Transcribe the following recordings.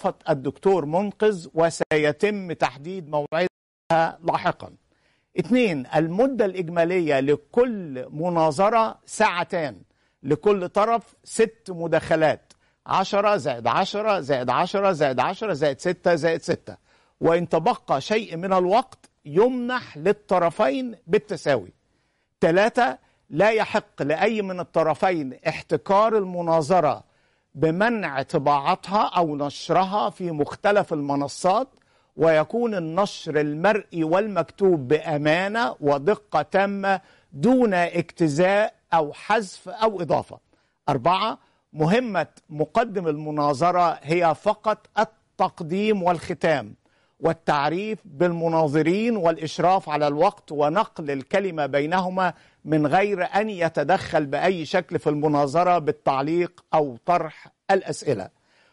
توفت الدكتور منقذ وسيتم تحديد موعدها لاحقا. 2. المدة الإجمالية لكل مناظرة ساعتان، لكل طرف 6 مداخلات، 10 زائد 10 زائد 10 زائد 10 زائد 6 زائد 6، وإن تبقى شيء من الوقت يمنح للطرفين بالتساوي. 3. لا يحق لأي من الطرفين احتكار المناظرة بمنع طباعتها أو نشرها في مختلف المنصات، ويكون النشر المرئي والمكتوب بأمانة ودقة تامة دون اجتزاء أو حذف أو إضافة. 4. مهمة مقدم المناظرة هي فقط التقديم والختام والتعريف بالمناظرين والإشراف على الوقت ونقل الكلمة بينهما من غير أن يتدخل بأي شكل في المناظرة بالتعليق أو طرح الأسئلة.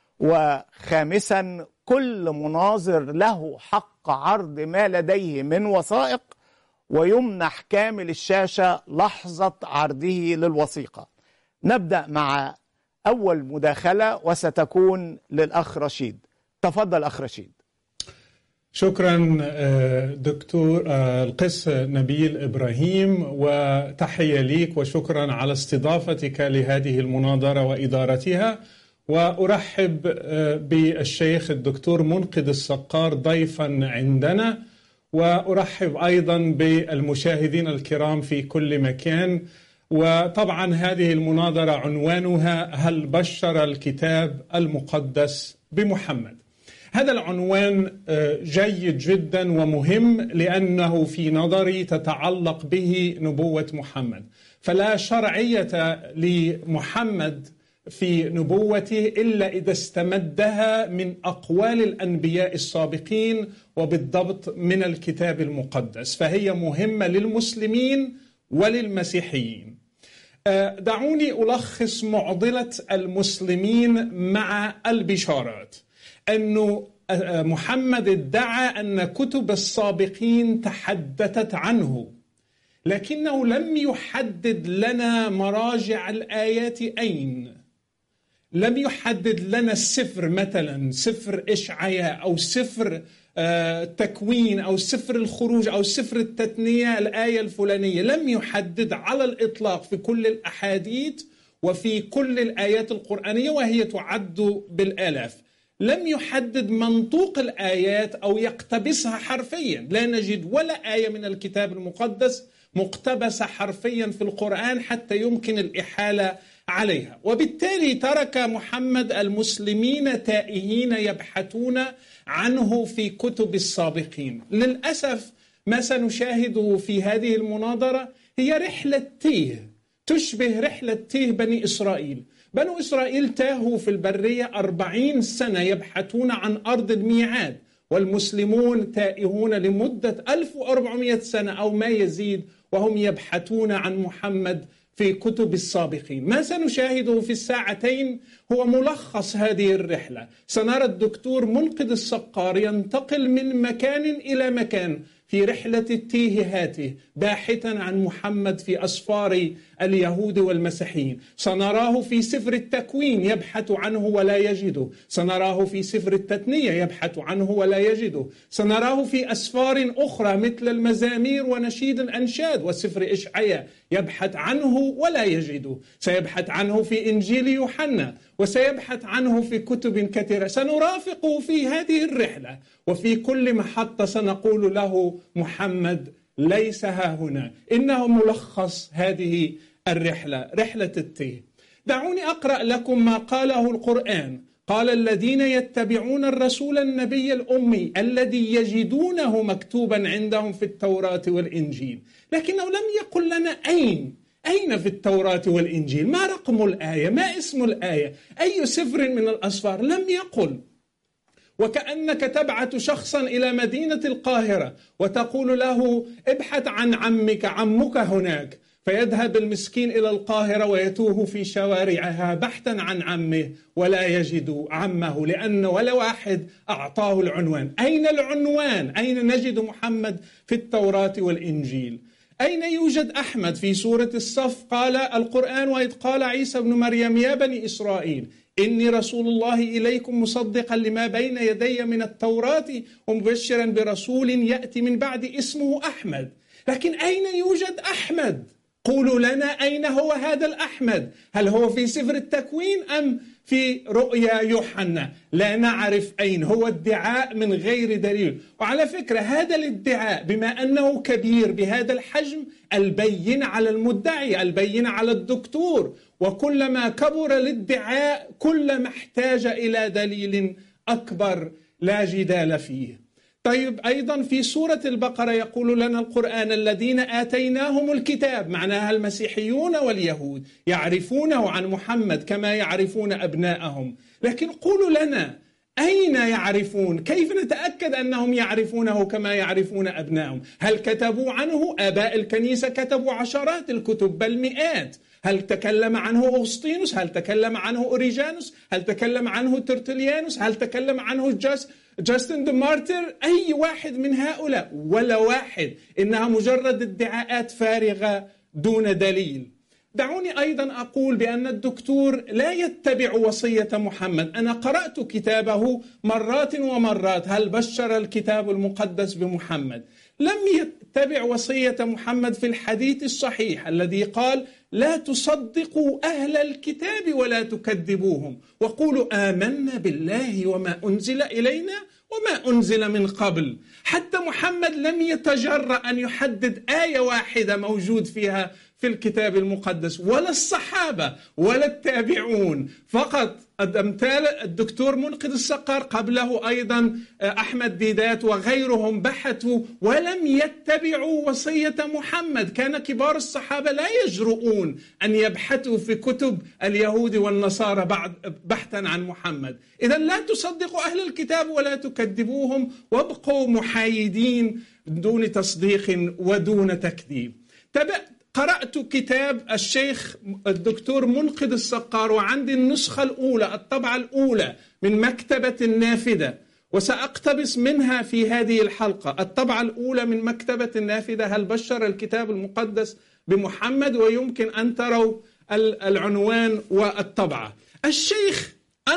وخامسا، كل مناظر له حق عرض ما لديه من وثائق، ويمنح كامل الشاشة لحظة عرضه للوثيقة. نبدأ مع أول مداخلة وستكون للأخ رشيد. تفضل أخ رشيد. شكرا دكتور القس نبيل إبراهيم، وتحية ليك وشكرا على استضافتك لهذه المناظرة وإدارتها. وأرحب بالشيخ الدكتور منقذ الصقار ضيفا عندنا، وأرحب أيضا بالمشاهدين الكرام في كل مكان. وطبعا هذه المناظرة عنوانها: هل بشر الكتاب المقدس بمحمد؟ هذا العنوان جيد جدا ومهم، لأنه في نظري تتعلق به نبوة محمد. فلا شرعية لمحمد في نبوته إلا إذا استمدها من أقوال الأنبياء السابقين، وبالضبط من الكتاب المقدس، فهي مهمة للمسلمين وللمسيحيين. دعوني ألخص معضلة المسلمين مع البشارات. أنه محمد ادعى أن كتب السابقين تحدثت عنه، لكنه لم يحدد لنا مراجع الآيات أين. لم يحدد لنا السفر، مثلا سفر إشعياء أو سفر تكوين أو سفر الخروج أو سفر التثنية الآية الفلانية. لم يحدد على الإطلاق في كل الأحاديث وفي كل الآيات القرآنية، وهي تعد بالآلاف. لم يحدد منطوق الآيات أو يقتبسها حرفيا. لا نجد ولا آية من الكتاب المقدس مقتبسة حرفيا في القرآن حتى يمكن الإحالة عليها. وبالتالي ترك محمد المسلمين تائهين يبحثون عنه في كتب السابقين. للأسف ما سنشاهده في هذه المناظرة هي رحلة تيه، تشبه رحلة تيه بني إسرائيل. بنو إسرائيل تاهوا في البرية 40 سنة يبحثون عن أرض الميعاد، والمسلمون تائهون لمدة 1400 سنة أو ما يزيد وهم يبحثون عن محمد في كتب السابقين. ما سنشاهده في الساعتين هو ملخص هذه الرحلة. سنرى الدكتور منقذ الصقار ينتقل من مكان إلى مكان في رحلة التيهات باحثا عن محمد في أسفار اليهود والمسيحيين. سنراه في سفر التكوين يبحث عنه ولا يجده، سنراه في سفر التثنية يبحث عنه ولا يجده، سنراه في أسفار أخرى مثل المزامير ونشيد الأنشاد وسفر إشعياء يبحث عنه ولا يجده، سيبحث عنه في إنجيل يوحنا، وسيبحث عنه في كتب كثيرة. سنرافقه في هذه الرحلة، وفي كل محطة سنقول له محمد ليس ها هنا. إنه ملخص هذه الرحلة، رحلة التيه. دعوني أقرأ لكم ما قاله القرآن. قال: الذين يتبعون الرسول النبي الأمي الذي يجدونه مكتوبا عندهم في التوراة والإنجيل. لكنه لم يقل لنا أين في التوراة والإنجيل، ما رقم الآية، ما اسم الآية، أي سفر من الأسفار، لم يقل. وكأنك تبعث شخصا إلى مدينة القاهرة وتقول له ابحث عن عمك هناك، فيذهب المسكين إلى القاهرة ويتوه في شوارعها بحثا عن عمه ولا يجد عمه، لأن ولا واحد أعطاه العنوان. أين العنوان؟ أين نجد محمد في التوراة والإنجيل؟ أين يوجد أحمد؟ في سورة الصف قال القرآن: وإذ قال عيسى ابن مريم يا بني إسرائيل إني رسول الله إليكم مصدقا لما بين يدي من التوراة ومبشرا برسول يأتي من بعد اسمه أحمد. لكن أين يوجد أحمد؟ قولوا لنا أين هو هذا الأحمد؟ هل هو في سفر التكوين أم في رؤيا يوحنا؟ لا نعرف أين. هو ادعاء من غير دليل. وعلى فكرة هذا الادعاء بما أنه كبير بهذا الحجم، البين على المدعي، البين على الدكتور، وكلما كبر الادعاء كلما احتاج إلى دليل أكبر لا جدال فيه. طيب أيضا في سورة البقرة يقول لنا القرآن الذين آتيناهم الكتاب، معناها المسيحيون واليهود، يعرفونه عن محمد كما يعرفون أبناءهم. لكن قولوا لنا أين يعرفون؟ كيف نتأكد أنهم يعرفونه كما يعرفون أبنائهم؟ هل كتبوا عنه؟ آباء الكنيسة كتبوا عشرات الكتب بل مئات. هل تكلم عنه أغسطينوس؟ هل تكلم عنه أوريجانوس؟ هل تكلم عنه ترتليانوس؟ هل تكلم عنه جاستن دي مارتر؟ أي واحد من هؤلاء؟ ولا واحد. إنها مجرد ادعاءات فارغة دون دليل. دعوني أيضا أقول بأن الدكتور لا يتبع وصية محمد. أنا قرأت كتابه مرات ومرات، هل بشر الكتاب المقدس بمحمد؟ لم يتبع وصية محمد في الحديث الصحيح الذي قال لا تصدقوا أهل الكتاب ولا تكذبوهم وقولوا آمنا بالله وما أنزل إلينا وما أنزل من قبل. حتى محمد لم يتجرأ أن يحدد آية واحدة موجود فيها في الكتاب المقدس، ولا الصحابة ولا التابعون، فقط أمثال الدكتور منقذ السقار، قبله أيضا أحمد ديدات وغيرهم بحثوا ولم يتبعوا وصية محمد. كان كبار الصحابة لا يجرؤون أن يبحثوا في كتب اليهود والنصارى بحثا عن محمد. إذا لا تصدقوا أهل الكتاب ولا تكذبوهم وابقوا محايدين دون تصديق ودون تكذيب. قرأت كتاب الشيخ الدكتور منقذ السقار، وعندي النسخة الأولى، الطبعة الأولى من مكتبة النافذة، وسأقتبس منها في هذه الحلقة. الطبعة الأولى من مكتبة النافذة، هل بشر الكتاب المقدس بمحمد؟ ويمكن أن تروا العنوان والطبعة. الشيخ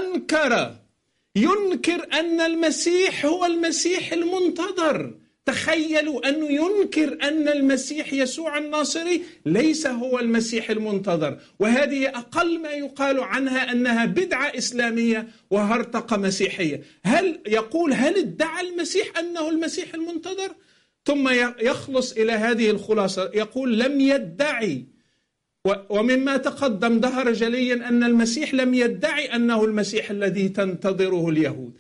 ينكر أن المسيح هو المسيح المنتظر. تخيلوا أنه ينكر أن المسيح يسوع الناصري ليس هو المسيح المنتظر، وهذه أقل ما يقال عنها أنها بدعة إسلامية وهرطقة مسيحية. هل ادعى المسيح أنه المسيح المنتظر؟ ثم يخلص إلى هذه الخلاصة، يقول لم يدعي، ومما تقدم ظهر جليا أن المسيح لم يدعي أنه المسيح الذي تنتظره اليهود.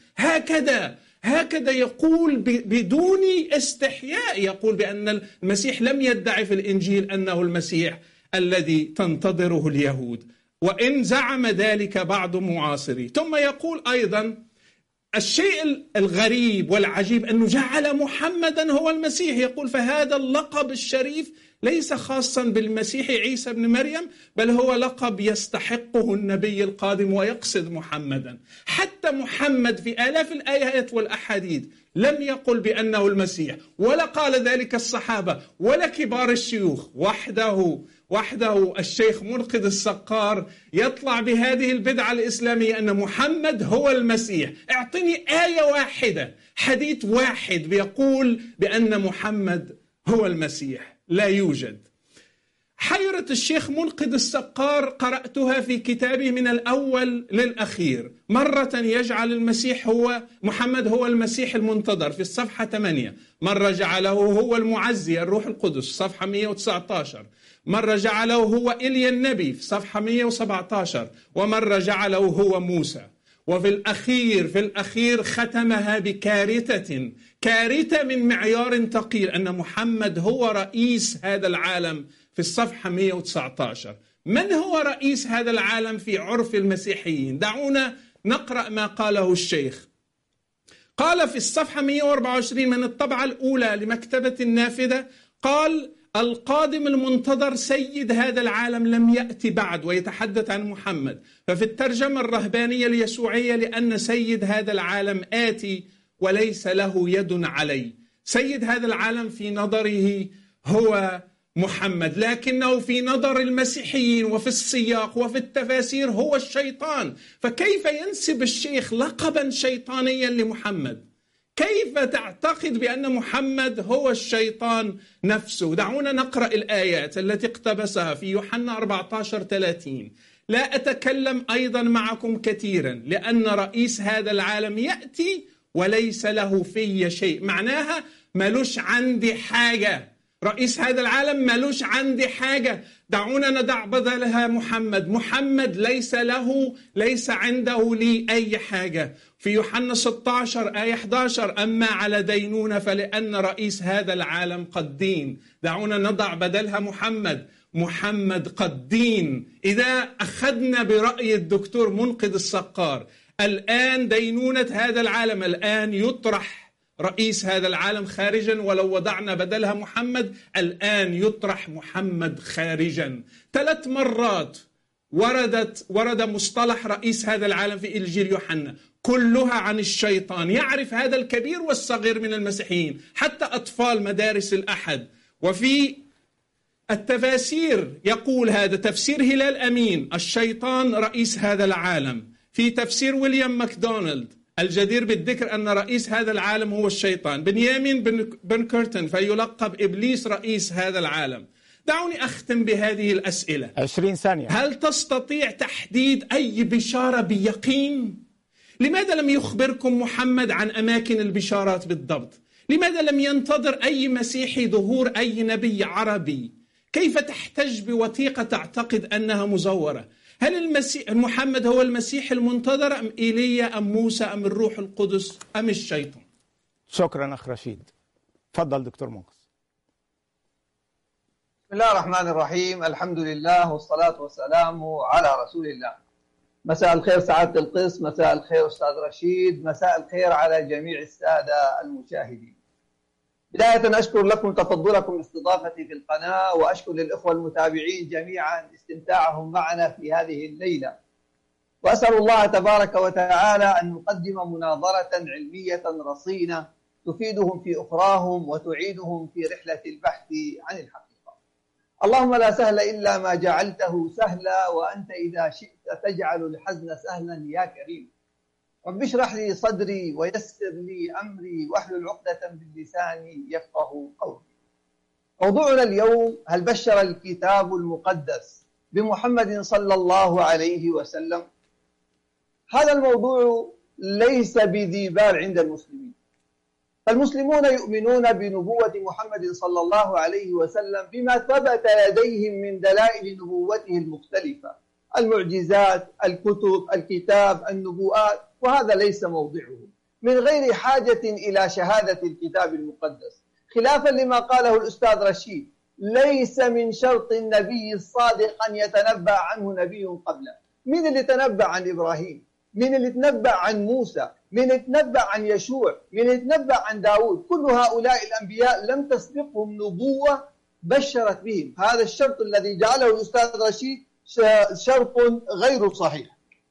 هكذا يقول بدون استحياء، يقول بأن المسيح لم يدعي في الإنجيل أنه المسيح الذي تنتظره اليهود، وإن زعم ذلك بعض معاصريه. ثم يقول أيضا الشيء الغريب والعجيب أنه جعل محمدا هو المسيح. يقول فهذا اللقب الشريف ليس خاصا بالمسيح عيسى بن مريم، بل هو لقب يستحقه النبي القادم ويقصد محمدا. حتى محمد في آلاف الآيات والأحاديث لم يقل بأنه المسيح، ولا قال ذلك الصحابة ولا كبار الشيوخ. وحده الشيخ منقذ السقار يطلع بهذه البدعة الإسلامية أن محمد هو المسيح. اعطني آية واحدة، حديث واحد بيقول بأن محمد هو المسيح. لا يوجد. حيرة الشيخ منقذ السقار قرأتها في كتابه من الأول للأخير. مرة يجعل محمد هو المسيح المنتظر في الصفحة 8، مرة جعله هو المعزي الروح القدس صفحة 119، مرة جعله هو إليا النبي في صفحة 117، ومرة جعله هو موسى. وفي الأخير ختمها كارثة من معيار ثقيل، أن محمد هو رئيس هذا العالم في الصفحة 119. من هو رئيس هذا العالم في عرف المسيحيين؟ دعونا نقرأ ما قاله الشيخ. قال في الصفحة 124 من الطبعة الأولى لمكتبة النافذة، قال القادم المنتظر سيد هذا العالم لم يأتي بعد، ويتحدث عن محمد. ففي الترجمة الرهبانية اليسوعية لأن سيد هذا العالم آتي وليس له يد عليه. سيد هذا العالم في نظره هو محمد، لكنه في نظر المسيحيين وفي السياق وفي التفاسير هو الشيطان. فكيف ينسب الشيخ لقبا شيطانيا لمحمد؟ كيف تعتقد بأن محمد هو الشيطان نفسه؟ دعونا نقرأ الآيات التي اقتبسها في يوحنا 14:30. لا أتكلم أيضا معكم كثيرا لأن رئيس هذا العالم يأتي وليس له في شيء. معناها ملوش عندي حاجة، رئيس هذا العالم ملوش عندي حاجة. دعونا ندع بدلها محمد ليس عنده لي أي حاجة. في يوحنا 16:11 أما على دينونة فلأن رئيس هذا العالم قد دين. دعونا نضع بدلها محمد قد دين. إذا أخذنا برأي الدكتور منقذ الصقار، الآن دينونة هذا العالم، الآن يطرح رئيس هذا العالم خارجا، ولو وضعنا بدلها محمد الآن يطرح محمد خارجا. 3 مرات ورد مصطلح رئيس هذا العالم في إنجيل يوحنا، كلها عن الشيطان. يعرف هذا الكبير والصغير من المسيحيين، حتى أطفال مدارس الأحد. وفي التفاسير يقول هذا تفسير هلال أمين، الشيطان رئيس هذا العالم. في تفسير ويليام ماكدونالد الجدير بالذكر أن رئيس هذا العالم هو الشيطان. بنيامين بن كرتن فيلقب إبليس رئيس هذا العالم. دعوني أختم بهذه الأسئلة. 20 ثانية. هل تستطيع تحديد أي بشارة بيقين؟ لماذا لم يخبركم محمد عن أماكن البشارات بالضبط؟ لماذا لم ينتظر أي مسيحي ظهور أي نبي عربي؟ كيف تحتج بوثيقة تعتقد أنها مزورة؟ هل محمد هو المسيح المنتظر أم إيليا أم موسى أم الروح القدس أم الشيطان؟ شكرا أخ رشيد. تفضل دكتور منقذ. بسم الله الرحمن الرحيم، الحمد لله والصلاة والسلام على رسول الله. مساء الخير سعادة القس، مساء الخير أستاذ رشيد، مساء الخير على جميع السادة المشاهدين. بداية أشكر لكم تفضلكم باستضافتي في القناة، وأشكر للإخوة المتابعين جميعا استمتاعهم معنا في هذه الليلة، وأسأل الله تبارك وتعالى أن نقدم مناظرة علمية رصينة تفيدهم في أخراهم وتعيدهم في رحلة البحث عن الحقيقة. اللهم لا سهل إلا ما جعلته سهلا، وأنت إذا شئت تجعل الحزن سهلا يا كريم. رب اشرح لي صدري ويسر لي أمري واحلل عقدة من لساني يفقه قولي. موضوعنا اليوم: هل بشر الكتاب المقدس بمحمد صلى الله عليه وسلم؟ هذا الموضوع ليس بذي بال عند المسلمين، فالمسلمون يؤمنون بنبوة محمد صلى الله عليه وسلم بما ثبت لديهم من دلائل نبوته المختلفة، المعجزات، الكتب، الكتاب، النبوءات، وهذا ليس موضعه، من غير حاجة إلى شهادة الكتاب المقدس. خلافا لما قاله الأستاذ رشيد، ليس من شرط النبي الصادق أن يتنبأ عنه نبي قبله. من اللي تنبأ عن إبراهيم؟ من اللي تنبأ عن موسى؟ من اللي تنبأ عن يشوع؟ من اللي تنبأ عن داود؟ كل هؤلاء الأنبياء لم تسبقهم نبوة بشرت بهم. هذا الشرط الذي جعله الأستاذ رشيد شرط غير صحيح.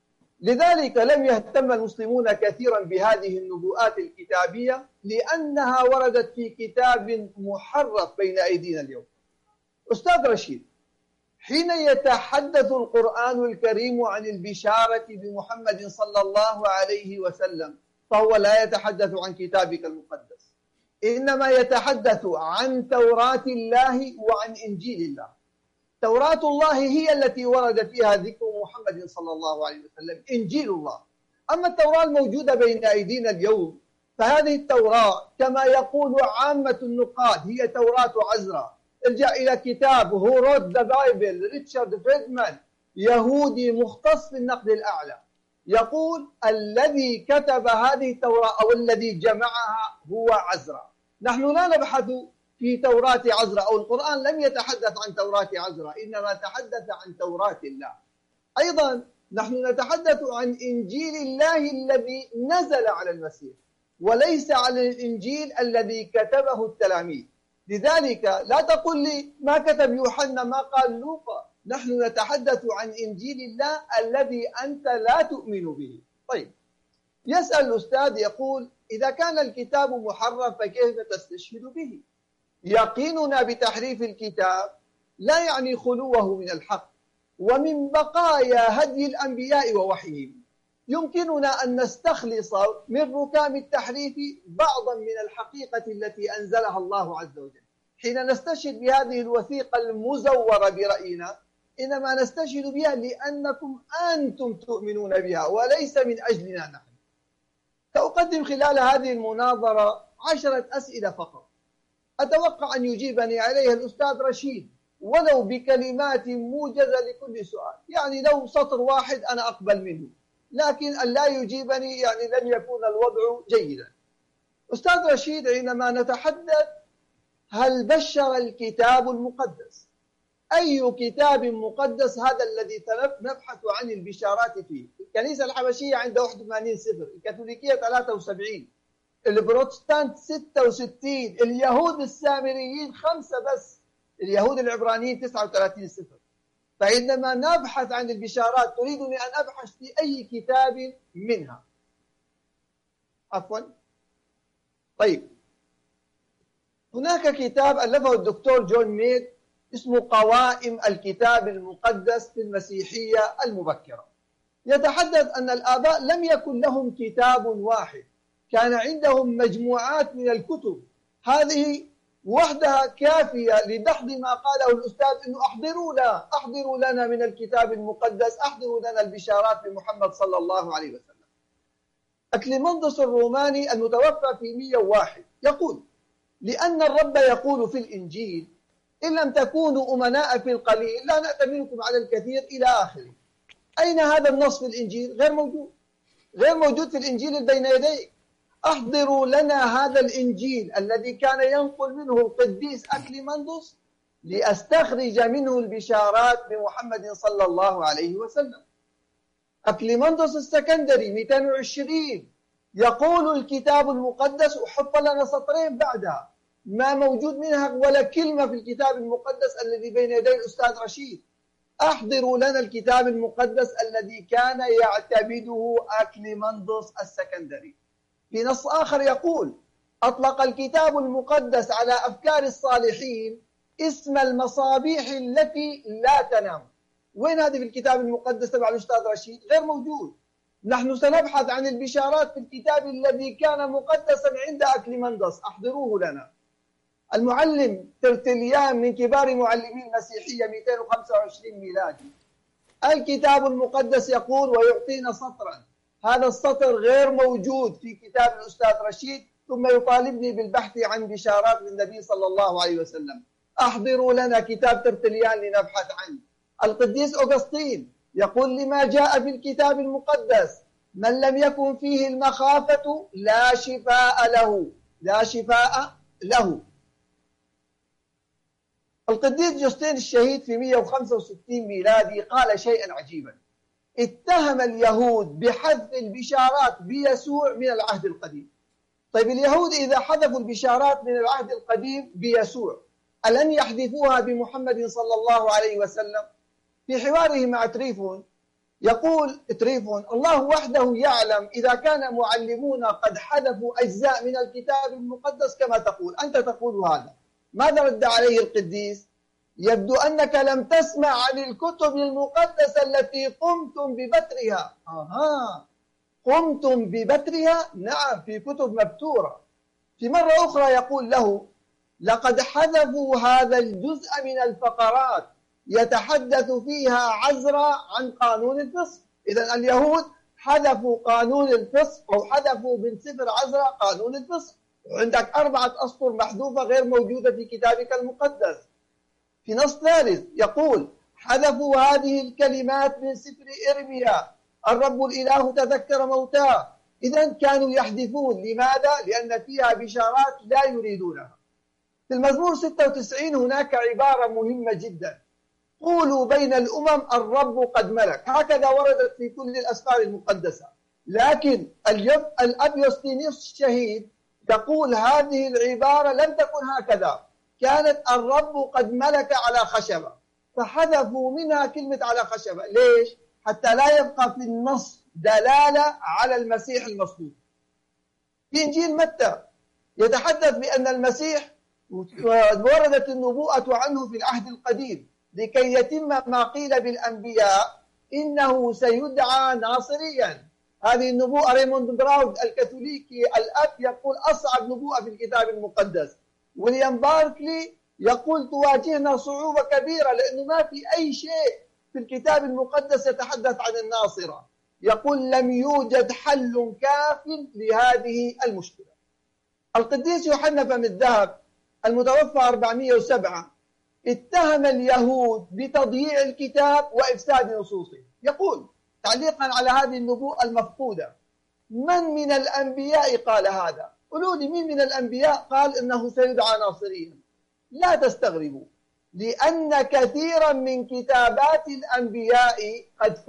لذلك لم يهتم المسلمون كثيرا بهذه النبوءات الكتابية، لأنها وردت في كتاب محرف بين أيدينا اليوم. أستاذ رشيد، حين يتحدث القرآن الكريم عن البشارة بمحمد صلى الله عليه وسلم، فهو لا يتحدث عن كتابك المقدس، إنما يتحدث عن توراة الله وعن إنجيل الله. توراة الله هي التي ورد فيها ذكر محمد صلى الله عليه وسلم، إنجيل الله. أما التوراة الموجودة بين أيدينا اليوم فهذه التوراة كما يقول عامة النقاد هي توراة عزرا. ارجع إلى كتاب هو رود ذا بايبل ريتشارد فريدمان، يهودي مختص في النقد الأعلى، يقول الذي كتب هذه التوراة أو الذي جمعها هو عزرا. نحن لا نبحث في توراة عزرا، أو القرآن لم يتحدث عن توراة عزرا، إنما تحدث عن توراة الله. أيضا نحن نتحدث عن إنجيل الله الذي نزل على المسيح، وليس على الإنجيل الذي كتبه التلاميذ. لذلك لا تقل لي ما كتب يوحنا ما قال لوقا، نحن نتحدث عن إنجيل الله الذي أنت لا تؤمن به. طيب، يسأل الأستاذ يقول إذا كان الكتاب محرف فكيف تستشهد به؟ يقيننا بتحريف الكتاب لا يعني خلوه من الحق ومن بقايا هدي الأنبياء ووحيهم. يمكننا أن نستخلص من ركام التحريف بعضا من الحقيقة التي أنزلها الله عز وجل. حين نستشهد بهذه الوثيقة المزورة برأينا إنما نستشهد بها لأنكم أنتم تؤمنون بها وليس من أجلنا نحن. سأقدم خلال هذه المناظرة 10 أسئلة فقط، أتوقع أن يجيبني عليها الأستاذ رشيد ولو بكلمات موجزة لكل سؤال، يعني لو سطر واحد أنا أقبل منه، لكن أن لا يجيبني يعني لن يكون الوضع جيدا. أستاذ رشيد، حينما نتحدث هل بشر الكتاب المقدس؟ أي كتاب مقدس هذا الذي نبحث عن البشارات فيه؟ الكنيسة الحبشية عندها 81 سفر، الكاثوليكية 73، البروتستانت 66، اليهود السامريين 5 بس، اليهود العبرانيين 39 سفر. فعندما نبحث عن البشارات تريدني أن أبحث في أي كتاب منها؟ عفوا. طيب، هناك كتاب ألفه الدكتور جون ميد اسمه قوائم الكتاب المقدس في المسيحية المبكرة. يتحدث أن الآباء لم يكن لهم كتاب واحد، كان عندهم مجموعات من الكتب. هذه وحدها كافية لدحض ما قاله الأستاذ إنه أحضروا لنا من الكتاب المقدس، أحضروا لنا البشارات بمحمد صلى الله عليه وسلم. أكليمندس الروماني المتوفى في 101 يقول: لأن الرب يقول في الإنجيل: إن لم تكونوا أمناء في القليل لا نأتمنكم على الكثير، إلى آخره. أين هذا النص في الإنجيل؟ غير موجود في الإنجيل بين يديك. أحضروا لنا هذا الإنجيل الذي كان ينقل منه القديس أكليمندس لأستخرج منه البشارات بمحمد صلى الله عليه وسلم. أكليمندس السكندري 220 يقول الكتاب المقدس، وحط لنا سطرين بعدها ما موجود منها ولا كلمة في الكتاب المقدس الذي بين يدي الأستاذ رشيد. أحضروا لنا الكتاب المقدس الذي كان يعتمده أكليمندس السكندري. في نص آخر يقول: أطلق الكتاب المقدس على أفكار الصالحين اسم المصابيح التي لا تنام. وين هذه في الكتاب المقدس تبع الأستاذ رشيد؟ غير موجود. نحن سنبحث عن البشارات في الكتاب الذي كان مقدسا عند أكليمندس، أحضروه لنا. المعلم ترتليان من كبار معلمي المسيحية 225 ميلادي، الكتاب المقدس يقول ويعطينا سطرا، هذا السطر غير موجود في كتاب الأستاذ رشيد، ثم يطالبني بالبحث عن بشارات للنبي صلى الله عليه وسلم. أحضروا لنا كتاب ترتليان لنبحث عنه. القديس أغسطين يقول: لما جاء في الكتاب المقدس من لم يكن فيه المخافة لا شفاء له. القديس جوستين الشهيد في 165 ميلادي قال شيئا عجيبا: اتهم اليهود بحذف البشارات بيسوع من العهد القديم. طيب، اليهود إذا حذفوا البشارات من العهد القديم بيسوع ألن يحذفوها بمحمد صلى الله عليه وسلم؟ في حواره مع تريفون يقول تريفون: الله وحده يعلم إذا كان معلمون قد حذفوا أجزاء من الكتاب المقدس كما تقول، أنت تقول هذا. ماذا رد عليه القديس؟ يبدو أنك لم تسمع عن الكتب المقدسة التي قمتم ببترها. قمتم ببترها؟ نعم، في كتب مبتورة. في مرة أخرى يقول له: لقد حذفوا هذا الجزء من الفقرات يتحدث فيها عزرا عن قانون الفصح. إذن اليهود حذفوا قانون الفصح أو حذفوا من سفر عزرا قانون الفصح. عندك 4 أسطر محذوفة غير موجودة في كتابك المقدس. في نص ثالث يقول: حذفوا هذه الكلمات من سفر إرميا، الرب الإله تذكر موتاه. إذن كانوا يحذفون. لماذا؟ لأن فيها بشارات لا يريدونها. في المزمور 96 هناك عبارة مهمة جدا: قولوا بين الأمم الرب قد ملك. هكذا وردت في كل الأسفار المقدسة. لكن الأب يوستينيوس الشهيد يقول هذه العبارة لم تكن هكذا، كانت الرب قد ملك على خشبة، فحذفوا منها كلمة على خشبة. ليش؟ حتى لا يبقى في النص دلالة على المسيح المصلوب. في إنجيل متى يتحدث بأن المسيح ووردت النبوءة عنه في العهد القديم لكي يتم ما قيل بالأنبياء إنه سيدعى ناصريا. هذه النبوءة ريموند براود الكاثوليكي الأب يقول أصعب نبوءة في الكتاب المقدس. ويليام باركلي يقول تواجهنا صعوبة كبيرة لأنه ما في أي شيء في الكتاب المقدس يتحدث عن الناصرة. يقول لم يوجد حل كاف لهذه المشكلة. القديس يوحنا فم الذهب المتوفى 407 اتهم اليهود بتضييع الكتاب وإفساد نصوصه. يقول تعليقا على هذه النبوءة المفقودة: من الأنبياء قال هذا؟ قولوا لي مين من الأنبياء قال إنه سيدعى ناصريا؟ لا تستغربوا، لأن كثيرا من كتابات الأنبياء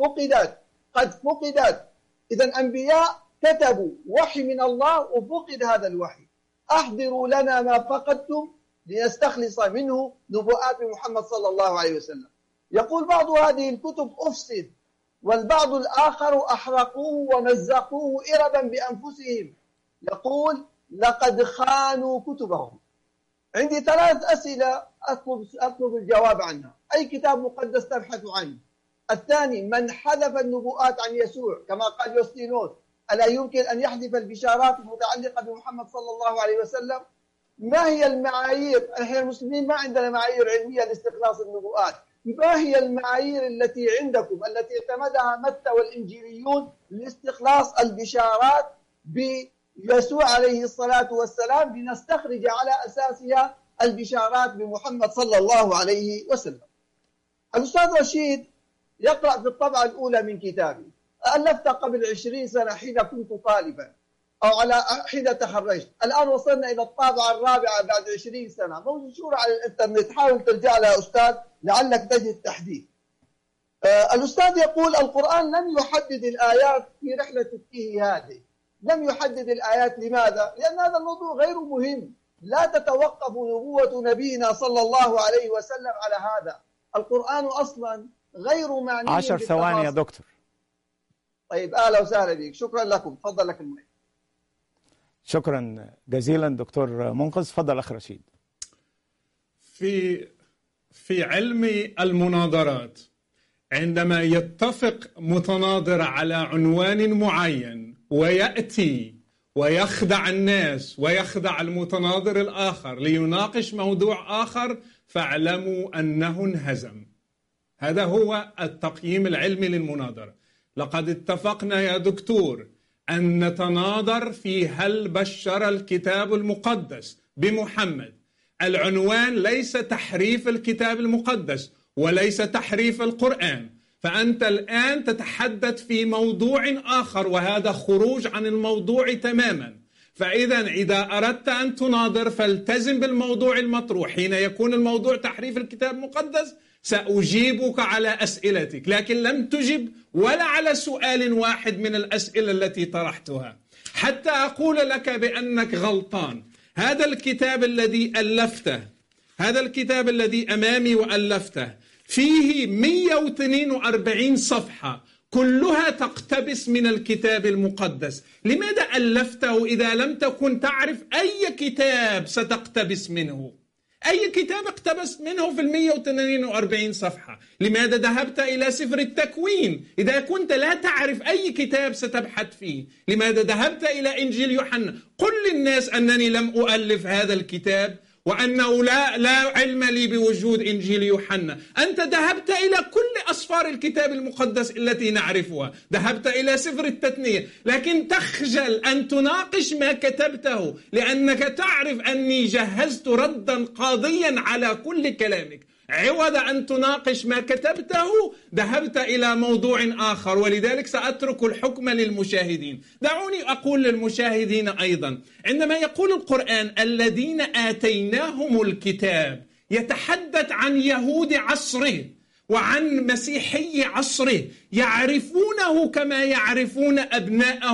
قد فقدت. إذا أنبياء كتبوا وحي من الله وفقد هذا الوحي. أحضروا لنا ما فقدتم لنستخلص منه نبوءات محمد صلى الله عليه وسلم. يقول بعض هذه الكتب أفسد، والبعض الآخر أحرقوه ومزقوه إربا بأنفسهم. يقول لقد خانوا كتبهم. عندي 3 أسئلة أطلب الجواب عنها. أي كتاب مقدس تبحث عنه؟ الثاني: من حذف النبوءات عن يسوع كما قال يوستينوس؟ ألا يمكن أن يحذف البشارات المتعلقة بمحمد صلى الله عليه وسلم؟ ما هي المعايير؟ احنا المسلمين ما عندنا معايير علمية لاستخلاص النبوءات. ما هي المعايير التي عندكم التي اعتمدها متى والإنجيليون لاستخلاص البشارات بيسوع عليه الصلاة والسلام لنستخرج على أساسها البشارات بمحمد صلى الله عليه وسلم؟ الأستاذ رشيد يقرأ في الطبعة الأولى من كتابي، ألفت قبل 20 سنة حين كنت طالبا أو حين تخرجت. الآن وصلنا إلى الطابعة الرابعة بعد 20 سنة، منشورة على الإنترنت. حاول ترجع لها أستاذ لعلك تجد تحديث. الأستاذ يقول القرآن لم يحدد الآيات في رحلة التيه هذه. لم يحدد الآيات. لماذا؟ لأن هذا الموضوع غير مهم. لا تتوقف نبوة نبينا صلى الله عليه وسلم على هذا. القرآن أصلا غير معني. 10 ثواني يا دكتور. طيب أهلا وسهلا بك، شكرا لكم. تفضل لك المايك. شكرا جزيلا دكتور منقذ. تفضل أخ رشيد. في علم المناظرات عندما يتفق متناظر على عنوان معين ويأتي ويخدع الناس ويخدع المتناظر الآخر ليناقش موضوع آخر، فاعلموا أنه انهزم. هذا هو التقييم العلمي للمناظرة. لقد اتفقنا يا دكتور أن نتناظر في هل بشر الكتاب المقدس بمحمد. العنوان ليس تحريف الكتاب المقدس وليس تحريف القرآن. فأنت الآن تتحدث في موضوع آخر، وهذا خروج عن الموضوع تماما. إذا أردت أن تناظر فالتزم بالموضوع المطروح. حين يكون الموضوع تحريف الكتاب المقدس سأجيبك على أسئلتك، لكن لم تجب ولا على سؤال واحد من الأسئلة التي طرحتها حتى أقول لك بأنك غلطان. هذا الكتاب الذي ألفته، هذا الكتاب الذي أمامي وألفته، فيه 142 صفحة كلها تقتبس من الكتاب المقدس. لماذا ألفته إذا لم تكن تعرف أي كتاب ستقتبس منه؟ أي كتاب اقتبس منه في 142 صفحة؟ لماذا ذهبت إلى سفر التكوين إذا كنت لا تعرف أي كتاب ستبحث فيه؟ لماذا ذهبت إلى إنجيل يوحنا؟ قل للناس أنني لم أؤلف هذا الكتاب وأنه لا علم لي بوجود إنجيل يوحنا. أنت ذهبت إلى كل أسفار الكتاب المقدس التي نعرفها، ذهبت إلى سفر التثنية، لكن تخجل أن تناقش ما كتبته لأنك تعرف أني جهزت ردا قاضيا على كل كلامك. عوض أن تناقش ما كتبته ذهبت إلى موضوع آخر، ولذلك سأترك الحكم للمشاهدين. دعوني أقول للمشاهدين أيضا، عندما يقول القرآن الذين آتيناهم الكتاب، يتحدث عن يهود عصره وعن مسيحي عصره، يعرفونه كما يعرفون أبناءهم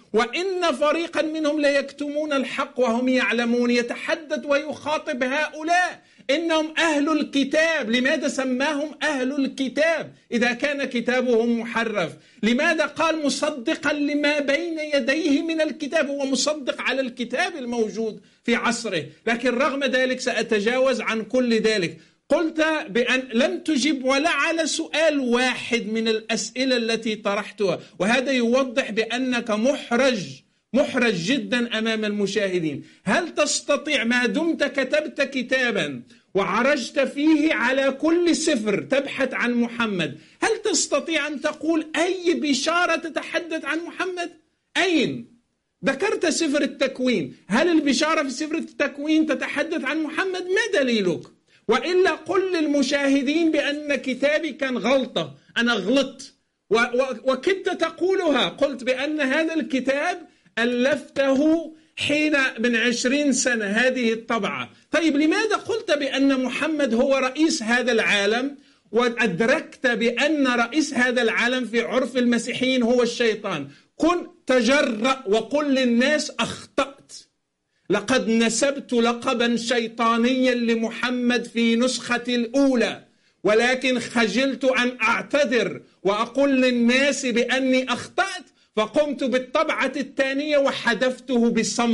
وإن فريقا منهم ليكتمون الحق وهم يعلمون. يتحدث ويخاطب هؤلاء إنهم أهل الكتاب. لماذا سماهم أهل الكتاب إذا كان كتابهم محرف؟ لماذا قال مصدقا لما بين يديه من الكتاب؟ هو مصدق على الكتاب الموجود في عصره. لكن رغم ذلك سأتجاوز عن كل ذلك. قلت بأن لم تجب ولا على سؤال واحد من الأسئلة التي طرحتها، وهذا يوضح بأنك محرج جدا أمام المشاهدين. هل تستطيع ما دمت كتبت كتابا وعرجت فيه على كل سفر تبحث عن محمد، هل تستطيع أن تقول أي بشارة تتحدث عن محمد؟ أين؟ ذكرت سفر التكوين، هل البشارة في سفر التكوين تتحدث عن محمد؟ ما دليلك؟ وإلا قل للمشاهدين بأن كتابي كان غلطة، أنا غلطت وكنت تقولها. قلت بأن هذا الكتاب ألفته حين من 20 سنة هذه الطبعة. طيب لماذا قلت بأن محمد هو رئيس هذا العالم وأدركت بأن رئيس هذا العالم في عرف المسيحيين هو الشيطان؟ كن تجرأ وقل للناس أخطأت، لقد نسبت لقبا شيطانيا لمحمد في نسخة الأولى، ولكن خجلت أن أعتذر وأقول للناس بأني أخطأت، فقمت بالطبعة الثانية وحذفته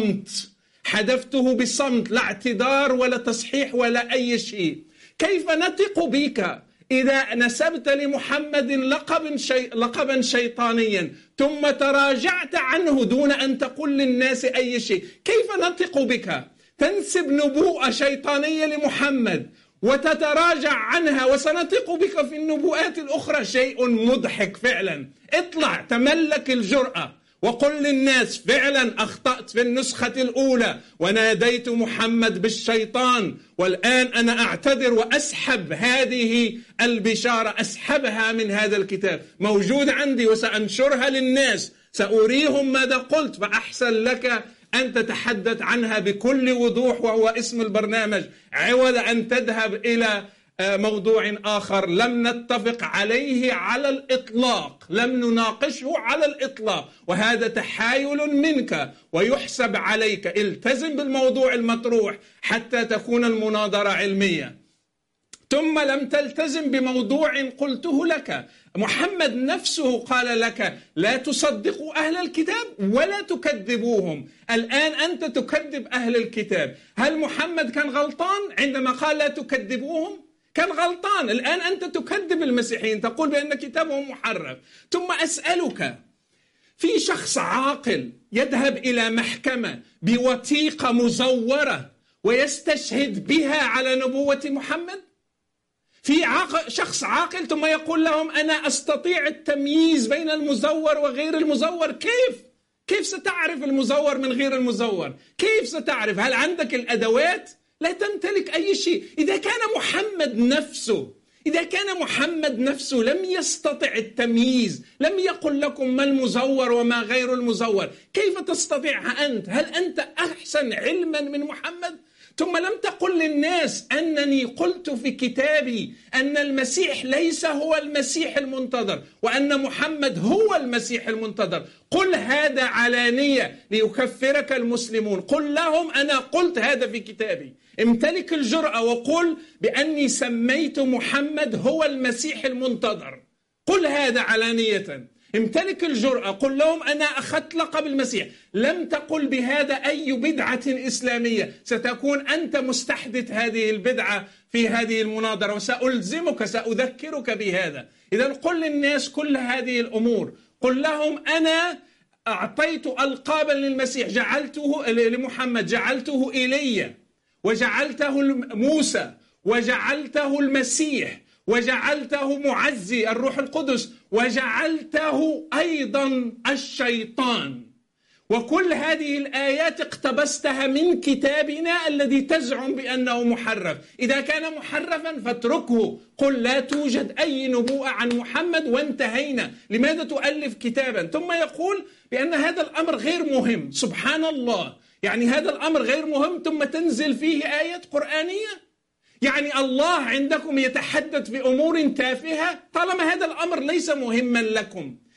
بصمت، لا اعتذار ولا تصحيح ولا أي شيء. كيف نثق بك إذا نسبت لمحمد لقبا شيطانيا ثم تراجعت عنه دون أن تقول للناس أي شيء؟ كيف نثق بك؟ تنسب نبوءة شيطانية لمحمد وتتراجع عنها، وسنثق بك في النبوءات الأخرى. شيء مضحك فعلا. اطلع تملك الجرأة وقل للناس فعلا أخطأت في النسخة الأولى وناديت محمد بالشيطان، والآن أنا أعتذر وأسحب هذه البشارة، أسحبها من هذا الكتاب، موجود عندي وسأنشرها للناس، سأريهم ماذا قلت، فأحسن لك أن تتحدث عنها بكل وضوح وهو اسم البرنامج، عوض أن تذهب إلى موضوع آخر لم نتفق عليه على الإطلاق، لم نناقشه على الإطلاق، وهذا تحايل منك ويحسب عليك. التزم بالموضوع المطروح حتى تكون المناظرة علمية. ثم لم تلتزم بموضوع قلته لك. محمد نفسه قال لك لا تصدقوا أهل الكتاب ولا تكذبوهم. الآن أنت تكذب أهل الكتاب. هل محمد كان غلطان عندما قال لا تكذبوهم؟ كان غلطان. الآن أنت تكذب المسيحيين، تقول بأن كتابهم محرف. ثم أسألك، في شخص عاقل يذهب إلى محكمة بوثيقة مزورة ويستشهد بها على نبوة محمد؟ في شخص عاقل ثم يقول لهم أنا أستطيع التمييز بين المزور وغير المزور؟ كيف ستعرف المزور من غير المزور؟ كيف ستعرف؟ هل عندك الأدوات؟ لا تمتلك أي شيء. إذا كان محمد نفسه لم يستطع التمييز، لم يقل لكم ما المزور وما غير المزور، كيف تستطيع أنت؟ هل أنت أحسن علما من محمد؟ ثم لم تقل للناس أنني قلت في كتابي أن المسيح ليس هو المسيح المنتظر وأن محمد هو المسيح المنتظر. قل هذا علانية ليكفرك المسلمون. قل لهم أنا قلت هذا في كتابي. امتلك الجرأة وقل بأني سميت محمد هو المسيح المنتظر. قل هذا علانية. امتلك الجرأة. قل لهم أنا أخذت لقب المسيح. لم تقل بهذا أي بدعة إسلامية. ستكون أنت مستحدث هذه البدعة في هذه المناظرة، وسألزمك سأذكرك بهذا. إذا قل للناس كل هذه الأمور. قل لهم أنا أعطيت ألقابا للمسيح، جعلته لمحمد، جعلته إيليا، وجعلته موسى، وجعلته المسيح، وجعلته معزي الروح القدس، وجعلته أيضا الشيطان. وكل هذه الآيات اقتبستها من كتابنا الذي تزعم بأنه محرف. إذا كان محرفا فاتركه. قل لا توجد أي نبوءة عن محمد وانتهينا. لماذا تؤلف كتابا؟ ثم يقول بأن هذا الأمر غير مهم. سبحان الله، يعني هذا الأمر غير مهم ثم تنزل فيه آيات قرآنية؟ يعني الله عندكم يتحدث في أمور تافهة؟ طالما هذا الأمر ليس مهما لكم،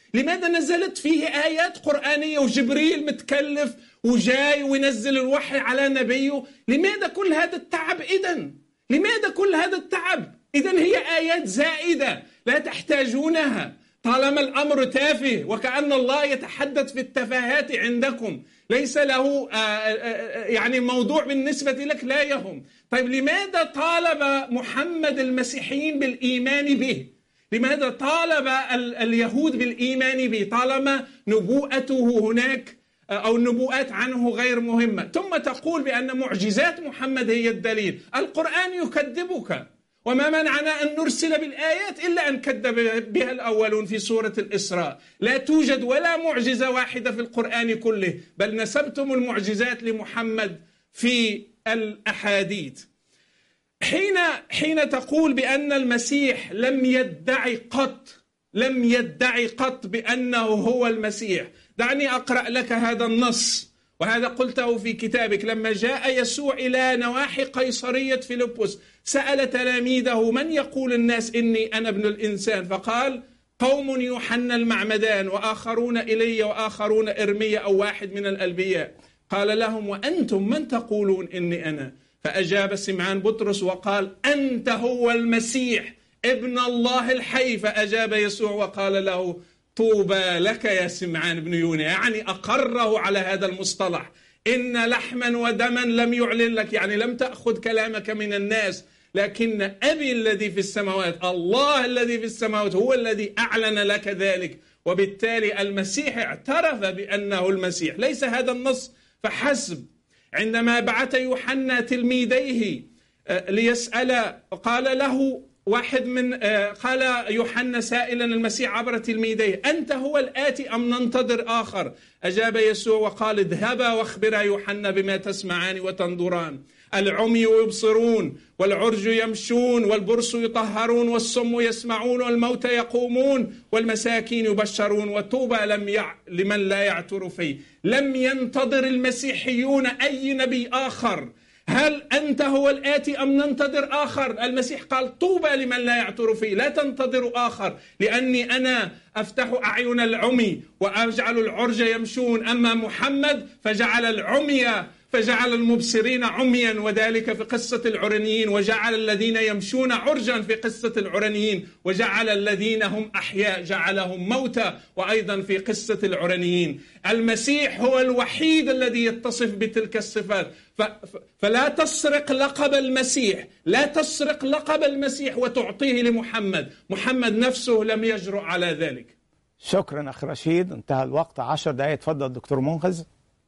لماذا نزلت فيه آيات قرآنية وجبريل متكلف وجاي وينزل الوحي على نبيه؟ لماذا كل هذا التعب إذن؟ لماذا كل هذا التعب؟ إذن هي آيات زائدة لا تحتاجونها طالما الأمر تافه، وكأن الله يتحدث في التفاهات عندكم، ليس له يعني موضوع بالنسبة لك لا يهم. طيب لماذا طالب محمد المسيحيين بالإيمان به؟ لماذا طالب اليهود بالإيمان به طالما نبوءته هناك أو النبوءات عنه غير مهمة؟ ثم تقول بأن معجزات محمد هي الدليل. القرآن يكذبك، وما منعنا أن نرسل بالآيات إلا أن كذب بها الأولون في سورة الإسراء. لا توجد ولا معجزة واحدة في القرآن كله، بل نسبتم المعجزات لمحمد في الأحاديث. حين تقول بأن المسيح لم يدعي قط بأنه هو المسيح، دعني أقرأ لك هذا النص، وهذا قلته في كتابك. لما جاء يسوع إلى نواحي قيصرية فيلبس سأل تلاميذه: من يقول الناس إني أنا ابن الإنسان؟ فقال: قوم يوحنا المعمدان، وآخرون إلي، وآخرون إرميا أو واحد من الأنبياء. قال لهم: وأنتم من تقولون إني أنا؟ فأجاب سمعان بطرس وقال: أنت هو المسيح ابن الله الحي. فأجاب يسوع وقال له: طوبى لك يا سمعان بن يونا. يعني أقره على هذا المصطلح: إن لحما ودما لم يعلن لك، يعني لم تأخذ كلامك من الناس، لكن أبي الذي في السماوات، الله الذي في السماوات، هو الذي أعلن لك ذلك. وبالتالي المسيح اعترف بأنه المسيح. ليس هذا النص فحسب. عندما بعث يوحنا تلميذيه ليسأل، قال له واحد قال يوحنا سائلا المسيح عبر تلميذيه: أنت هو الآتي أم ننتظر آخر؟ أجاب يسوع وقال: اذهبا واخبرا يوحنا بما تسمعان وتنظران. العمي يبصرون، والعرج يمشون، والبرص يطهرون، والصم يسمعون، والموتى يقومون، والمساكين يبشرون، وطوبى لمن لا يعتر فيه. لم ينتظر المسيحيون أي نبي آخر. هل أنت هو الآتي أم ننتظر آخر؟ المسيح قال: طوبى لمن لا يعتر فيه، لا تنتظروا آخر، لأني أنا أفتح أعين العمي وأجعل العرج يمشون. أما محمد فجعل المبصرين عميا، وذلك في قصة العرنيين، وجعل الذين يمشون عرجا في قصة العرنيين، وجعل الذين هم أحياء جعلهم موتى، وأيضا في قصة العرنيين. المسيح هو الوحيد الذي يتصف بتلك الصفات. فلا تسرق لقب المسيح، لا تسرق لقب المسيح وتعطيه لمحمد. محمد نفسه لم يجرؤ على ذلك. شكرا أخ رشيد، انتهى الوقت. 10 دقائق. تفضل دكتور منقذ.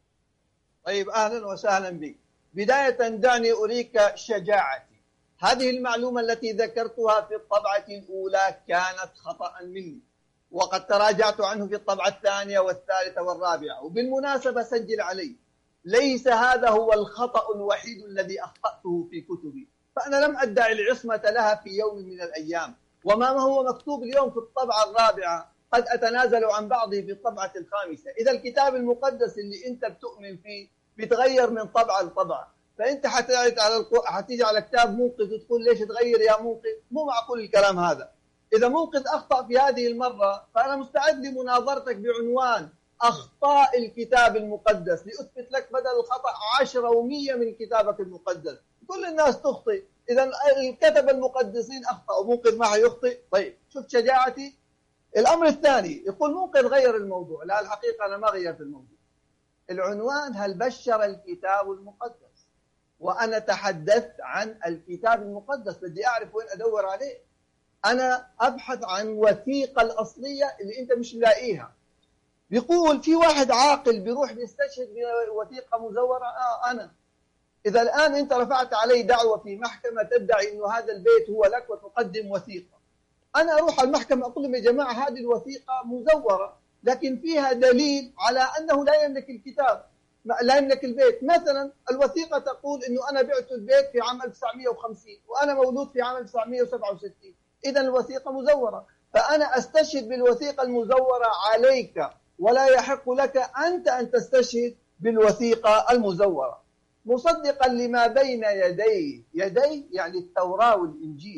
طيب، أهلا وسهلا بك. بداية دعني أريك شجاعتي. هذه المعلومة التي ذكرتها في الطبعة الأولى كانت خطأ مني، وقد تراجعت عنه في الطبعة الثانية والثالثة والرابعة. وبالمناسبة سجل علي، ليس هذا هو الخطأ الوحيد الذي أخطأته في كتبي، فأنا لم أدعي العصمة لها في يوم من الأيام. وما هو مكتوب اليوم في الطبعة الرابعة قد أتنازل عن بعضه في الطبعة الخامسة. إذا الكتاب المقدس اللي أنت بتؤمن فيه بيتغير من طبعة لطبعة، فأنت حتيجي على كتاب منقذ وتقول ليش تغير يا منقذ؟ مو معقول الكلام هذا. إذا منقذ أخطأ في هذه المرة، فأنا مستعد لمناظرتك بعنوان أخطاء الكتاب المقدس، لأثبت لك بدل الخطأ 10 و100 من كتابك المقدس. كل الناس تخطئ، إذا الكتب المقدسين أخطأوا، منقذ ما هيخطئ. طيب، شوف شجاعتي. الأمر الثاني، يقول منقذ غير الموضوع. لا، الحقيقة أنا ما غيرت الموضوع. العنوان: هل بشر الكتاب المقدس؟ وأنا تحدثت عن الكتاب المقدس، بدي أعرف وين أدور عليه. أنا أبحث عن وثيقة الأصلية اللي أنت مش لاقيها. بيقول في واحد عاقل بيروح بيستشهد بوثيقة مزورة. أنا إذا الآن أنت رفعت علي دعوة في محكمة تدعي إنه هذا البيت هو لك وتقدم وثيقة، أنا أروح المحكمة أقول لهم: يا جماعة، هذه الوثيقة مزورة، لكن فيها دليل على أنه لا يملك الكتاب، لا يملك البيت. مثلا الوثيقة تقول إنه أنا بعت البيت في عام 1950 وأنا مولود في عام 1967، إذا الوثيقة مزورة. فأنا أستشهد بالوثيقة المزورة عليك، ولا يحق لك أنت أن تستشهد بالوثيقة المزورة، مصدقا لما بين يدي يعني التوراة والإنجيل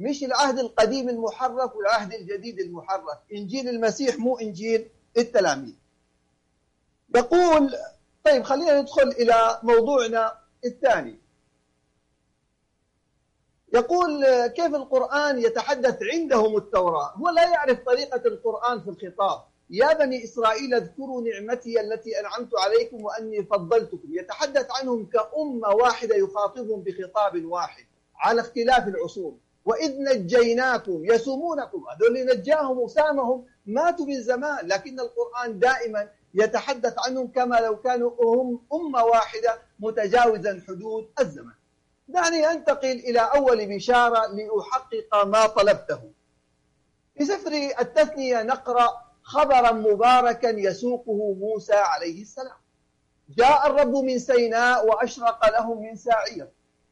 مش العهد القديم المحرف والعهد الجديد المحرف، إنجيل المسيح مو إنجيل التلاميذ. يقول طيب خلينا ندخل إلى موضوعنا الثاني. يقول كيف القرآن يتحدث عندهم التوراة؟ هو لا يعرف طريقة القرآن في الخطاب. يا بني إسرائيل اذكروا نعمتي التي أنعمت عليكم وأني فضلتكم. يتحدث عنهم كأمة واحدة، يخاطبهم بخطاب واحد على اختلاف العصور. وإذ نجيناكم يسومونكم، هذول اللي نجاهم وسامهم ماتوا من زمان، لكن القرآن دائما يتحدث عنهم كما لو كانوا هم أمة واحدة متجاوزا حدود الزمن. دعني أنتقل إلى أول بشارة لأحقق ما طلبته. في سفر التثنية نقرأ خبرا مباركا يسوقه موسى عليه السلام. جاء الرب من سيناء وأشرق لهم من ساعير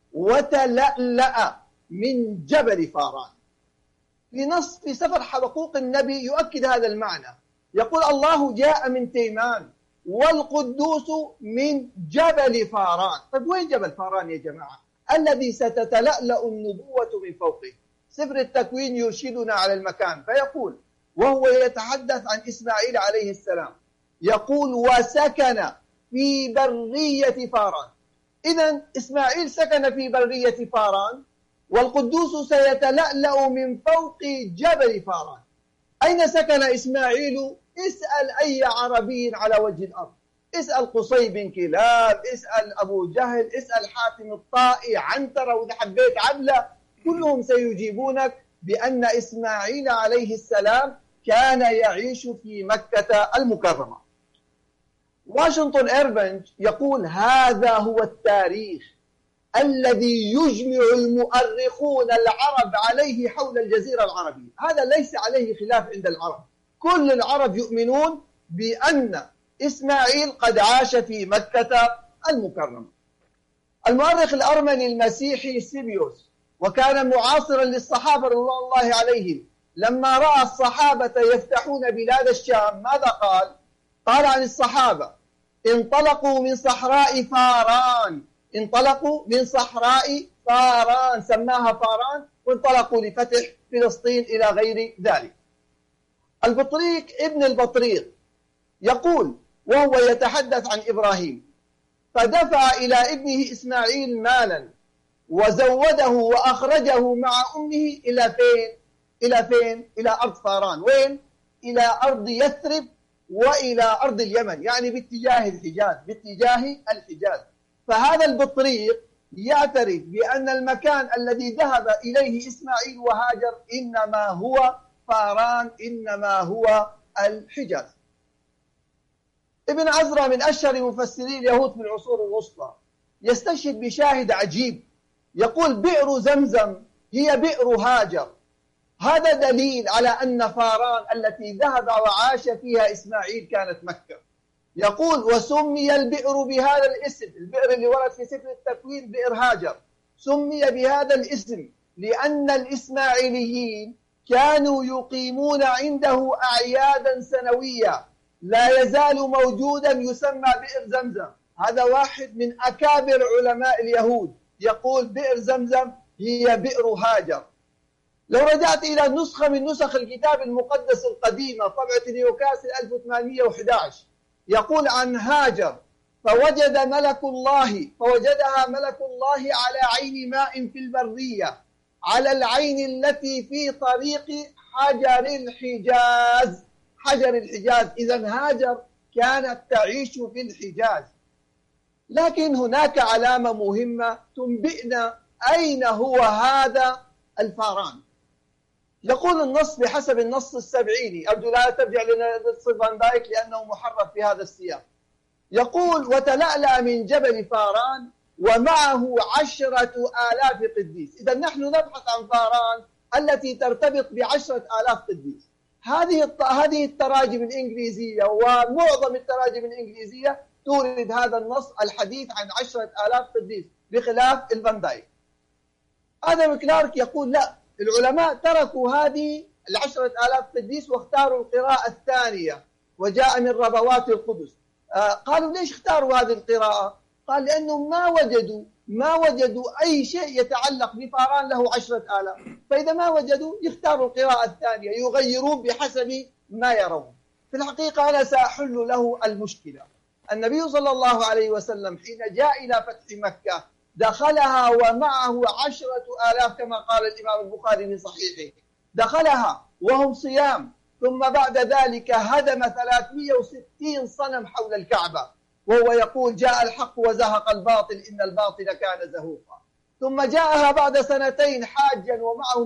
وتلألأ من جبل فاران. في نص في سفر حبقوق النبي يؤكد هذا المعنى، يقول الله جاء من تيمان والقدوس من جبل فاران. طيب وين جبل فاران يا جماعة؟ الذي ستتلألأ النبوة من فوقه. سفر التكوين يرشدنا على المكان، فيقول وهو يتحدث عن إسماعيل عليه السلام، يقول وسكن في برية فاران. إذن إسماعيل سكن في برية فاران، والقدوس سيتلألأ من فوق جبل فاران. أين سكن إسماعيل؟ اسأل أي عربي على وجه الأرض، اسأل قصي بن كلاب، اسأل أبو جهل، اسأل حاتم الطائي، عنترة، وإذا حبيت عبلة، كلهم سيجيبونك بأن إسماعيل عليه السلام كان يعيش في مكة المكرمة. واشنطن إيرفنج يقول هذا هو التاريخ الذي يجمع المؤرخون العرب عليه حول الجزيرة العربية. هذا ليس عليه خلاف عند العرب، كل العرب يؤمنون بأن إسماعيل قد عاش في مكة المكرمة. المؤرخ الأرمني المسيحي سيبيوس، وكان معاصرا للصحابة رضوان الله عليهم، لما رأى الصحابة يفتحون بلاد الشام ماذا قال؟ قال عن الصحابة انطلقوا من صحراء فاران، انطلقوا من صحراء فاران، سماها فاران، وانطلقوا لفتح فلسطين إلى غير ذلك. البطريق ابن البطريق يقول وهو يتحدث عن إبراهيم، فدفع إلى ابنه إسماعيل مالا وزوده وأخرجه مع أمه إلى فين؟ إلى فين؟ إلى أرض فاران. وين؟ إلى أرض يثرب وإلى أرض اليمن، يعني باتجاه الحجاز، باتجاه الحجاز. فهذا البطريق يعترف بأن المكان الذي ذهب إليه إسماعيل وهاجر إنما هو فاران، إنما هو الحجاز. ابن عزرا من أشهر مفسري اليهود في العصور الوسطى يستشهد بشاهد عجيب، يقول بئر زمزم هي بئر هاجر. هذا دليل على أن فاران التي ذهب وعاش فيها إسماعيل كانت مكة. يقول وسمي البئر بهذا الاسم، البئر اللي ورد في سفر التكوين بئر هاجر، سمي بهذا الاسم لأن الإسماعيليين كانوا يقيمون عنده أعيادا سنوية لا يزال موجودا يسمى بئر زمزم. هذا واحد من أكابر علماء اليهود يقول بئر زمزم هي بئر هاجر. لو رجعت إلى نسخة من نسخ الكتاب المقدس القديمة طبعة نيوكاسل 1811 يقول عن هاجر فوجدها ملك الله على عين ماء في البرية على العين التي في طريق حجر الحجاز. حجر الحجاز، إذن هاجر كانت تعيش في الحجاز. لكن هناك علامة مهمة تنبئنا أين هو هذا الفاران. يقول النص بحسب النص السبعيني، أرجو لا ترجع لنا نص فان دايك لأنه محرف في هذا السياق. يقول وتلألأ من جبل فاران ومعه 10,000 قديس. إذا نحن نبحث عن فاران التي ترتبط ب10,000 قديس. هذه التراجم الإنجليزية ومعظم التراجم الإنجليزية تورد هذا النص الحديث عن 10,000 قديس بخلاف الفان دايك. آدم كلارك يقول لا، العلماء تركوا هذه 10,000 قديس واختاروا القراءة الثانية وجاء من ربوات القدس. قالوا ليش اختاروا هذه القراءة؟ قال لأنهم ما وجدوا ما وجدوا أي شيء يتعلق بفاران له 10,000. فإذا ما وجدوا يختاروا القراءة الثانية، يغيرون بحسب ما يرون. في الحقيقة أنا سأحل له المشكلة. النبي صلى الله عليه وسلم حين جاء إلى فتح مكة دخلها ومعه 10,000 كما قال الإمام البخاري في صحيحه، دخلها وهم صيام، ثم بعد ذلك هدم 360 صنم حول الكعبة وهو يقول جاء الحق وزهق الباطل إن الباطل كان زهوقا. ثم جاءها بعد 2 حاجا ومعه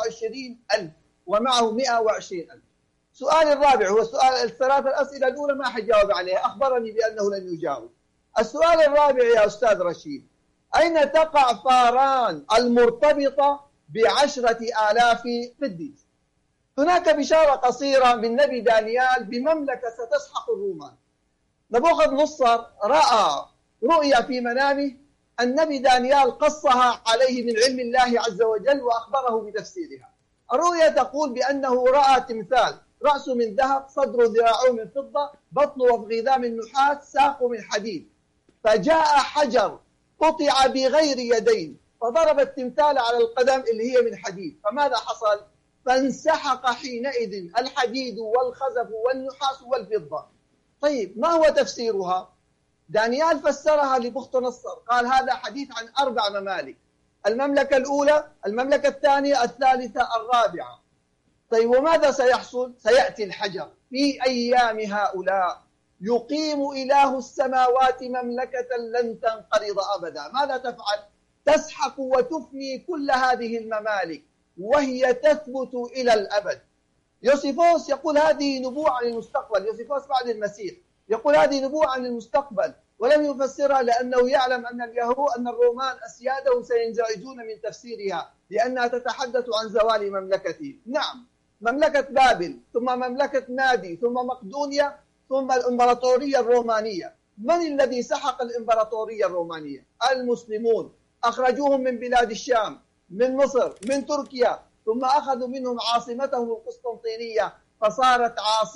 120,000. سؤال الرابع هو سؤال ال3 الأسئلة الأولى ما حجاوب عليها، أخبرني بأنه لن يجاوب. السؤال الرابع يا أستاذ رشيد، أين تقع فاران المرتبطة ب10,000 قديس؟ هناك بشارة قصيرة من نبي دانيال بمملكة ستسحق الرومان. نبوخذ نصر رأى رؤيا في منامه، النبي دانيال قصها عليه من علم الله عز وجل وأخبره بتفسيرها. الرؤيا تقول بأنه رأى تمثال رأسه من ذهب، صدره ذراعه من فضة، بطنه وفخذاه من نحاس، ساقه من حديد. فجاء حجر قطع بغير يدين فضرب التمثال على القدم اللي هي من حديد. فماذا حصل؟ فانسحق حينئذ الحديد والخزف والنحاس والفضة. طيب ما هو تفسيرها؟ دانيال فسرها لبخت نصر، قال هذا حديث عن 4 ممالك، المملكة الأولى، المملكة الثانية، الثالثة، الرابعة. طيب وماذا سيحصل؟ سيأتي الحجر في أيام هؤلاء يقيم إله السماوات مملكة لن تنقرض أبدا. ماذا تفعل؟ تسحق وتفني كل هذه الممالك وهي تثبت إلى الأبد. يوسيفوس يقول هذه نبوءة عن المستقبل، يوسيفوس بعد المسيح يقول هذه نبوءة عن المستقبل، ولم يفسرها لأنه يعلم أن اليهود أن الرومان أسيادهم سينزعجون من تفسيرها لأنها تتحدث عن زوال مملكته. نعم، مملكة بابل، ثم مملكة مادي، ثم مقدونيا، ثم الإمبراطورية الرومانية. من الذي سحق الإمبراطورية الرومانية؟ المسلمون، أخرجوهم من بلاد الشام، من مصر، من تركيا، ثم أخذوا منهم عاصمتهم القسطنطينية فصارت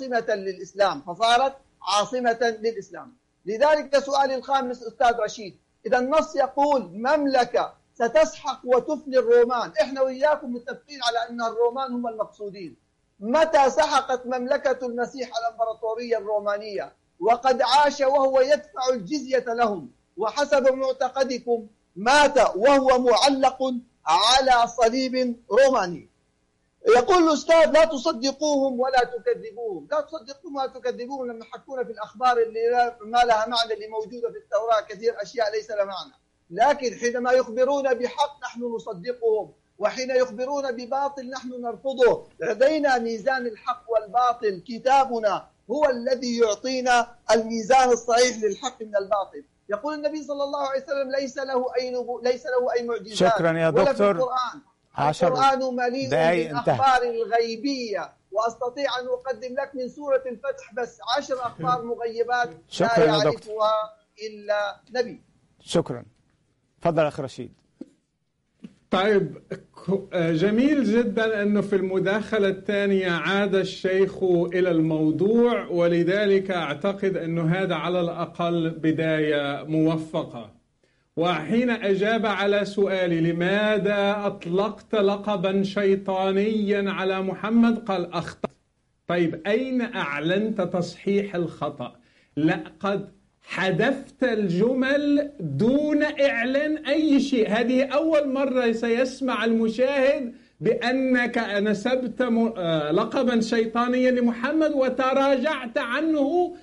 عاصمة للإسلام. لذلك سؤالي الخامس أستاذ رشيد، إذا النص يقول مملكة ستسحق وتفني الرومان، إحنا وإياكم متفقين على أن الرومان هم المقصودين. متى سحقت مملكة المسيح الإمبراطورية الرومانية وقد عاش وهو يدفع الجزية لهم، وحسب معتقدكم مات وهو معلق على صليب روماني؟ يقول الأستاذ لا تصدقوهم ولا تكذبوهم. لا تصدقوهم ولا تكذبوهم لما يحكون في الأخبار اللي ما لها معنى، اللي موجودة في التوراة كثير أشياء ليس لها معنى، لكن حينما يخبرون بحق نحن نصدقهم، وحين يخبرون بباطل نحن نرفضه. لدينا ميزان الحق والباطل، كتابنا هو الذي يعطينا الميزان الصحيح للحق من الباطل. يقول النبي صلى الله عليه وسلم ليس له أي معجزات. شكرا يا ولا دكتور. في القرآن مليء بالأخبار الغيبية، وأستطيع أن أقدم لك من سورة الفتح بس 10 أخبار مغيبات لا يعرفها إلا نبي. شكرا. تفضل أخي رشيد. طيب، جميل جدا أنه في المداخلة الثانية عاد الشيخ إلى الموضوع، ولذلك أعتقد أنه هذا على الأقل بداية موفقة. وحين أجاب على سؤالي لماذا أطلقت لقبا شيطانيا على محمد قال أخطأ. طيب أين أعلنت تصحيح الخطأ؟ لقد حذفت الجمل دون إعلان أي شيء. هذه أول مرة سيسمع المشاهد بأنك نسبت لقبا شيطانيا لمحمد وتراجعت عنه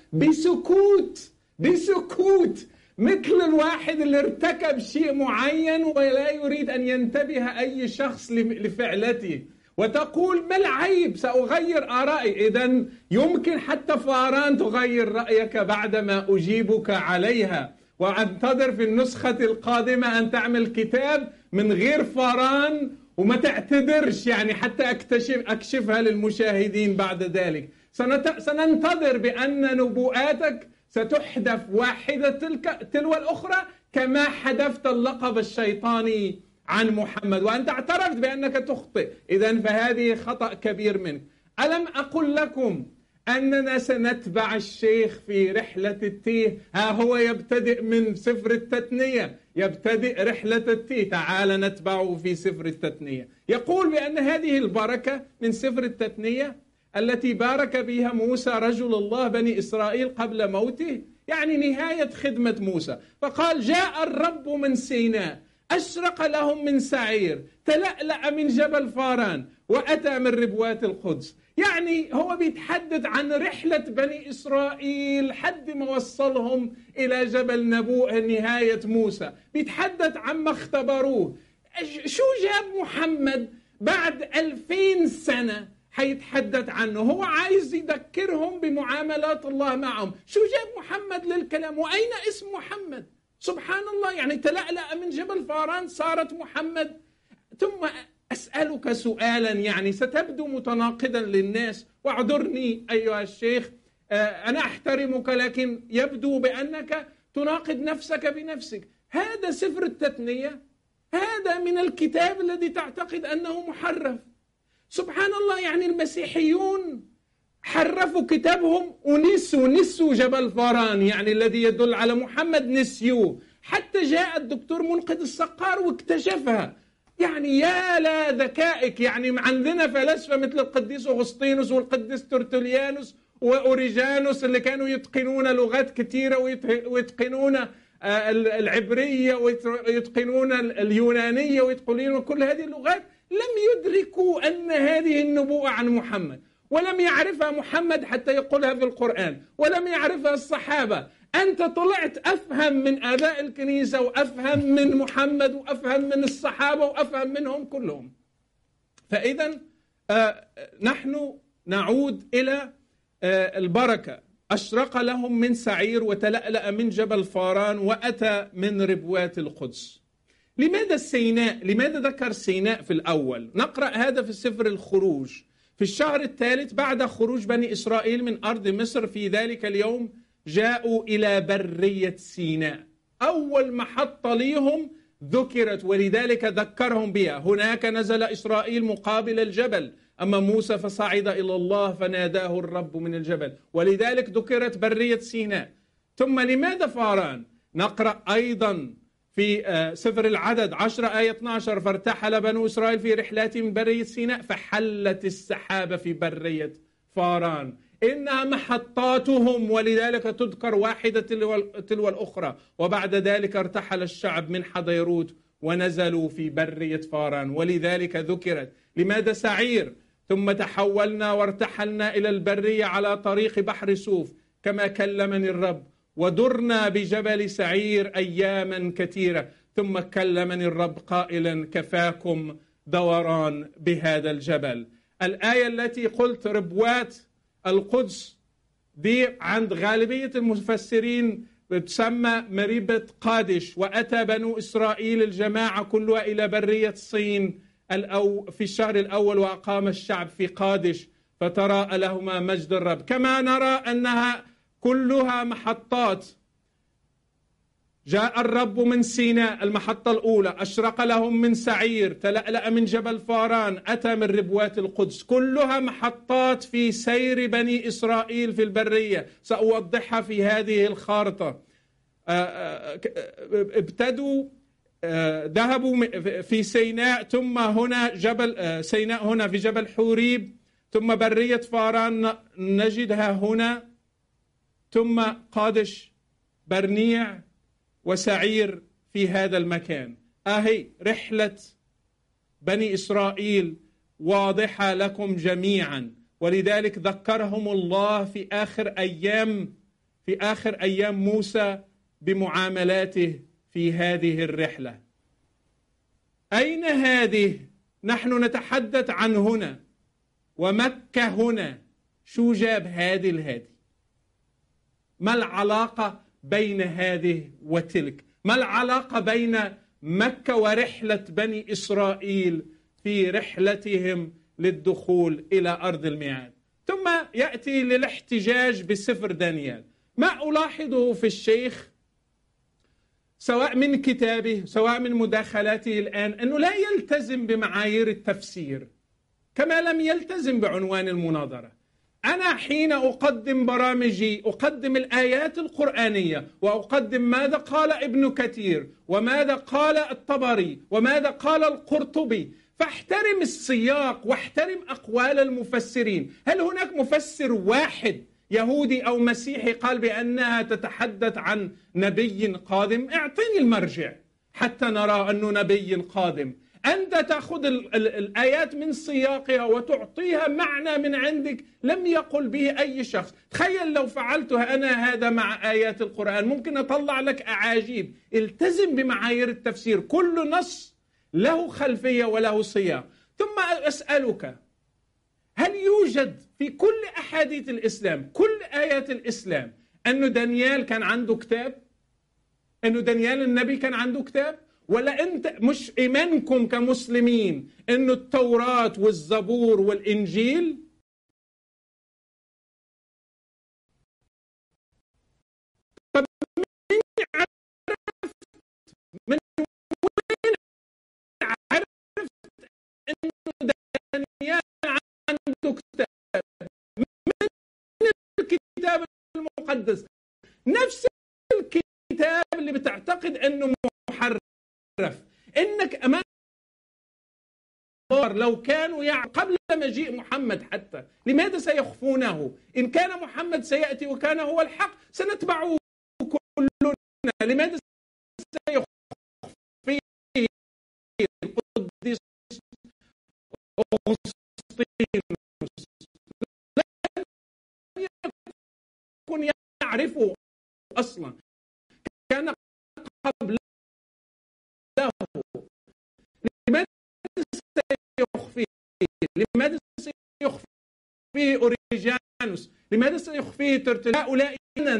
بسكوت، مثل الواحد اللي ارتكب شيء معين ولا يريد أن ينتبه أي شخص لفعلته، وتقول ما العيب سأغير آرائي. إذن يمكن حتى فاران تغير رأيك بعدما أجيبك عليها، وأنتظر في النسخة القادمة أن تعمل كتاب من غير فاران وما تعتذرش، يعني حتى أكشفها للمشاهدين بعد ذلك. سننتظر بأن نبوءاتك ستحدث واحدة تلو الأخرى كما حذفت اللقب الشيطاني عن محمد، وأنت اعترفت بأنك تخطئ. إذن فهذه خطأ كبير منك. ألم أقل لكم أننا سنتبع الشيخ في رحلة التيه. ها هو يبتدئ من سفر التثنية، يبتدئ رحلة التيه، تعال نتبعه في سفر التثنية. يقول بأن هذه البركة من سفر التثنية التي بارك بها موسى رجل الله بني إسرائيل قبل موته، يعني نهاية خدمة موسى. فقال جاء الرب من سيناء، أشرق لهم من سعير، تلألأ من جبل فاران، وأتى من ربوات القدس. يعني هو بيتحدث عن رحلة بني إسرائيل حد ما وصلهم إلى جبل نبوء نهاية موسى، بيتحدث عما اختبروه. شو جاب محمد بعد 2000 سنة حيتحدث عنه؟ هو عايز يذكرهم بمعاملات الله معهم. شو جاب محمد للكلام؟ وأين اسم محمد؟ سبحان الله، يعني تلألأ من جبل فاران صارت محمد. ثم أسألك سؤالا يعني ستبدو متناقضا للناس، واعذرني أيها الشيخ، أنا أحترمك، لكن يبدو بأنك تناقض نفسك بنفسك. هذا سفر التثنية، هذا من الكتاب الذي تعتقد أنه محرف. سبحان الله، يعني المسيحيون حرفوا كتابهم ونسوا جبل فاران، يعني الذي يدل على محمد نسيوه. حتى جاء الدكتور منقذ الصقار واكتشفها. يعني يا لا ذكائك، يعني عندنا فلاسفة مثل القديس أغسطينوس والقديس ترتوليانوس وأوريجانوس اللي كانوا يتقنون لغات كثيرة ويتقنون العبرية ويتقنون اليونانية ويتقنون كل هذه اللغات، لم يدركوا أن هذه النبوءة عن محمد، ولم يعرفها محمد حتى يقولها في القرآن، ولم يعرفها الصحابة. أنت طلعت أفهم من آباء الكنيسة وأفهم من محمد وأفهم من الصحابة وأفهم منهم كلهم. فإذا نحن نعود إلى البركة. أشرق لهم من سعير، وتلألأ من جبل فاران، وأتى من ربوات القدس. لماذا سيناء؟ لماذا ذكر سيناء في الأول؟ نقرأ هذا في سفر الخروج في الشهر الثالث بعد خروج بني إسرائيل من أرض مصر. في ذلك اليوم جاءوا إلى برية سيناء، أول محطة ليهم ذكرت، ولذلك ذكرهم بها. هناك نزل إسرائيل مقابل الجبل، أما موسى فصعد إلى الله فناداه الرب من الجبل، ولذلك ذكرت برية سيناء. ثم لماذا فاران؟ نقرأ أيضا في سفر العدد 10 آية 12: فارتحل بنو إسرائيل في رحلاتهم من برية سيناء، فحلت السحابة في برية فاران. إنها محطاتهم، ولذلك تذكر واحدة تلو الأخرى. وبعد ذلك ارتحل الشعب من حضيروت ونزلوا في برية فاران، ولذلك ذكرت. لماذا سعير؟ ثم تحولنا وارتحلنا إلى البرية على طريق بحر سوف كما كلمني الرب، ودرنا بجبل سعير أياما كثيرة، ثم كلمني الرب قائلا كفاكم دوران بهذا الجبل. الآية التي قلت ربوات القدس دي عند غالبية المفسرين تسمى مريبة قادش. وأتى بنو إسرائيل الجماعة كلها إلى برية صين في الشهر الأول، وأقام الشعب في قادش، فتراءى لهما مجد الرب. كما نرى أنها كلها محطات. جاء الرب من سيناء المحطة الأولى، أشرق لهم من سعير، تلألأ من جبل فاران، أتى من ربوات القدس. كلها محطات في سير بني إسرائيل في البرية، سأوضحها في هذه الخارطة. ابتدوا ذهبوا في سيناء، ثم هنا جبل سيناء هنا في جبل حوريب، ثم برية فاران نجدها هنا، ثم قادش برنيع وسعير في هذا المكان. أهي رحلة بني إسرائيل واضحة لكم جميعا، ولذلك ذكرهم الله في آخر أيام موسى بمعاملاته في هذه الرحلة. أين هذه؟ نحن نتحدث عن هنا ومكة هنا. شو جاب هذه الهادي؟ ما العلاقة بين هذه وتلك؟ ما العلاقة بين مكة ورحلة بني إسرائيل في رحلتهم للدخول إلى أرض الميعاد؟ ثم يأتي للاحتجاج بسفر دانيال. ما ألاحظه في الشيخ سواء من كتابه سواء من مداخلاته الآن، أنه لا يلتزم بمعايير التفسير، كما لم يلتزم بعنوان المناظرة. أنا حين أقدم برامجي أقدم الآيات القرآنية، وأقدم ماذا قال ابن كثير وماذا قال الطبري وماذا قال القرطبي، فاحترم السياق واحترم أقوال المفسرين. هل هناك مفسر واحد يهودي أو مسيحي قال بأنها تتحدث عن نبي قادم؟ اعطيني المرجع حتى نرى أنه نبي قادم. أنت تأخذ الآيات من سياقها وتعطيها معنى من عندك لم يقل به أي شخص. تخيل لو فعلتها أنا هذا مع آيات القرآن، ممكن أطلع لك أعاجيب. التزم بمعايير التفسير، كل نص له خلفية وله سياق. ثم أسألك، هل يوجد في كل أحاديث الإسلام، كل آيات الإسلام، أنه دانيال كان عنده كتاب؟ أنه دانيال النبي كان عنده كتاب؟ ولا أنت مش إيمانكم كمسلمين أنه التوراة والزبور والإنجيل؟ طب من وين عرفت أنه دانيال عنده كتاب؟ من الكتاب المقدس، نفس الكتاب اللي بتعتقد أنه محرف. إنك أمام لو كانوا قبل مجيء محمد حتى، لماذا سيخفونه؟ إن كان محمد سيأتي وكان هو الحق سنتبعه كلنا، لماذا سيخفيه القديس أغسطينوس؟ لم يكن يعرفه أصلا، كان قبل. لماذا سيخفيه؟ لماذا سيخفيه أوريجانوس؟ لماذا سيخفيه ترتل؟ هؤلاء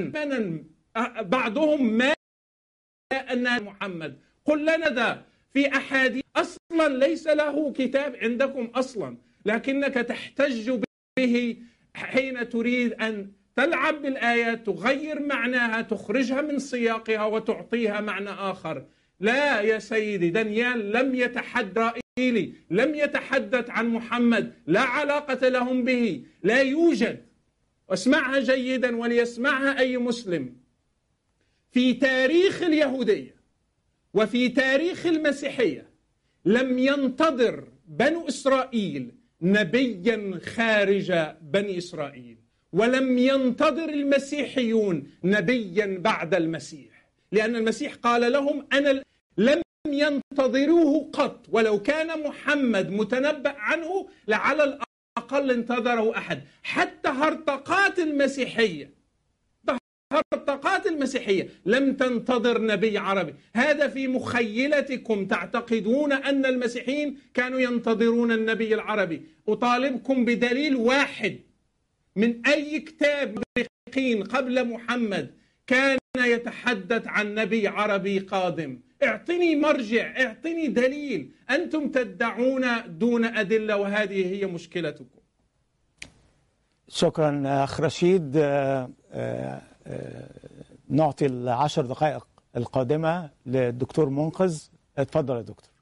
بعضهم ما أن محمد. قل لنا ذا في أحاديث أصلا ليس له كتاب عندكم أصلا، لكنك تحتج به حين تريد أن تلعب بالآيات، تغير معناها، تخرجها من سياقها وتعطيها معنى آخر. لا يا سيدي، دانيال لم يتحدث إسرائيلي، لم يتحدث عن محمد، لا علاقة لهم به، لا يوجد. واسمعها جيدا وليسمعها أي مسلم. في تاريخ اليهودية وفي تاريخ المسيحية لم ينتظر بنو إسرائيل نبيا خارج بني إسرائيل، ولم ينتظر المسيحيون نبيا بعد المسيح، لأن المسيح قال لهم أنا لم ينتظروه قط، ولو كان محمد متنبأ عنه لعلى الأقل انتظره أحد. حتى هرطقات المسيحية لم تنتظر نبي عربي. هذا في مخيلتكم، تعتقدون أن المسيحيين كانوا ينتظرون النبي العربي. أطالبكم بدليل واحد من أي كتاب قبل محمد كان يتحدث عن نبي عربي قادم. اعطني مرجع، اعطني دليل. أنتم تدعون دون أدلة، وهذه هي مشكلتكم. شكرا أخ رشيد. نعطي 10 دقائق القادمة للدكتور منقذ. اتفضل يا دكتور.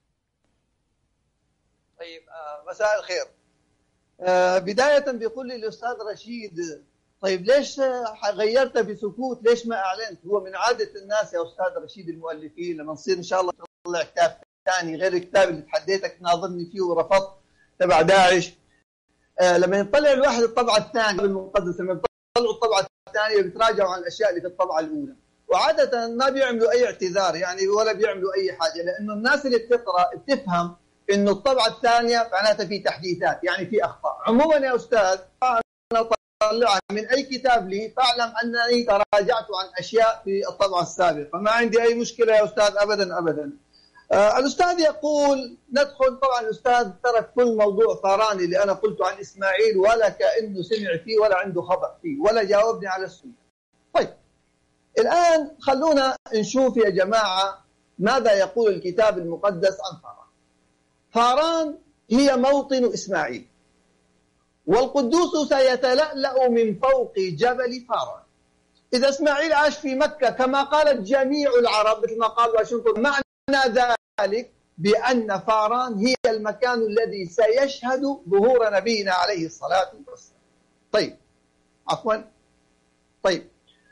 طيب، مساء الخير. بداية بيقول لي الأستاذ رشيد، طيب ليش غيرت بسكوت؟ ليش ما أعلنت؟ هو من عادة الناس يا أستاذ رشيد المؤلفين لما نصير إن شاء الله نطلع كتاب ثاني غير الكتاب اللي تحديتك تناظرني فيه ورفضت تبع داعش، لما يطلع الواحد الطبعة الثانية المقدسة، لما يطلعوا الطبعة الثانية بيتراجعوا عن الأشياء اللي في الطبعة الأولى، وعادة ما بيعملوا أي اعتذار يعني ولا بيعملوا أي حاجة، لأنه الناس اللي بتقرأ بتفهم إنه الطبعة الثانية معناتها في تحديثات، يعني في أخطاء. عموما يا أستاذ، أنا طلعها من أي كتاب لي فاعلم أنني تراجعت عن أشياء في الطبعة السابقة، ما عندي أي مشكلة يا أستاذ أبدا أبدا. الأستاذ يقول ندخل، طبعا الأستاذ ترك كل موضوع فاراني اللي أنا قلته عن إسماعيل ولا كأنه سمع فيه ولا عنده خبر فيه ولا جاوبني على السؤال. طيب الآن خلونا نشوف يا جماعة ماذا يقول الكتاب المقدس عن فاران. فاران هي موطن إسماعيل، والقدوس سيتلألأ من فوق جبل فاران. إذا إسماعيل عاش في مكة كما قالت جميع العرب، مثل ما قال واشنطن، معنى ذلك بأن فاران هي المكان الذي سيشهد ظهور نبينا عليه الصلاة والسلام. طيب عفوا. طيب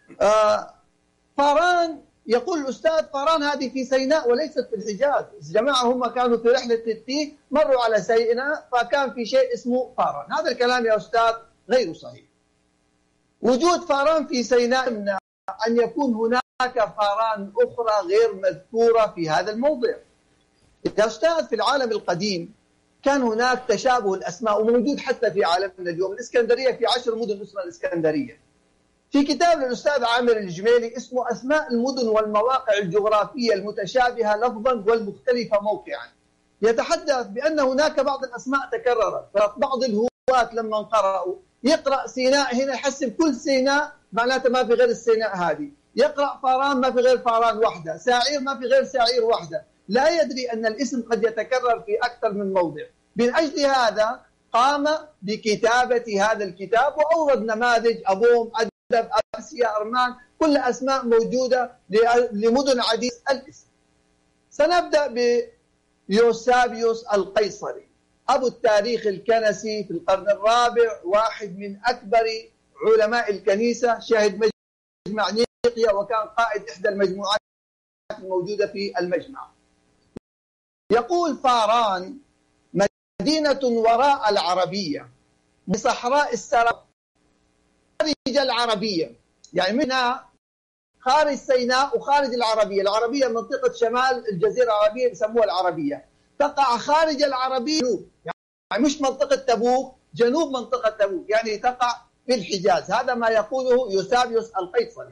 فاران، يقول الأستاذ فاران هذه في سيناء وليست في الحجاز. جماعة هم كانوا في رحلة التيه، مروا على سيناء فكان في شيء اسمه فاران. هذا الكلام يا أستاذ غير صحيح. وجود فاران في سيناء يمنع أن يكون هناك فاران أخرى غير مذكورة في هذا الموضع. يا أستاذ في العالم القديم كان هناك تشابه الأسماء، وموجود حتى في عالمنا اليوم. الإسكندرية في 10 مدن اسمها الإسكندرية. في كتاب للأستاذ عامر الجميلي اسمه أسماء المدن والمواقع الجغرافية المتشابهة لفظا والمختلفة موقعا، يتحدث بأن هناك بعض الأسماء تكررت، فبعض الهواة لما قرأوا يقرأ سيناء هنا يحسب كل سيناء معناته ما في غير السيناء هذه، يقرأ فاران ما في غير فاران واحدة، ساعير ما في غير ساعير واحدة، لا يدري أن الاسم قد يتكرر في أكثر من موضع. من أجل هذا قام بكتابة هذا الكتاب وأورد نماذج أبوم، أدب، أبسيا، أرمان، كل أسماء موجودة لمدن عديدة الاسم. سنبدأ بيوسابيوس القيصري، أبو التاريخ الكنسي في القرن الرابع، واحد من أكبر علماء الكنيسة، شهد مجمع نيقيا وكان قائد إحدى المجموعات الموجودة في المجمع. يقول فاران مدينة وراء العربية بصحراء السراء خارج العربية، يعني منها خارج سيناء وخارج العربية. العربية منطقة شمال الجزيرة العربية بسموها العربية، تقع خارج العربية جنوب، يعني مش منطقة تبوك، جنوب منطقة تبوك، يعني تقع في الحجاز. هذا ما يقوله يوسابيوس القيصري.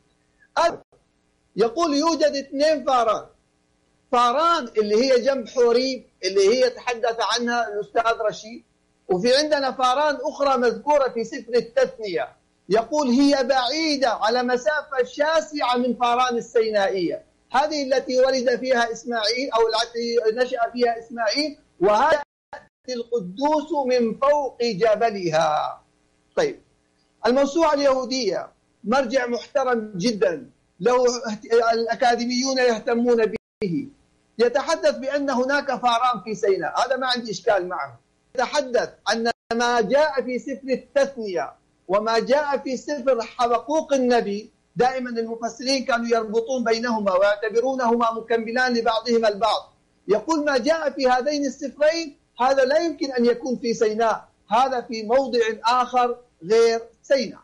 يقول يوجد 2 فاران، فاران اللي هي جنب حوريب اللي هي تحدث عنها الأستاذ رشيد، وفي عندنا فاران أخرى مذكورة في سفر التثنية، يقول هي بعيدة على مسافة شاسعة من فاران السينائية، هذه التي ولد فيها إسماعيل أو التي نشأ فيها إسماعيل، وهذا القدوس من فوق جبلها. طيب الموسوعة اليهودية مرجع محترم جدا، له الأكاديميون يهتمون به، يتحدث بأن هناك فاران في سيناء، هذا ما عندي إشكال معه. يتحدث أن ما جاء في سفر التثنية وما جاء في سفر حبقوق النبي، دائما المفسرين كانوا يربطون بينهما ويعتبرونهما مكملان لبعضهما البعض. يقول ما جاء في هذين السفرين هذا لا يمكن أن يكون في سيناء، هذا في موضع آخر غير سيناء.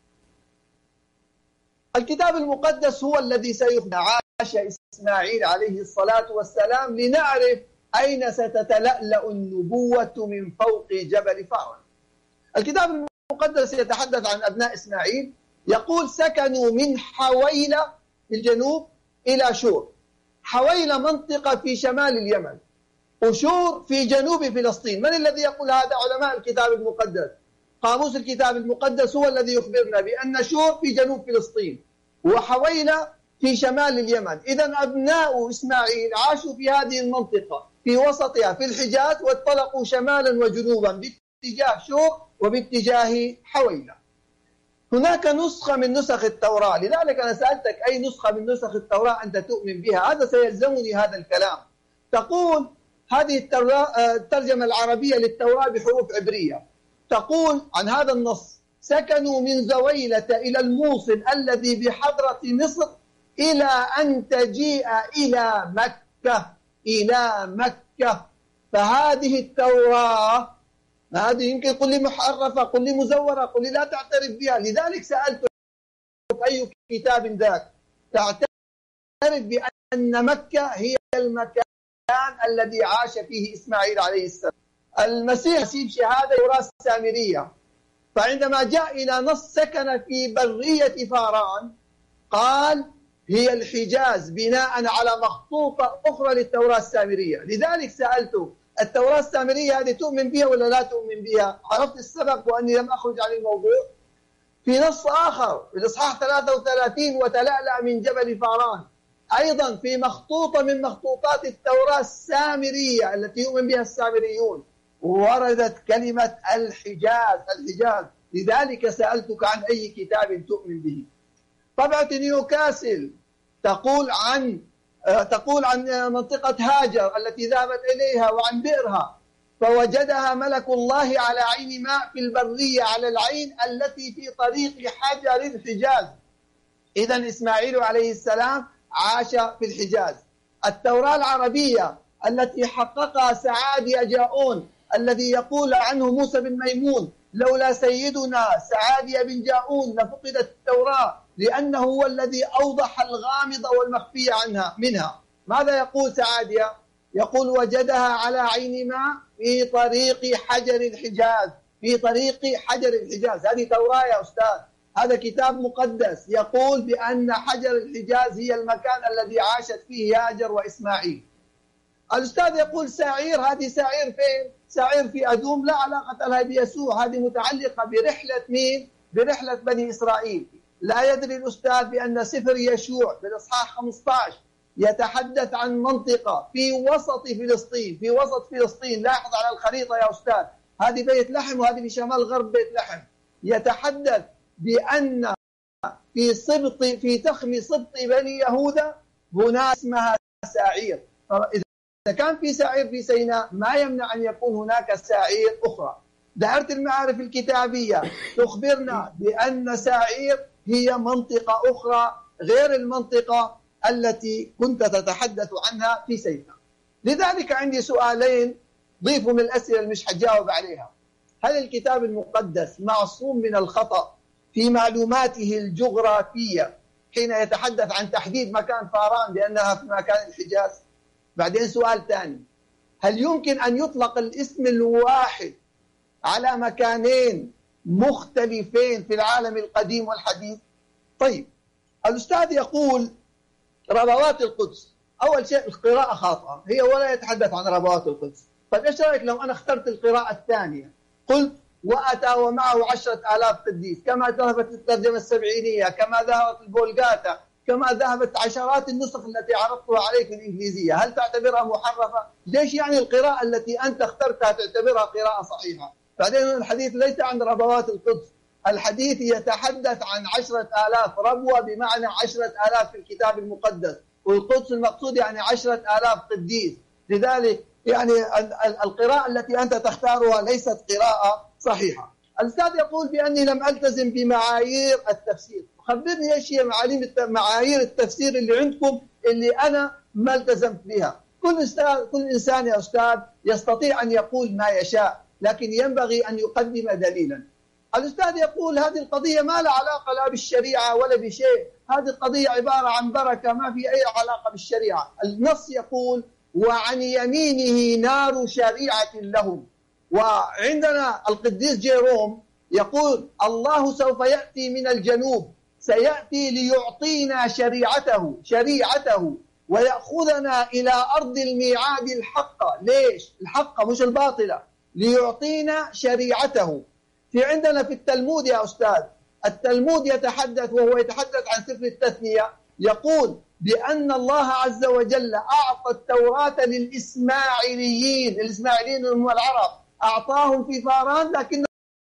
الكتاب المقدس هو الذي سيخبرنا عاش إسماعيل عليه الصلاة والسلام لنعرف أين ستتلألأ النبوة من فوق جبل فاران. الكتاب المقدس يتحدث عن أبناء إسماعيل، يقول سكنوا من حويلة في الجنوب إلى شور. حويلة منطقة في شمال اليمن، وشور في جنوب فلسطين. من الذي يقول هذا؟ علماء الكتاب المقدس. قاموس الكتاب المقدس هو الذي يخبرنا بأن شور في جنوب فلسطين وحويلة في شمال اليمن. إذن أبناء إسماعيل عاشوا في هذه المنطقة في وسطها في الحجاز، وانطلقوا شمالا وجنوبا باتجاه شور وباتجاه حويلة. هناك نسخة من نسخ التوراة، لذلك أنا سألتك أي نسخة من نسخ التوراة أنت تؤمن بها، هذا سيلزمني هذا الكلام. تقول هذه الترجمة العربية للتوراة بحروف عبرية، تقول عن هذا النص سكنوا من زويلة إلى الموصل الذي بحضرة مصر إلى أن تجيء إلى مكة، إلى مكة. فهذه التوراة، هذه يمكن قل لي محرفة، قل لي مزورة، قل لي لا تعترف بها. لذلك سألتك أي كتاب ذاك تعترف بأن مكة هي المكان الذي عاش فيه إسماعيل عليه السلام. المسيح يسيب شهادة التوراة السامرية، فعندما جاء إلى نص سكن في برية فاران قال هي الحجاز بناء على مخطوطة أخرى للتوراة السامرية. لذلك سألته التوراة السامرية هذه تؤمن بها ولا لا تؤمن بها؟ عرفت السبب وأني لم أخرج عن الموضوع. في نص آخر في الإصحاح 33 وتلألأ من جبل فاران، أيضا في مخطوطة من مخطوطات التوراة السامرية التي يؤمن بها السامريون وردت كلمة الحجاز. لذلك سألتك عن أي كتاب تؤمن به. طبعة نيوكاسل تقول عن منطقة هاجر التي ذهبت إليها وعن بئرها، فوجدها ملك الله على عين ماء في البرية، على العين التي في طريق حجر الحجاز. إذن إسماعيل عليه السلام عاش في الحجاز. التوراة العربية التي حققها سعادي جاؤون الذي يقول عنه موسى بن ميمون: لولا سيدنا سعادي بن جاؤون لفقدت التوراة، لأنه هو الذي أوضح الغامض والمخفي منها. ماذا يقول سعادية؟ يقول: وجدها على عين ماء في طريق حجر الحجاز، في طريق حجر الحجاز. هذه توراة يا أستاذ، هذا كتاب مقدس يقول بأن حجر الحجاز هي المكان الذي عاشت فيه هاجر وإسماعيل. الأستاذ يقول سعير، هذه سعير فين؟ سعير في أدوم، لا علاقة لها بيسوع، هذه متعلقة برحلة مين؟ برحلة بني إسرائيل. لا يدري الأستاذ بأن سفر يشوع بالإصحاح 15 يتحدث عن منطقة في وسط فلسطين، في وسط فلسطين. لاحظ على الخريطة يا أستاذ، هذه بيت لحم وهذه في شمال غرب بيت لحم. يتحدث بأن في تخم سبط بني يهوذا هنا اسمها سعير. إذا كان في سعير في سيناء ما يمنع أن يكون هناك سعير أخرى. دائرة المعارف الكتابية تخبرنا بأن سعير هي منطقة أخرى غير المنطقة التي كنت تتحدث عنها في سيناء. لذلك عندي سؤالين ضيفوا من الأسئلة اللي مش حجاوب عليها. هل الكتاب المقدس معصوم من الخطأ في معلوماته الجغرافية حين يتحدث عن تحديد مكان فاران بأنها في مكان الحجاز؟ بعدين سؤال ثاني: هل يمكن أن يطلق الاسم الواحد على مكانين مختلفين في العالم القديم والحديث؟ طيب، الأستاذ يقول ربوات القدس. أول شيء القراءة خاطئة، هي ولا يتحدث عن ربوات القدس. طيب إيش رأيك لو أنا اخترت القراءة الثانية، قلت وأتى ومعه 10,000 قديس، كما ذهبت الترجمة السبعينية، كما ذهبت البولغاتا، كما ذهبت عشرات النسخ التي عرضتها عليك الإنجليزية؟ هل تعتبرها محرفة؟ ليش يعني القراءة التي أنت اخترتها تعتبرها قراءة صحيحة؟ بعدين الحديث ليس عن ربوات القدس، الحديث يتحدث عن 10,000 ربوة، بمعنى 10,000 في الكتاب المقدس، والقدس المقصود يعني 10,000 قديس. لذلك يعني القراءة التي أنت تختارها ليست قراءة صحيحة. الأستاذ يقول بأني لم ألتزم بمعايير التفسير. خبرني ايش هي معايير التفسير اللي عندكم اللي أنا ما التزمت بها. كل إنسان يا أستاذ يستطيع أن يقول ما يشاء، لكن ينبغي أن يقدم دليلا. الأستاذ يقول هذه القضية ما لها علاقة لا بالشريعة ولا بشيء، هذه القضية عبارة عن بركة، ما في أي علاقة بالشريعة. النص يقول وعن يمينه نار شريعة لهم. وعندنا القديس جيروم يقول الله سوف يأتي من الجنوب، سيأتي ليعطينا شريعته ويأخذنا إلى أرض الميعاد الحقة. ليش؟ الحقة مش الباطلة، ليعطينا شريعته. في عندنا في التلمود يا أستاذ، التلمود يتحدث وهو يتحدث عن سفر التثنية، يقول بأن الله عز وجل أعطى التوراة للإسماعيليين هم العرب، أعطاهم في فاران لكنهم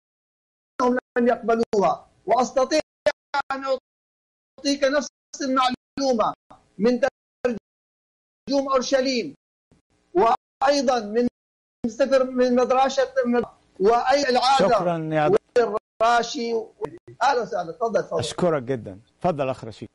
لم يقبلوها. وأستطيع أن أعطيك نفس المعلومة من ترجمة أورشليم، وأيضا من سفر من مدرسة وأي العادة. شكرا يا راشي. أهلا وسهلا، تفضل. أشكرك جدا، تفضل أخ رشيد.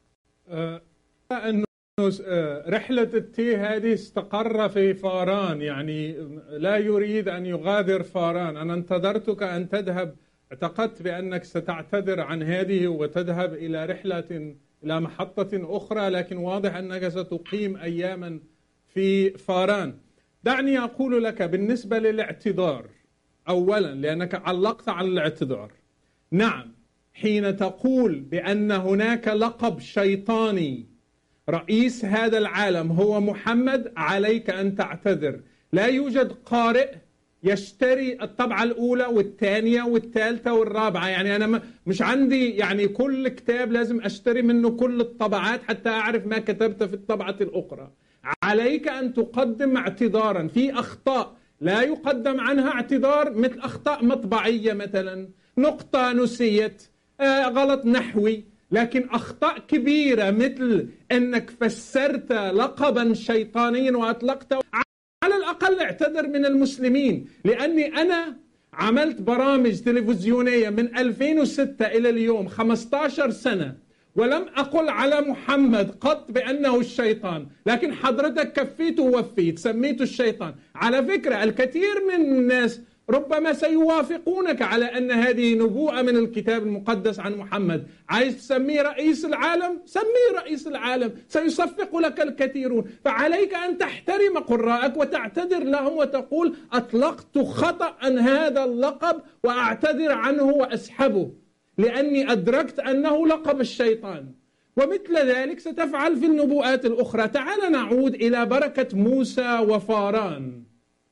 أنه رحلة التي هذه استقر في فاران، يعني لا يريد أن يغادر فاران. أنا انتظرتك أن تذهب، اعتقدت بأنك ستعتذر عن هذه وتذهب إلى رحلة إلى محطة أخرى، لكن واضح أنك ستقيم أياما في فاران. دعني أقول لك بالنسبة للاعتذار، أولا لأنك علقت على الاعتذار. نعم، حين تقول بأن هناك لقب شيطاني رئيس هذا العالم هو محمد، عليك أن تعتذر. لا يوجد قارئ يشتري الطبعة الأولى والثانية والثالثة والرابعة. يعني أنا مش عندي يعني كل كتاب لازم أشتري منه كل الطبعات حتى أعرف ما كتبت في الطبعة الأخرى. عليك أن تقدم اعتذارا في أخطاء لا يقدم عنها اعتذار، مثل أخطاء مطبعية مثلا، نقطة نسيت، غلط نحوي. لكن أخطاء كبيرة مثل أنك فسرت لقبا شيطانيا وأطلقته، على الأقل اعتذر من المسلمين، لأني أنا عملت برامج تلفزيونية من 2006 إلى اليوم 15 سنة، ولم أقل على محمد قط بأنه الشيطان، لكن حضرتك كفيت ووفيت سميته الشيطان. على فكرة الكثير من الناس ربما سيوافقونك على أن هذه نبوءة من الكتاب المقدس عن محمد. عايز تسميه رئيس العالم؟ سميه رئيس العالم، سيصفق لك الكثيرون. فعليك أن تحترم قراءك وتعتذر لهم وتقول أطلقت خطأ هذا اللقب وأعتذر عنه وأسحبه، لأني أدركت أنه لقب الشيطان. ومثل ذلك ستفعل في النبوءات الأخرى. تعال نعود إلى بركة موسى وفاران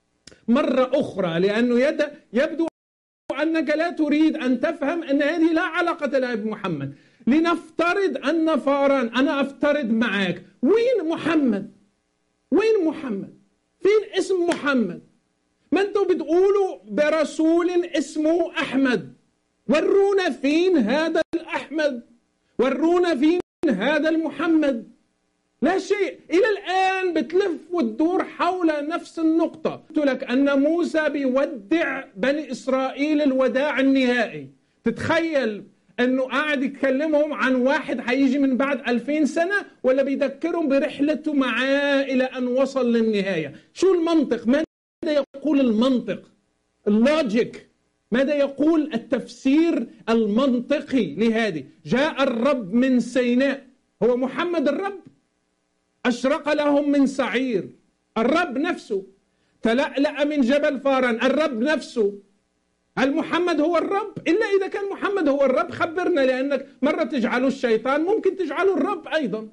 مرة أخرى، لأنه يبدو أنك لا تريد أن تفهم أن هذه لا علاقة لها بمحمد. لنفترض أن فاران، أنا أفترض معك، وين محمد؟ وين محمد؟ فين اسم محمد؟ ما أنتم بتقولوا برسول اسمه أحمد، ورونا فين هذا الأحمد، ورونا فين هذا المحمد. لا شيء. إلى الآن بتلف وتدور حول نفس النقطة. قلت لك أن موسى بيودع بني إسرائيل الوداع النهائي. تتخيل أنه قاعد يتكلمهم عن واحد هيجي من بعد 2000 سنة، ولا بيذكرهم برحلته معاه إلى أن وصل للنهاية؟ شو المنطق؟ ماذا يقول المنطق؟ اللوجيك. ماذا يقول التفسير المنطقي لهذه؟ جاء الرب من سيناء، هو محمد الرب؟ أشرق لهم من سعير، الرب نفسه. تلألأ من جبل فاران، الرب نفسه. هل محمد هو الرب؟ إلا إذا كان محمد هو الرب خبرنا، لأنك مرة تجعله الشيطان ممكن تجعله الرب أيضا.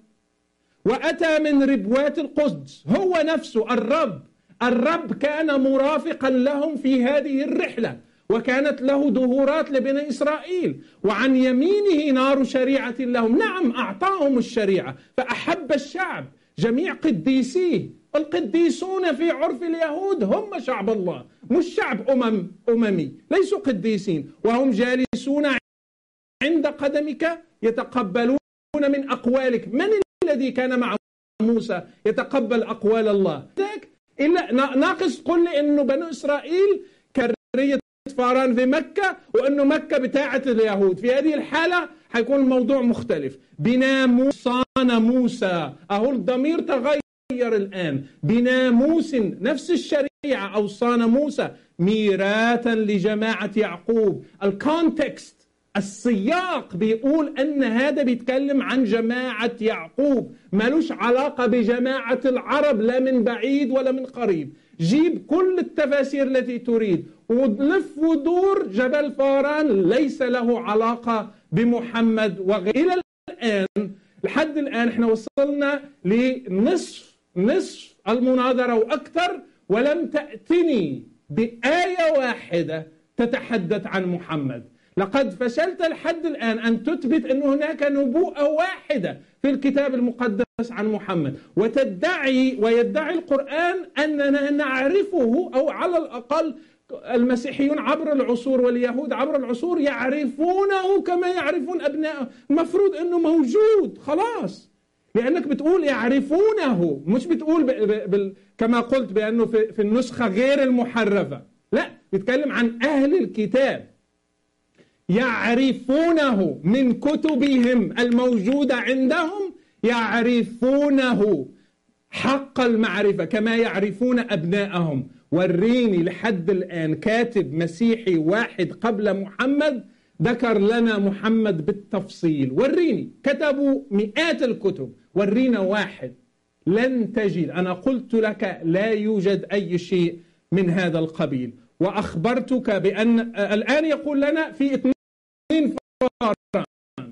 وأتى من ربوات القدس، هو نفسه الرب. الرب كان مرافقا لهم في هذه الرحلة، وكانت له ظهورات لبني إسرائيل، وعن يمينه نار شريعة لهم. نعم أعطاهم الشريعة، فأحب الشعب جميع قديسيه. القديسون في عرف اليهود هم شعب الله، مش شعب أممي، ليسوا قديسين. وهم جالسون عند قدمك يتقبلون من أقوالك. من الذي كان مع موسى يتقبل أقوال الله؟ إلا ناقص تقول لي إنه بنو إسرائيل كرية فاران في مكة، وأنه مكة بتاعة اليهود. في هذه الحالة حيكون الموضوع مختلف. بناموس صان موسى، أهو الضمير تغير الآن. بناموس نفس الشريعة أو صان موسى ميراثا لجماعة يعقوب. الكونتكست، السياق بيقول أن هذا بيتكلم عن جماعة يعقوب، ملوش علاقة بجماعة العرب لا من بعيد ولا من قريب. جيب كل التفاسير التي تريد ولف ودور، جبل فاران ليس له علاقة بمحمد وغيره. إلى الآن لحد الآن احنا وصلنا لنصف المناظرة وأكثر، ولم تأتني بآية واحدة تتحدث عن محمد. لقد فشلت لحد الآن أن تثبت أن هناك نبوءة واحدة في الكتاب المقدس عن محمد، ويدعي القرآن أننا نعرفه، أو على الأقل المسيحيون عبر العصور واليهود عبر العصور يعرفونه كما يعرفون أبنائهم. المفروض أنه موجود خلاص، لأنك بتقول يعرفونه، مش بتقول كما قلت بأنه في النسخة غير المحرفة. لا، بيتكلم عن أهل الكتاب يعرفونه من كتبهم الموجودة عندهم، يعرفونه حق المعرفة كما يعرفون أبنائهم. وريني لحد الآن كاتب مسيحي واحد قبل محمد ذكر لنا محمد بالتفصيل. وريني، كتبوا مئات الكتب، ورينا واحد. لن تجد. أنا قلت لك لا يوجد أي شيء من هذا القبيل، وأخبرتك بأن الآن يقول لنا في 2 فاران.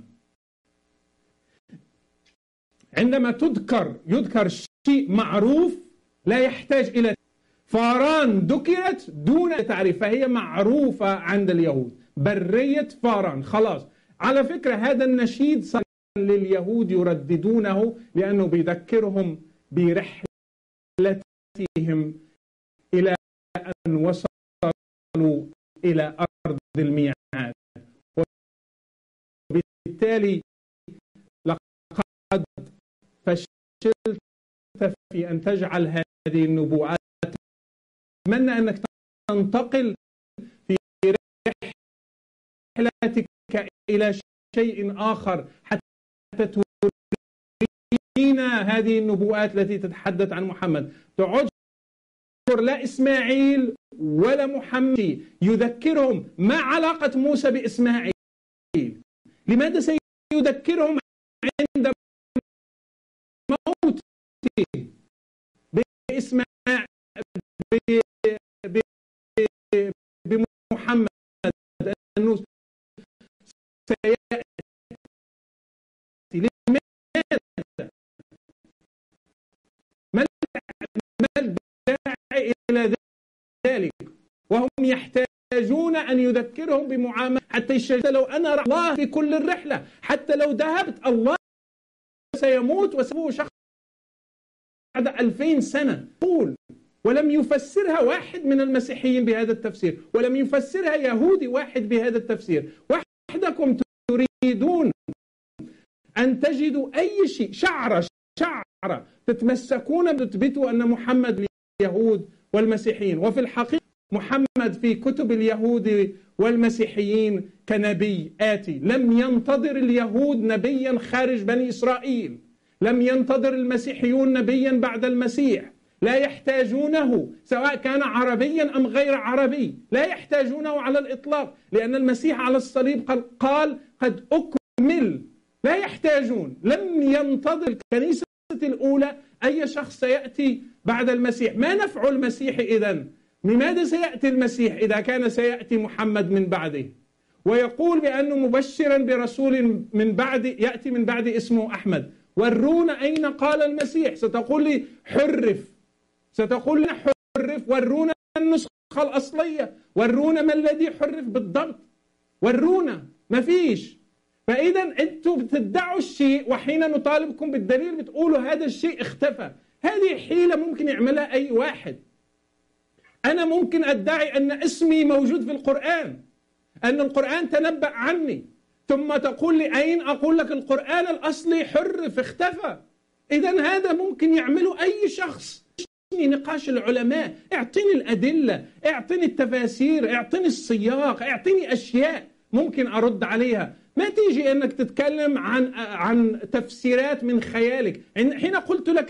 عندما يذكر شيء معروف لا يحتاج إلى فاران، ذكرت دون تعريف، فهي معروفة عند اليهود. برية فاران خلاص. على فكرة هذا النشيد صار لليهود يرددونه، لأنه بيذكرهم برحلتهم إلى أن وصلوا إلى أرض الميعاد. وبالتالي لقد فشلت في أن تجعل هذه النبوءات أتمنى أنك تنتقل في رحلتك إلى شيء آخر حتى ترينا هذه النبوءات التي تتحدث عن محمد. تعود لا إسماعيل ولا محمد يذكرهم ما علاقة موسى بإسماعيل. لماذا سيذكرهم عند موته بإسماعيل بمحمد أنه سيأتي؟ لماذا؟ ما الداعي إلى ذلك؟ وهم يحتاجون أن يذكرهم بمعاملة حتى الشجاعة. لو أنا الله في كل الرحلة، حتى لو ذهبت الله سيموت وسيبه شخص بعد 2000 سنة. قول ولم يفسرها واحد من المسيحيين بهذا التفسير، ولم يفسرها يهودي واحد بهذا التفسير. وحدكم تريدون أن تجدوا أي شيء شعرة تتمسكون تثبتوا أن محمد اليهود والمسيحيين. وفي الحقيقة محمد في كتب اليهود والمسيحيين كنبي آتي. لم ينتظر اليهود نبيا خارج بني إسرائيل، لم ينتظر المسيحيون نبيا بعد المسيح. لا يحتاجونه سواء كان عربيا أم غير عربي، لا يحتاجونه على الإطلاق، لأن المسيح على الصليب قال قد أكمل. لا يحتاجون. لم ينتظر الكنيسة الأولى أي شخص سيأتي بعد المسيح. ما نفع المسيح إذن؟ لماذا سيأتي المسيح إذا كان سيأتي محمد من بعده؟ ويقول بأنه مبشرا برسول من بعد يأتي من بعد اسمه أحمد. ورونا أين قال المسيح. ستقول لي حرف، ستقول لنا حرف. ورونا النسخة الأصلية، ورونا ما الذي حرف بالضبط، ورونا. ما فيش. فإذا أنتم بتدعوا الشيء وحين نطالبكم بالدليل بتقولوا هذا الشيء اختفى. هذه حيلة ممكن يعملها أي واحد. أنا ممكن أدعي أن اسمي موجود في القرآن، أن القرآن تنبأ عني، ثم تقول لي أين؟ أقول لك القرآن الأصلي حرف اختفى. إذا هذا ممكن يعمله أي شخص. نقاش العلماء، اعطيني الأدلة، اعطيني التفاسير، اعطيني السياق، اعطيني أشياء ممكن أرد عليها. ما تيجي أنك تتكلم عن تفسيرات من خيالك. حين قلت لك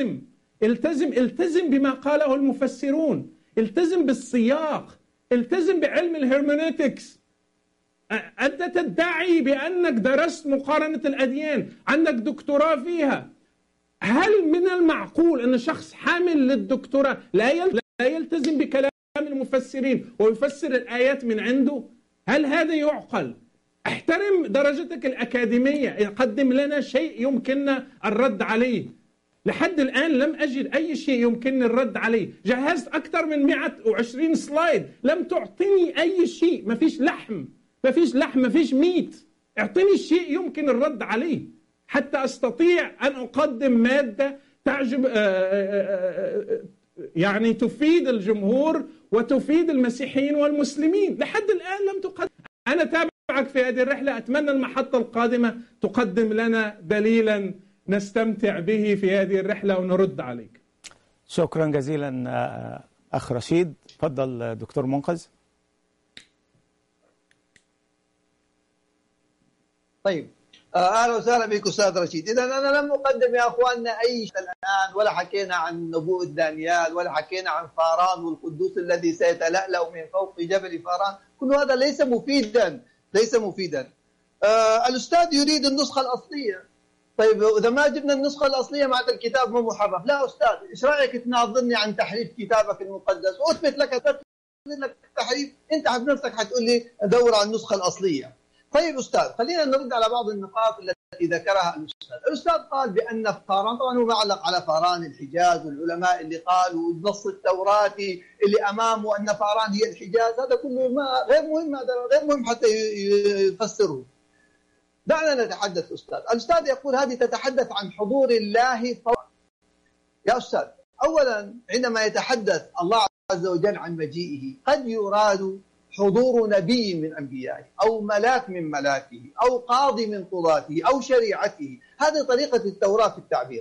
التزم بما قاله المفسرون، التزم بالسياق، التزم بعلم الهرمونيتكس. أنت تدعي بأنك درست مقارنة الأديان، عندك دكتوراه فيها. هل من المعقول أن شخص حامل للدكتوراه لا يلتزم بكلام المفسرين ويفسر الآيات من عنده؟ هل هذا يعقل؟ احترم درجتك الأكاديمية، قدم لنا شيء يمكننا الرد عليه. لحد الآن لم أجد أي شيء يمكنني الرد عليه. جهزت أكثر من 120 سلايد، لم تعطيني أي شيء. ما فيش لحم، ما فيش ميت. اعطيني شيء يمكن الرد عليه حتى أستطيع أن أقدم مادة تعجب يعني تفيد الجمهور وتفيد المسيحيين والمسلمين. لحد الآن لم تقدم. أنا تابعك في هذه الرحلة. أتمنى المحطة القادمة تقدم لنا دليلا نستمتع به في هذه الرحلة ونرد عليك. شكرا جزيلا أخ رشيد. تفضل دكتور منقذ. طيب، اهلا وسهلا بك استاذ رشيد. اذا انا لم اقدم يا اخواننا اي شيء الان، ولا حكينا عن نبوءة دانيال، ولا حكينا عن فاران والقدوس الذي سيتلألأ من فوق جبل فاران. كل هذا ليس مفيدا. الاستاذ يريد النسخة الأصلية. طيب إذا ما جبنا النسخة الأصلية معناته الكتاب مو محرف. لا أستاذ، إيش رأيك تناظرني عن تحريف كتابك المقدس وأثبت لك التحريف؟ أنت بنفسك حتقول لي أدور على النسخة الأصلية. طيب أستاذ، خلينا نرد على بعض النقاط التي ذكرها الأستاذ قال بأن فاران، طبعا هو معلق على فاران الحجاز والعلماء اللي قالوا النص التوراتي اللي أمامه أن فاران هي الحجاز. هذا كله غير مهم، هذا غير مهم حتى يفسره. دعنا نتحدث. الأستاذ يقول هذه تتحدث عن حضور الله فوق. يا أستاذ، أولا عندما يتحدث الله عز وجل عن مجيئه قد يراد حضور نبي من أنبيائه، أو ملاك من ملاكه، أو قاضي من قضاته، أو شريعته. هذه طريقة التوراة في التعبير.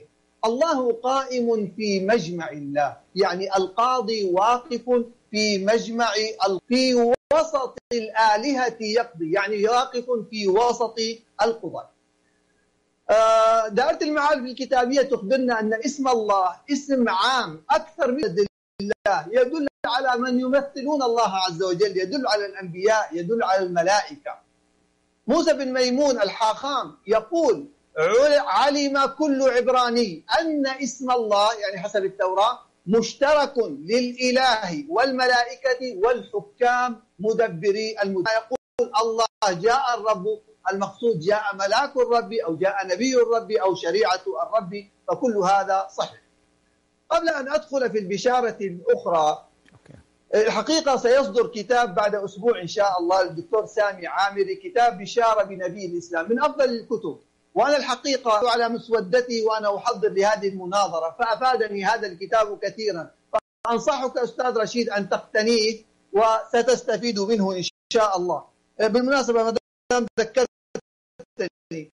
الله قائم في مجمع الله، يعني القاضي واقف في مجمع في وسط الآلهة يقضي، يعني واقف في وسط القضاة. دائرة المعارف الكتابية تخبرنا أن اسم الله اسم عام أكثر من الله، يدل على من يمثلون الله عز وجل، يدل على الأنبياء، يدل على الملائكة. موسى بن ميمون الحاخام يقول: علم كل عبراني أن اسم الله، يعني حسب التوراة، مشترك للإله والملائكة والحكام مدبري المدبر. يقول الله جاء الرب، المقصود جاء ملاك الرب أو جاء نبي الرب أو شريعة الرب، فكل هذا صحيح. قبل أن أدخل في البشارة الأخرى، الحقيقة سيصدر كتاب بعد أسبوع إن شاء الله للدكتور سامي عامري، كتاب بشارة بنبي الإسلام، من أفضل الكتب. وأنا الحقيقة على مسودتي وأنا أحضر لهذه المناظرة، فأفادني هذا الكتاب كثيرا، فأنصحك أستاذ رشيد أن تقتنيه وستستفيد منه إن شاء الله. بالمناسبة ما دام ذكرتني،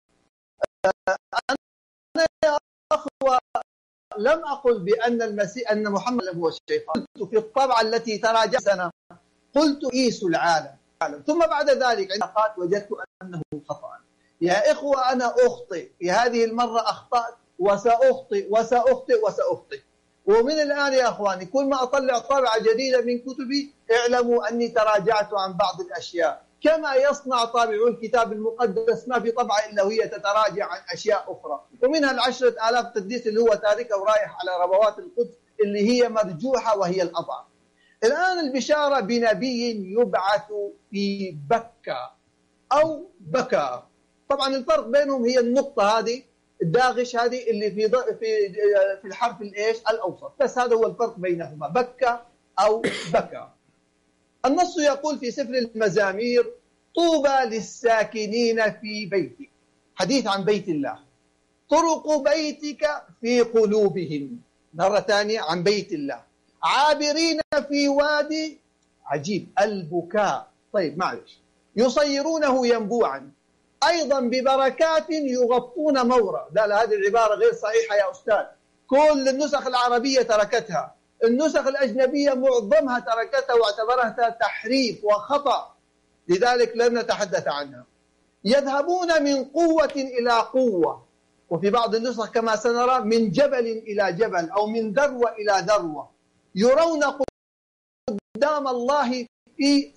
أنا يا أخوة لم أقل بأن المسيح أن محمد هو الشيطان. قلت في الطبعة التي تراجع سنة، قلت قيس العالم، ثم بعد ذلك عندما وجدت أنه خطأ. يا إخوة أنا أخطئ، في هذه المرة أخطأت وسأخطئ وسأخطئ وسأخطئ. ومن الآن يا أخواني كل ما أطلع طبعة جديدة من كتبي اعلموا أني تراجعت عن بعض الأشياء، كما يصنع طابعو الكتاب المقدس، ما في طبعة إلا وهي تتراجع عن أشياء أخرى، ومنها 10,000 قديس اللي هو تاركه ورايح على ربوات القدس اللي هي مرجوحة وهي الأضعف. الآن البشارة بنبي يبعث في بكة أو بكى. طبعا الفرق بينهم هي النقطة هذه الداغش هذه اللي في الحرف الإيش الأوسط، بس هذا هو الفرق بينهما، بكى أو بكى. النص يقول في سفر المزامير: طوبى للساكنين في بيتك، حديث عن بيت الله، طرق بيتك في قلوبهم، مرة ثانية عن بيت الله، عابرين في وادي، عجيب، البكاء، طيب معلش، يصيرونه ينبوعا، أيضا ببركات يغطون مورا. لا هذه العبارة غير صحيحة يا أستاذ، كل النسخ العربية تركتها، النسخ الأجنبية معظمها تركتها واعتبرتها تحريف وخطأ، لذلك لم نتحدث عنها. يذهبون من قوة إلى قوة، وفي بعض النسخ كما سنرى من جبل إلى جبل أو من ذروة إلى ذروة، يرون قدام الله في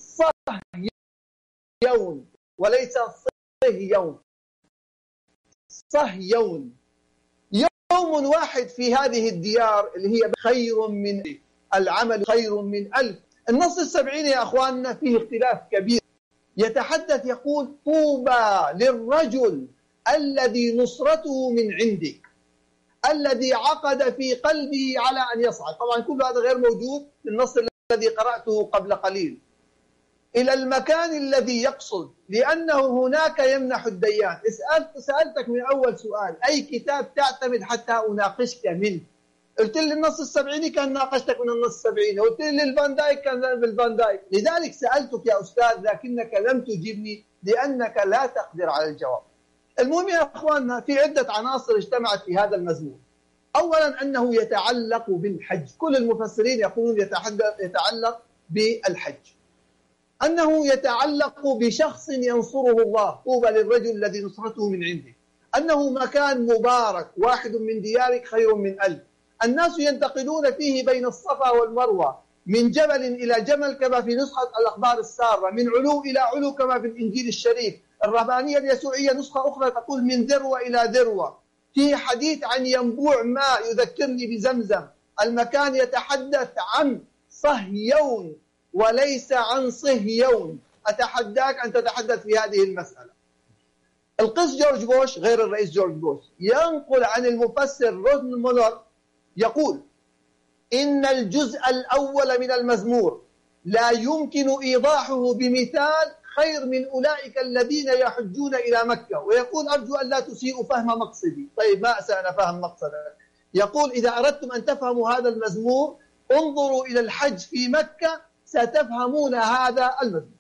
صهيون، وليس صهيون، صهيون، يوم واحد في هذه الديار اللي هي خير من العمل خير من 1000. النص السبعيني يا أخواننا فيه اختلاف كبير، يتحدث يقول: طوبى للرجل الذي نصرته من عندك، الذي عقد في قلبه على أن يصعد. طبعا كل هذا غير موجود في النص الذي قرأته قبل قليل. إلى المكان الذي يقصد، لأنه هناك يمنح الديان. سألتك من أول سؤال: أي كتاب تعتمد حتى أناقشك منه؟ قلت لي النص السبعيني، كان ناقشتك من النص السبعيني. قلت لي الفان دايك، كان بالفان دايك. لذلك سألتك يا أستاذ لكنك لم تجبني لأنك لا تقدر على الجواب. المهم يا أخواننا في عدة عناصر اجتمعت في هذا المزمور. أولا أنه يتعلق بالحج، كل المفسرين يقولون يتعلق بالحج، أنه يتعلق بشخص ينصره الله، طوبى للرجل الذي نصرته من عنده، أنه مكان مبارك، واحد من ديارك خير من 1000. الناس ينتقلون فيه بين الصفا والمروة، من جبل إلى جبل كما في نسخة الأخبار السارة، من علو إلى علو كما في الإنجيل الشريف. الرهبانية اليسوعية نسخة أخرى تقول من ذروة إلى ذروة. في حديث عن ينبوع ماء يذكرني بزمزم. المكان يتحدث عن صهيون وليس عن صهيون. أتحداك أن تتحدث في هذه المسألة. القس جورج بوش، غير الرئيس جورج بوش، ينقل عن المفسر رودن مولر يقول: إن الجزء الأول من المزمور لا يمكن إيضاحه بمثال خير من أولئك الذين يحجون إلى مكة. ويقول: أرجو أن لا تسيئوا فهم مقصدي. طيب ما أسأنا فهم مقصدك؟ يقول: إذا أردتم أن تفهموا هذا المزمور انظروا إلى الحج في مكة ستفهمون هذا المزمور.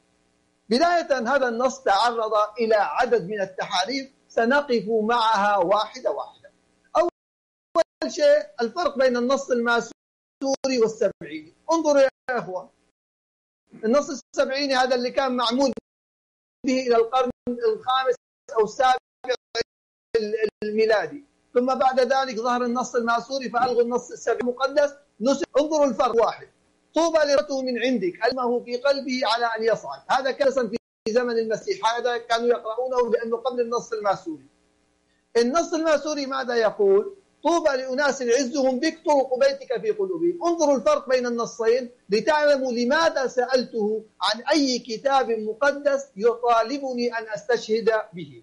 بداية هذا النص تعرض إلى عدد من التحاريف سنقف معها واحدة واحدة. شيء الفرق بين النص الماسوري والسبعيني. انظروا يا اخوه، النص السبعيني هذا اللي كان معمول به الى القرن الخامس او السابع الميلادي، ثم بعد ذلك ظهر النص الماسوري فالغوا النص السبعيني المقدس. انظروا الفرق واحد: طوبى لرته من عندك علمه في قلبه على ان يصعد. هذا كان في زمن المسيح، هذا كانوا يقرؤونه لانه قبل النص الماسوري. النص الماسوري ماذا يقول؟ طوبى لأناس عزهم بك طرق بيتك في قلوبهم. انظروا الفرق بين النصين لتعلموا لماذا سألته عن أي كتاب مقدس يطالبني أن أستشهد به.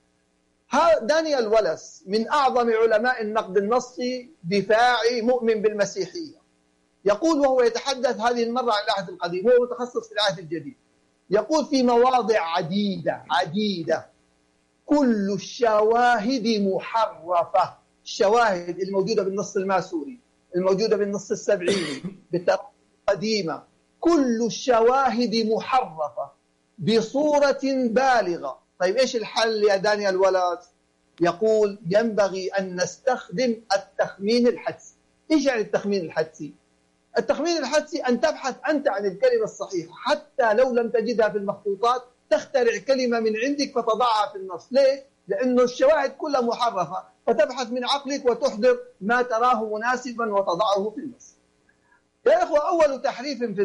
دانيال ولس من أعظم علماء النقد النصي، دفاعي، مؤمن بالمسيحية، يقول وهو يتحدث هذه المرة عن العهد القديم، هو متخصص في العهد الجديد، يقول في مواضع عديدة كل الشواهد محرفة. الشواهد الموجودة بالنص الماسوري، الموجودة بالنص السبعيني، بالتراجم القديمة، كل الشواهد محرفة بصورة بالغة. طيب إيش الحل يا دانيال ولس؟ يقول ينبغي أن نستخدم التخمين الحدسي. إيش يعني التخمين الحدسي؟ التخمين الحدسي أن تبحث أنت عن الكلمة الصحيحة، حتى لو لم تجدها في المخطوطات تخترع كلمة من عندك فتضعها في النص. ليه؟ لأنه الشواهد كلها محرفة، فتبحث من عقلك وتحضر ما تراه مناسبا وتضعه في النص. يا إخوة، أول تحريف في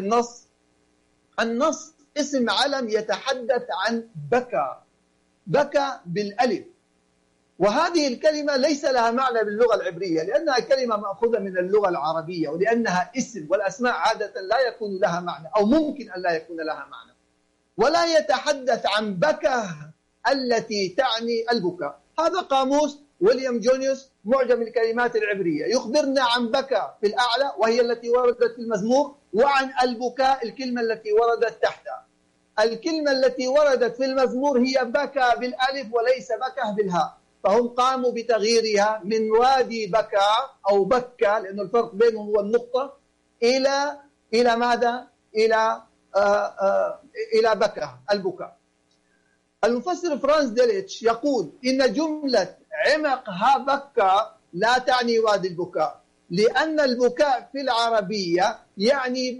النص اسم علم يتحدث عن بكى بالألف، وهذه الكلمة ليس لها معنى باللغة العبرية لأنها كلمة مأخوذة من اللغة العربية، ولأنها اسم، والأسماء عادة لا يكون لها معنى أو ممكن أن لا يكون لها معنى. ولا يتحدث عن بكى التي تعني البكاء. هذا قاموس ويليام جونيوس معجم الكلمات العبرية يخبرنا عن بكى في الأعلى وهي التي وردت في المزمور، وعن البكاء الكلمة التي وردت تحتها. الكلمة التي وردت في المزمور هي بكى بالألف وليس بكى بالهاء، فهم قاموا بتغييرها من وادي بكى أو بكى، لأنه الفرق بينهم هو النقطة، إلى ماذا؟ إلى بكى، البكاء. المفسر فرانس ديليتش يقول إن جملة عمقها بكى لا تعني وادي البكاء، لأن البكاء في العربية يعني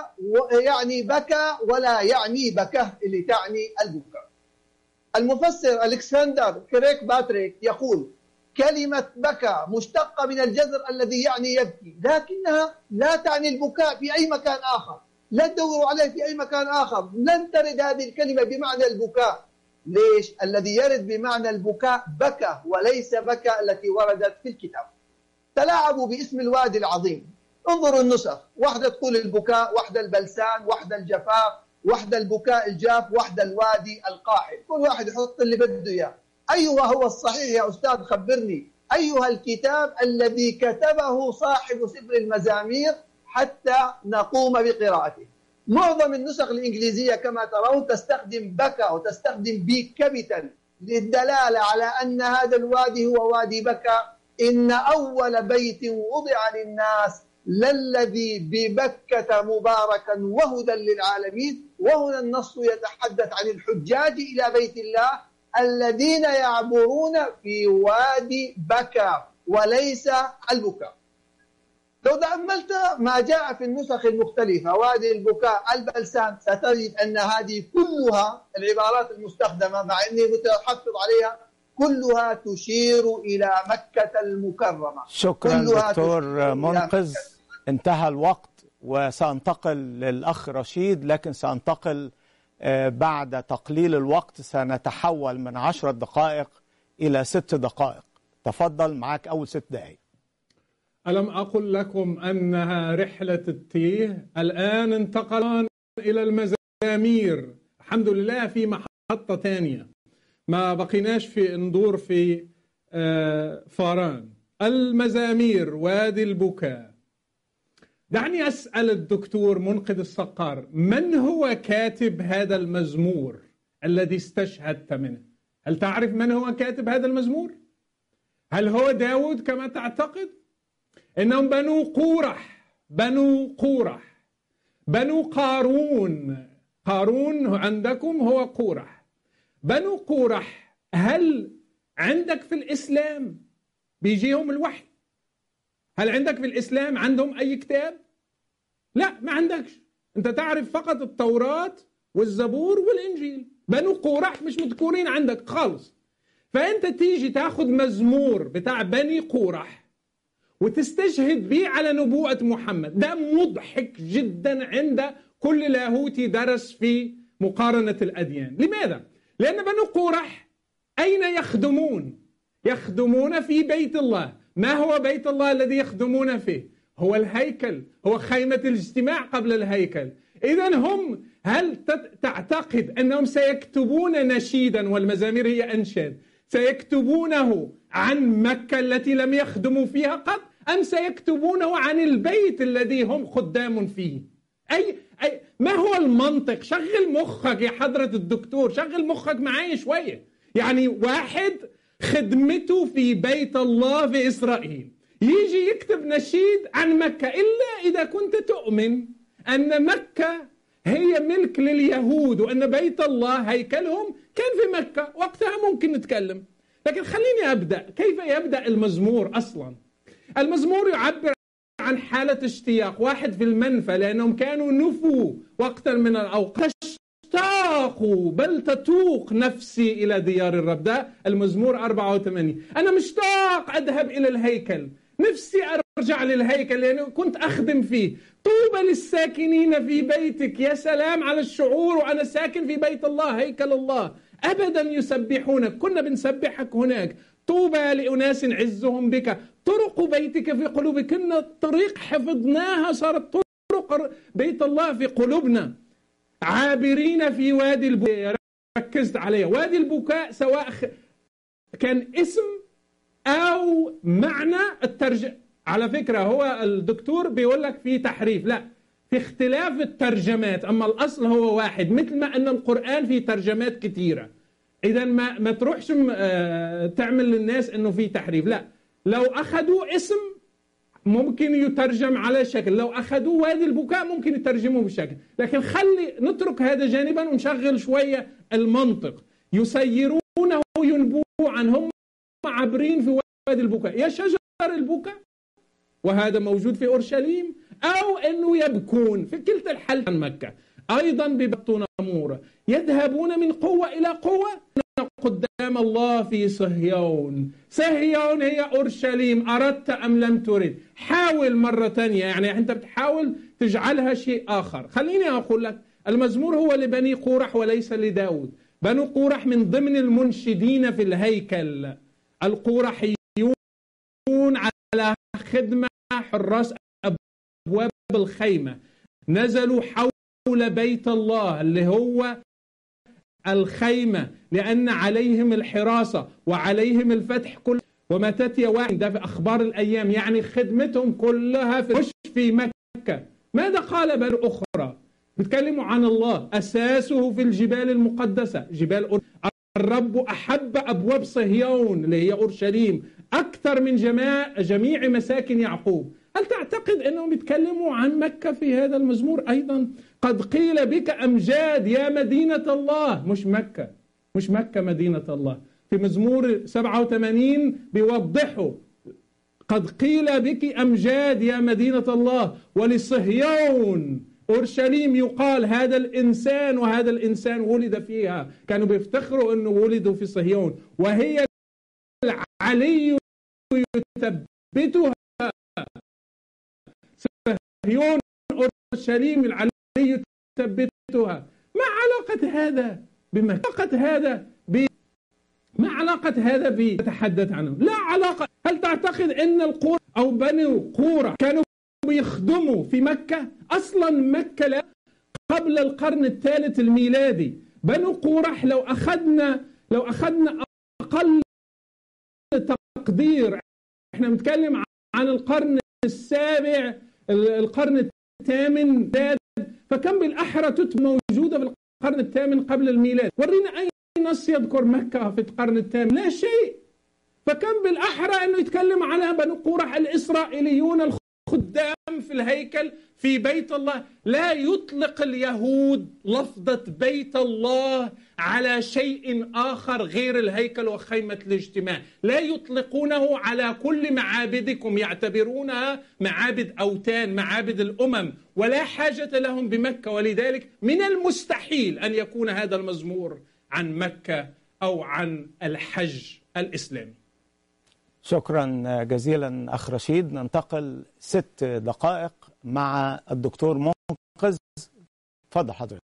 بكى ولا يعني بكى اللي تعني البكاء. المفسر ألكسندر كريك باتريك يقول كلمة بكى مشتقة من الجذر الذي يعني يبكي، لكنها لا تعني البكاء في أي مكان آخر، لا تدوروا عليه في أي مكان آخر، لن ترد هذه الكلمة بمعنى البكاء. ليش؟ الذي يرد بمعنى البكاء بكى وليس بكى التي وردت في الكتاب. تلاعبوا باسم الوادي العظيم. انظروا النسخ، واحدة تقول البكاء، واحدة البلسان، واحدة الجفاف، واحدة البكاء الجاف، واحدة الوادي القاحل. كل واحد يحط اللي بده اياه. أيها هو الصحيح يا أستاذ؟ خبرني. أيها الكتاب الذي كتبه صاحب سفر المزامير حتى نقوم بقراءته. معظم النسخ الإنجليزية كما ترون تستخدم بكى وتستخدم بي كابيتال للدلالة على أن هذا الوادي هو وادي بكى. إن أول بيت وضع للناس للذي ببكة مباركا وهدى للعالمين. وهنا النص يتحدث عن الحجاج إلى بيت الله الذين يعبرون في وادي بكى وليس البكاء. لو تأملت ما جاء في النسخ المختلفة، وادي البكاء، البلسان، ستجد أن هذه كلها العبارات المستخدمة مع أني متحفظ عليها كلها تشير إلى مكة المكرمة. شكرا دكتور منقذ، انتهى الوقت وسأنتقل للأخ رشيد، لكن سأنتقل بعد تقليل الوقت، سنتحول من 10 دقائق إلى 6 دقائق. تفضل، معك أول 6 دقائق. ألم أقل لكم أنها رحلة التيه؟ الآن انتقلان إلى المزامير، الحمد لله في محطة ثانية، ما بقيناش في ندور في فاران. المزامير، وادي البكاء. دعني أسأل الدكتور منقذ الصقار، من هو كاتب هذا المزمور الذي استشهدت منه؟ هل تعرف من هو كاتب هذا المزمور؟ هل هو داود كما تعتقد؟ إنهم بنو قورح، بنو قارون عندكم هو قورح. بنو قورح، هل عندك في الإسلام بيجيهم الوحي هل عندك في الإسلام عندهم أي كتاب؟ لا، ما عندكش. أنت تعرف فقط التوراة والزبور والإنجيل. بنو قورح مش مذكورين عندك خالص. فأنت تيجي تاخد مزمور بتاع بني قورح وتستشهد بيه على نبوءة محمد. ده مضحك جدا عند كل لاهوتي درس في مقارنة الأديان. لماذا؟ لأن بنو قورح أين يخدمون؟ يخدمون في بيت الله. ما هو بيت الله الذي يخدمون فيه؟ هو الهيكل، هو خيمة الاجتماع قبل الهيكل. إذن هم، هل تعتقد أنهم سيكتبون نشيدا، والمزامير هي أنشاد، سيكتبونه عن مكة التي لم يخدموا فيها قط، أم سيكتبونه عن البيت الذي هم خدام فيه؟ ما هو المنطق؟ شغل مخك يا حضرة الدكتور، شغل مخك معايا شوية. يعني واحد خدمته في بيت الله في إسرائيل يجي يكتب نشيد عن مكة، إلا إذا كنت تؤمن أن مكة هي ملك لليهود وأن بيت الله هيكلهم كان في مكة، وقتها ممكن نتكلم. لكن خليني أبدأ. كيف يبدأ المزمور أصلا؟ المزمور يعبر عن حالة اشتياق. واحد في المنفى لأنهم كانوا نفوا وقتا من الأوقات، اشتاقوا بل تتوق نفسي إلى ديار الرب. ده المزمور 84. أنا مشتاق أذهب إلى الهيكل، نفسي أرجع للهيكل لأنه كنت أخدم فيه. طوبى للساكنين في بيتك. يا سلام على الشعور وأنا ساكن في بيت الله، هيكل الله، أبدا يسبحونك، كنا بنسبحك هناك. طوبى لأناس عزهم بك، طرق بيتك في قلوبك. كنا الطريق حفظناها، صارت طرق بيت الله في قلوبنا. عابرين في وادي البكاء، ركزت عليها. وادي البكاء سواء كان اسم أو معنى الترجمة. على فكرة هو الدكتور بيقول لك في تحريف، لا، في اختلاف الترجمات، أما الأصل هو واحد. مثل ما أن القرآن فيه ترجمات كتيرة، إذا ما تروحش تعمل للناس أنه في تحريف. لا، لو أخذوا اسم ممكن يترجم على شكل، لو أخذوا وادي البكاء ممكن يترجموا بشكل. لكن خلي نترك هذا جانبا ونشغل شوية المنطق. يسيرونه ينبوع عنهم عابرين في وادي البكاء، يا شجر البكاء، وهذا موجود في أورشليم، أو أنه يبكون. في كلتا الحال عن مكة. أيضا ببطون نمورة، يذهبون من قوة إلى قوة قدام الله في صهيون. صهيون هي أورشليم، أردت أم لم ترد. حاول مرة تانية، يعني أنت بتحاول تجعلها شيء آخر. خليني أقول لك، المزمور هو لبني قورح وليس لداود. بنو قورح من ضمن المنشدين في الهيكل. القورحيون على خدمة حراس أبواب الخيمة، نزلوا حول بيت الله اللي هو الخيمة، لأن عليهم الحراسة وعليهم الفتح كل. ومتى واحد، ده في أخبار الأيام، يعني خدمتهم كلها مش في مكة. ماذا قال بل أخرى؟ بيتكلموا عن الله، أساسه في الجبال المقدسة، جبال الرب أحب أبواب صهيون اللي هي أورشليم أكثر من جميع مساكن يعقوب. هل تعتقد أنهم يتكلموا عن مكة في هذا المزمور أيضا؟ قد قيل بك أمجاد يا مدينة الله، مش مكة مدينة الله. في مزمور 87 بيوضحوا قد قيل بك أمجاد يا مدينة الله، ولصهيون أورشليم يقال هذا الإنسان، وهذا الإنسان ولد فيها. كانوا بيفتخروا أنه ولدوا في صهيون، وهي العلي يثبتها. صهيون أورشليم العلي يثبتها. ما علاقة هذا بمكة؟ ما علاقة هذا بتحدث عنه؟ لا علاقة. هل تعتقد أن القرى أو بني قورة كانوا بيخدموا في مكة؟ أصلا مكة لا قبل القرن الثالث الميلادي. بنو قورح لو أخذنا أقل تقدير، احنا بنتكلم عن القرن السابع، القرن الثامن، فكم بالأحرى موجودة في القرن الثامن قبل الميلاد. ورينا أي نص يذكر مكة في القرن الثامن؟ لا شيء. فكم بالأحرى أنه يتكلم على بنو قورح الإسرائيليون خدام في الهيكل في بيت الله. لا يطلق اليهود لفظة بيت الله على شيء آخر غير الهيكل وخيمة الاجتماع، لا يطلقونه على كل معابدكم، يعتبرونها معابد أوثان، معابد الأمم، ولا حاجة لهم بمكة. ولذلك من المستحيل أن يكون هذا المزمور عن مكة أو عن الحج الإسلامي. شكرا جزيلا أخ رشيد. ننتقل 6 دقائق مع الدكتور منقذ. تفضل حضرتك.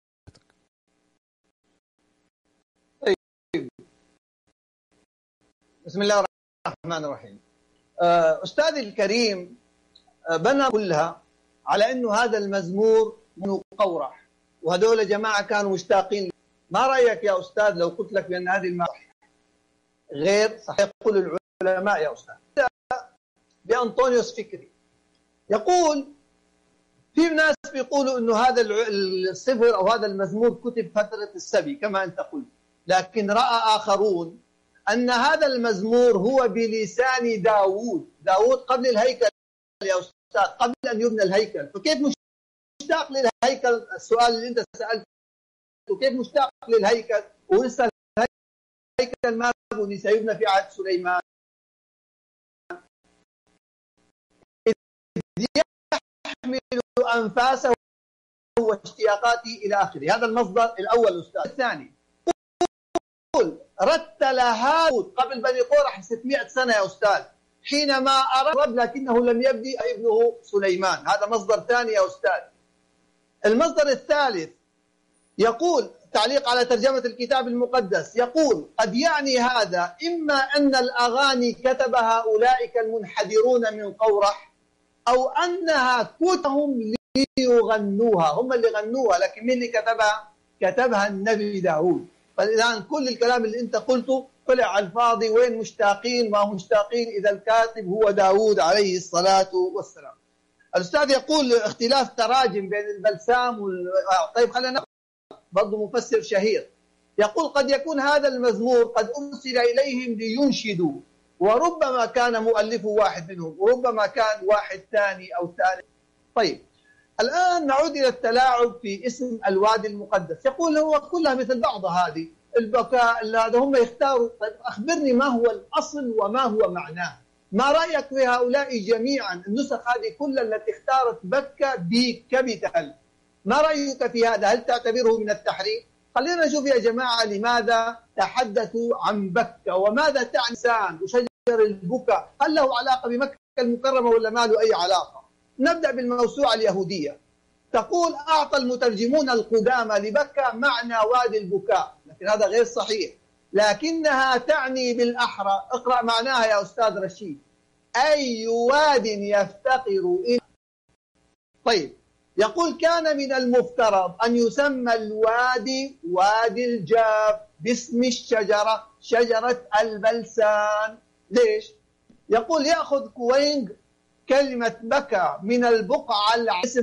بسم الله الرحمن الرحيم. أستاذي الكريم بنى كلها على أنه هذا المزمور من قورح، وهذول جماعة كانوا مشتاقين. ما رأيك يا أستاذ لو قلت لك بأن هذه المعنى غير صحيح؟ يقول العلماء يا أستاذ بأنطونيوس فكري، يقول في ناس بيقولوا أنه هذا السفر أو هذا المزمور كتب فترة السبي كما أنت قلت، لكن رأى آخرون أن هذا المزمور هو بلسان داود قبل الهيكل يا أستاذ، قبل أن يبنى الهيكل. فكيف مشتاق للهيكل؟ السؤال اللي أنت سألته، كيف مشتاق للهيكل ولسه الهيكل ما بني، سيبنى في عهد سليمان؟ يحمل أنفاسه واشتياقاته إلى آخره. هذا المصدر الأول أستاذ. الثاني رتل هارون قبل بني قورح 600 سنة يا أستاذ، حينما أراد لكنه لم يبدي ابنه سليمان. هذا مصدر ثاني يا أستاذ. المصدر الثالث يقول تعليق على ترجمة الكتاب المقدس، يقول قد يعني هذا إما أن الأغاني كتبها أولئك المنحدرون من قورح، أو أنها كتبهم ليغنوها، هم اللي غنوها، لكن مين اللي كتبها؟ كتبها النبي داود. فالآن كل الكلام اللي أنت قلته طلع على الفاضي. وين مشتاقين؟ ما هم مشتاقين إذا الكاتب هو داود عليه الصلاة والسلام. الأستاذ يقول اختلاف تراجم بين البلسام طيب خلينا برضو مفسر شهير يقول قد يكون هذا المزمور قد أرسل إليهم لينشدوا، وربما كان مؤلفه واحد منهم، وربما كان واحد ثاني أو ثالث. طيب الآن نعود إلى التلاعب في اسم الوادي المقدس. يقول هو كلها مثل بعضها، هذه البكاء هذا هم يختاروا. طيب أخبرني ما هو الأصل وما هو معناه؟ ما رأيك في هؤلاء جميعا النسخ هذه كلها التي اختارت بكة بكابيتال؟ ما رأيك في هذا؟ هل تعتبره من التحريف؟ خلينا نشوف يا جماعة لماذا تحدثوا عن بكة وماذا تعني سان وشجر البكاء. هل له علاقة بمكة المكرمة ولا ما له أي علاقة؟ نبدأ بالموسوعة اليهودية. تقول أعطى المترجمون القدامى لبكة معنى وادي البكاء، لكن هذا غير صحيح، لكنها تعني بالأحرى، اقرأ معناها يا أستاذ رشيد، أي واد يفتقر إلى. طيب يقول كان من المفترض أن يسمى الوادي وادي الجاف باسم الشجرة شجرة البلسان. ليش؟ يقول يأخذ كوينغ كلمة بكى من البقعة اسم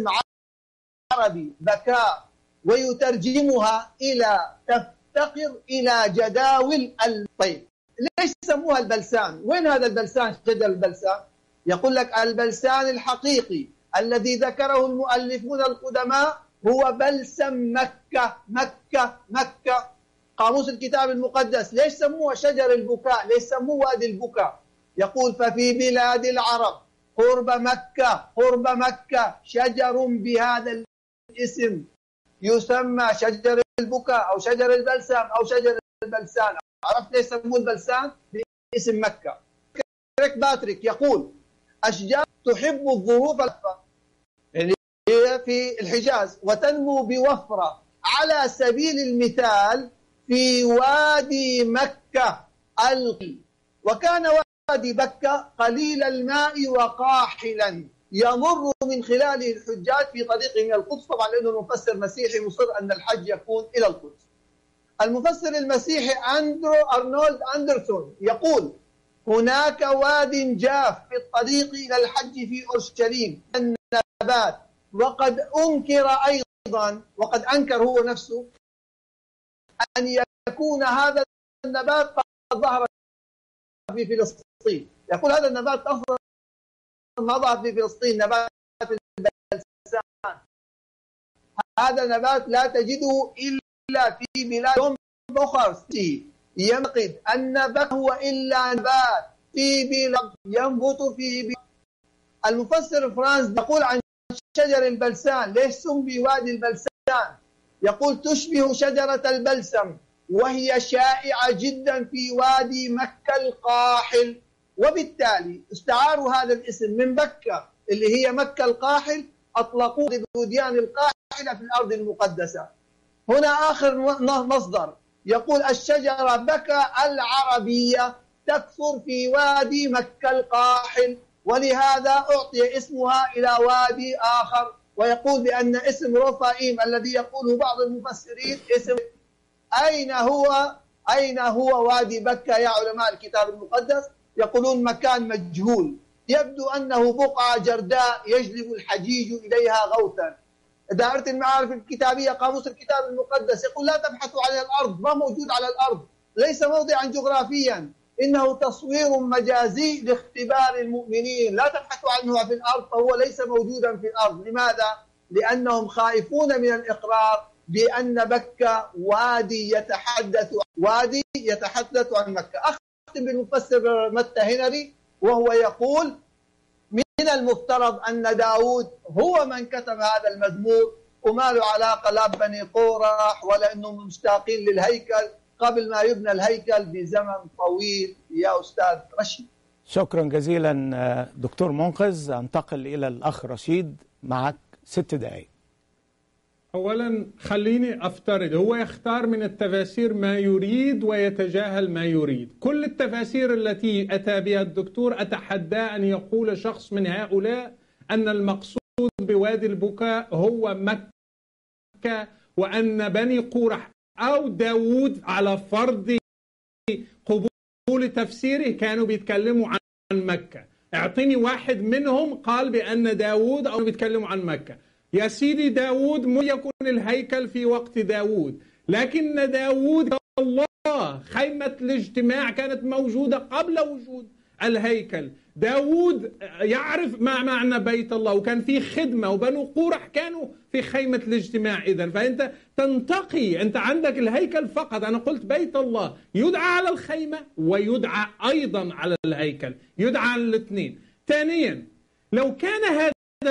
عربي بكاء ويترجمها إلى تفتقر إلى جداول. طيب ليش سموها البلسان؟ وين هذا البلسان؟ شجر البلسان. يقول لك البلسان الحقيقي الذي ذكره المؤلفون القدماء هو بلسم مكة. مكة قاموس الكتاب المقدس ليش سموها شجر البكاء؟ ليش سموه وادي البكاء؟ يقول ففي بلاد العرب قرب مكة شجر بهذا الاسم يسمى شجر البكاء أو شجر البلسام أو شجر البلسان. عرفت ليش سموه البلسان؟ باسم مكة. كريك باتريك يقول أشجار تحب الظروف يعني في الحجاز وتنمو بوفرة، على سبيل المثال في وادي مكة وكان وادي بكة قليل الماء وقاحلا يمر من خلاله الحجاج في طريقهم إلى القدس. طبعا لأنه المفسر مسيحي مصر أن الحج يكون إلى القدس. المفسر المسيحي أرنولد أندرسون يقول هناك واد جاف في الطريق إلى الحج في أورشليم النبات، وقد أنكر هو نفسه أن يكون هذا النبات قد ظهر في فلسطين. يقول هذا النبات أفضل مضى في فلسطين، نبات البلسان. هذا نبات لا تجده إلا في بلاد أخرى. يعتقد أن النبات هو إلا نبات في بلاد ينبت في بلاد. المفسر فرانس يقول عن شجر البلسان، ليش سمي وادي البلسان؟ يقول تشبه شجرة البلسم، وهي شائعة جدا في وادي مكة القاحل، وبالتالي استعاروا هذا الاسم من مكة اللي هي مكة القاحل، أطلقوه للوديان القاحلة في الأرض المقدسة. هنا آخر مصدر يقول الشجرة بكى العربية تكثر في وادي مكة القاحل، ولهذا أعطي اسمها إلى وادي آخر. ويقول بأن اسم رفائيم الذي يقوله بعض المفسرين اسم. أين هو وادي بكة يا علماء الكتاب المقدس؟ يقولون مكان مجهول، يبدو أنه بقعة جرداء يجلب الحجيج إليها غوثا. دائرة المعارف الكتابية قاموس الكتاب المقدس يقول لا تبحثوا عن الأرض، ما موجود على الأرض، ليس موضعا جغرافيا، إنه تصوير مجازي لاختبار المؤمنين، لا تبحثوا عنه في الأرض، فهو ليس موجودا في الأرض. لماذا؟ لأنهم خائفون من الإقرار بأن بكة وادي يتحدث عن مكة. أختم بالمفسر متى هنري وهو يقول من المفترض أن داود هو من كتب هذا المزمور، وما له علاقة لا بني قورح ولا أنهم مشتاقين للهيكل قبل ما يبنى الهيكل بزمن طويل يا أستاذ رشيد. شكرا جزيلا دكتور منقذ. أنتقل إلى الأخ رشيد، معك 6 دقائق. أولا خليني أفترض هو يختار من التفاسير ما يريد ويتجاهل ما يريد. كل التفاسير التي أتى بها الدكتور أتحدى أن يقول شخص من هؤلاء أن المقصود بوادي البكاء هو مكة، وأن بني قورح أو داود على فرض قبول تفسيره كانوا بيتكلموا عن مكة. اعطيني واحد منهم قال بأن داود أو بيتكلموا عن مكة. يا سيدي داود مو يكون الهيكل في وقت داود، لكن داود الله خيمة الاجتماع كانت موجودة قبل وجود الهيكل. داود يعرف ما معنى بيت الله، وكان في خدمة، وبنو قورح كانوا في خيمة الاجتماع. إذن فأنت تنتقي، أنت عندك الهيكل فقط. أنا قلت بيت الله يدعى على الخيمة ويدعى أيضا على الهيكل، يدعى على الاثنين. ثانيا لو كان هذا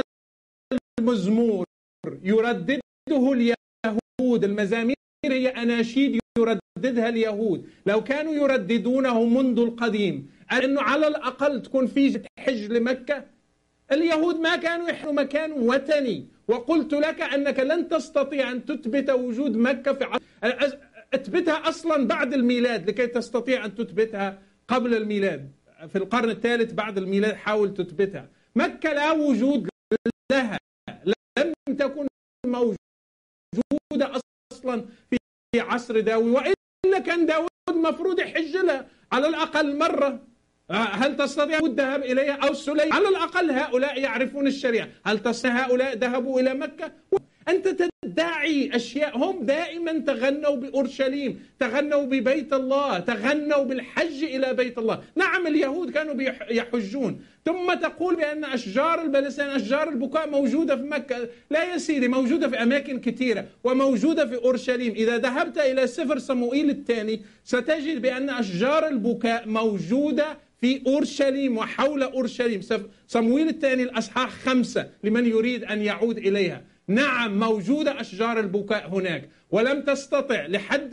المزمور يردده اليهود، المزامير هي أناشيد يرددها اليهود، لو كانوا يرددونه منذ القديم أنه على الأقل تكون في حج لمكة، اليهود ما كانوا يحلوا مكان وثني. وقلت لك أنك لن تستطيع أن تثبت وجود مكة في اثبتها أصلا بعد الميلاد لكي تستطيع أن تثبتها قبل الميلاد. في القرن الثالث بعد الميلاد حاول تثبتها. مكة لا وجود لها، لم تكن موجودة أصلا في عصر داوود، وإلا كان داود مفروض يحج لها على الأقل مرة. هل تستطيع الذهاب إليها أو سليم؟ على الأقل هؤلاء يعرفون الشريعة. هل تستطيع هؤلاء ذهبوا إلى مكة؟ أنت تدعي أشياء. هم دائما تغنوا بأورشليم، تغنوا ببيت الله، تغنوا بالحج إلى بيت الله. نعم اليهود كانوا يحجون، ثم تقول بأن أشجار البلسان أشجار البكاء موجودة في مكة. لا يا سيدي، موجودة في أماكن كثيرة وموجودة في أورشليم. إذا ذهبت إلى سفر صموئيل الثاني ستجد بأن أشجار البكاء موجودة في أورشليم وحول أورشليم. صموئيل الثاني الأصحاح 5 لمن يريد أن يعود إليها. نعم موجودة أشجار البكاء هناك، ولم تستطع لحد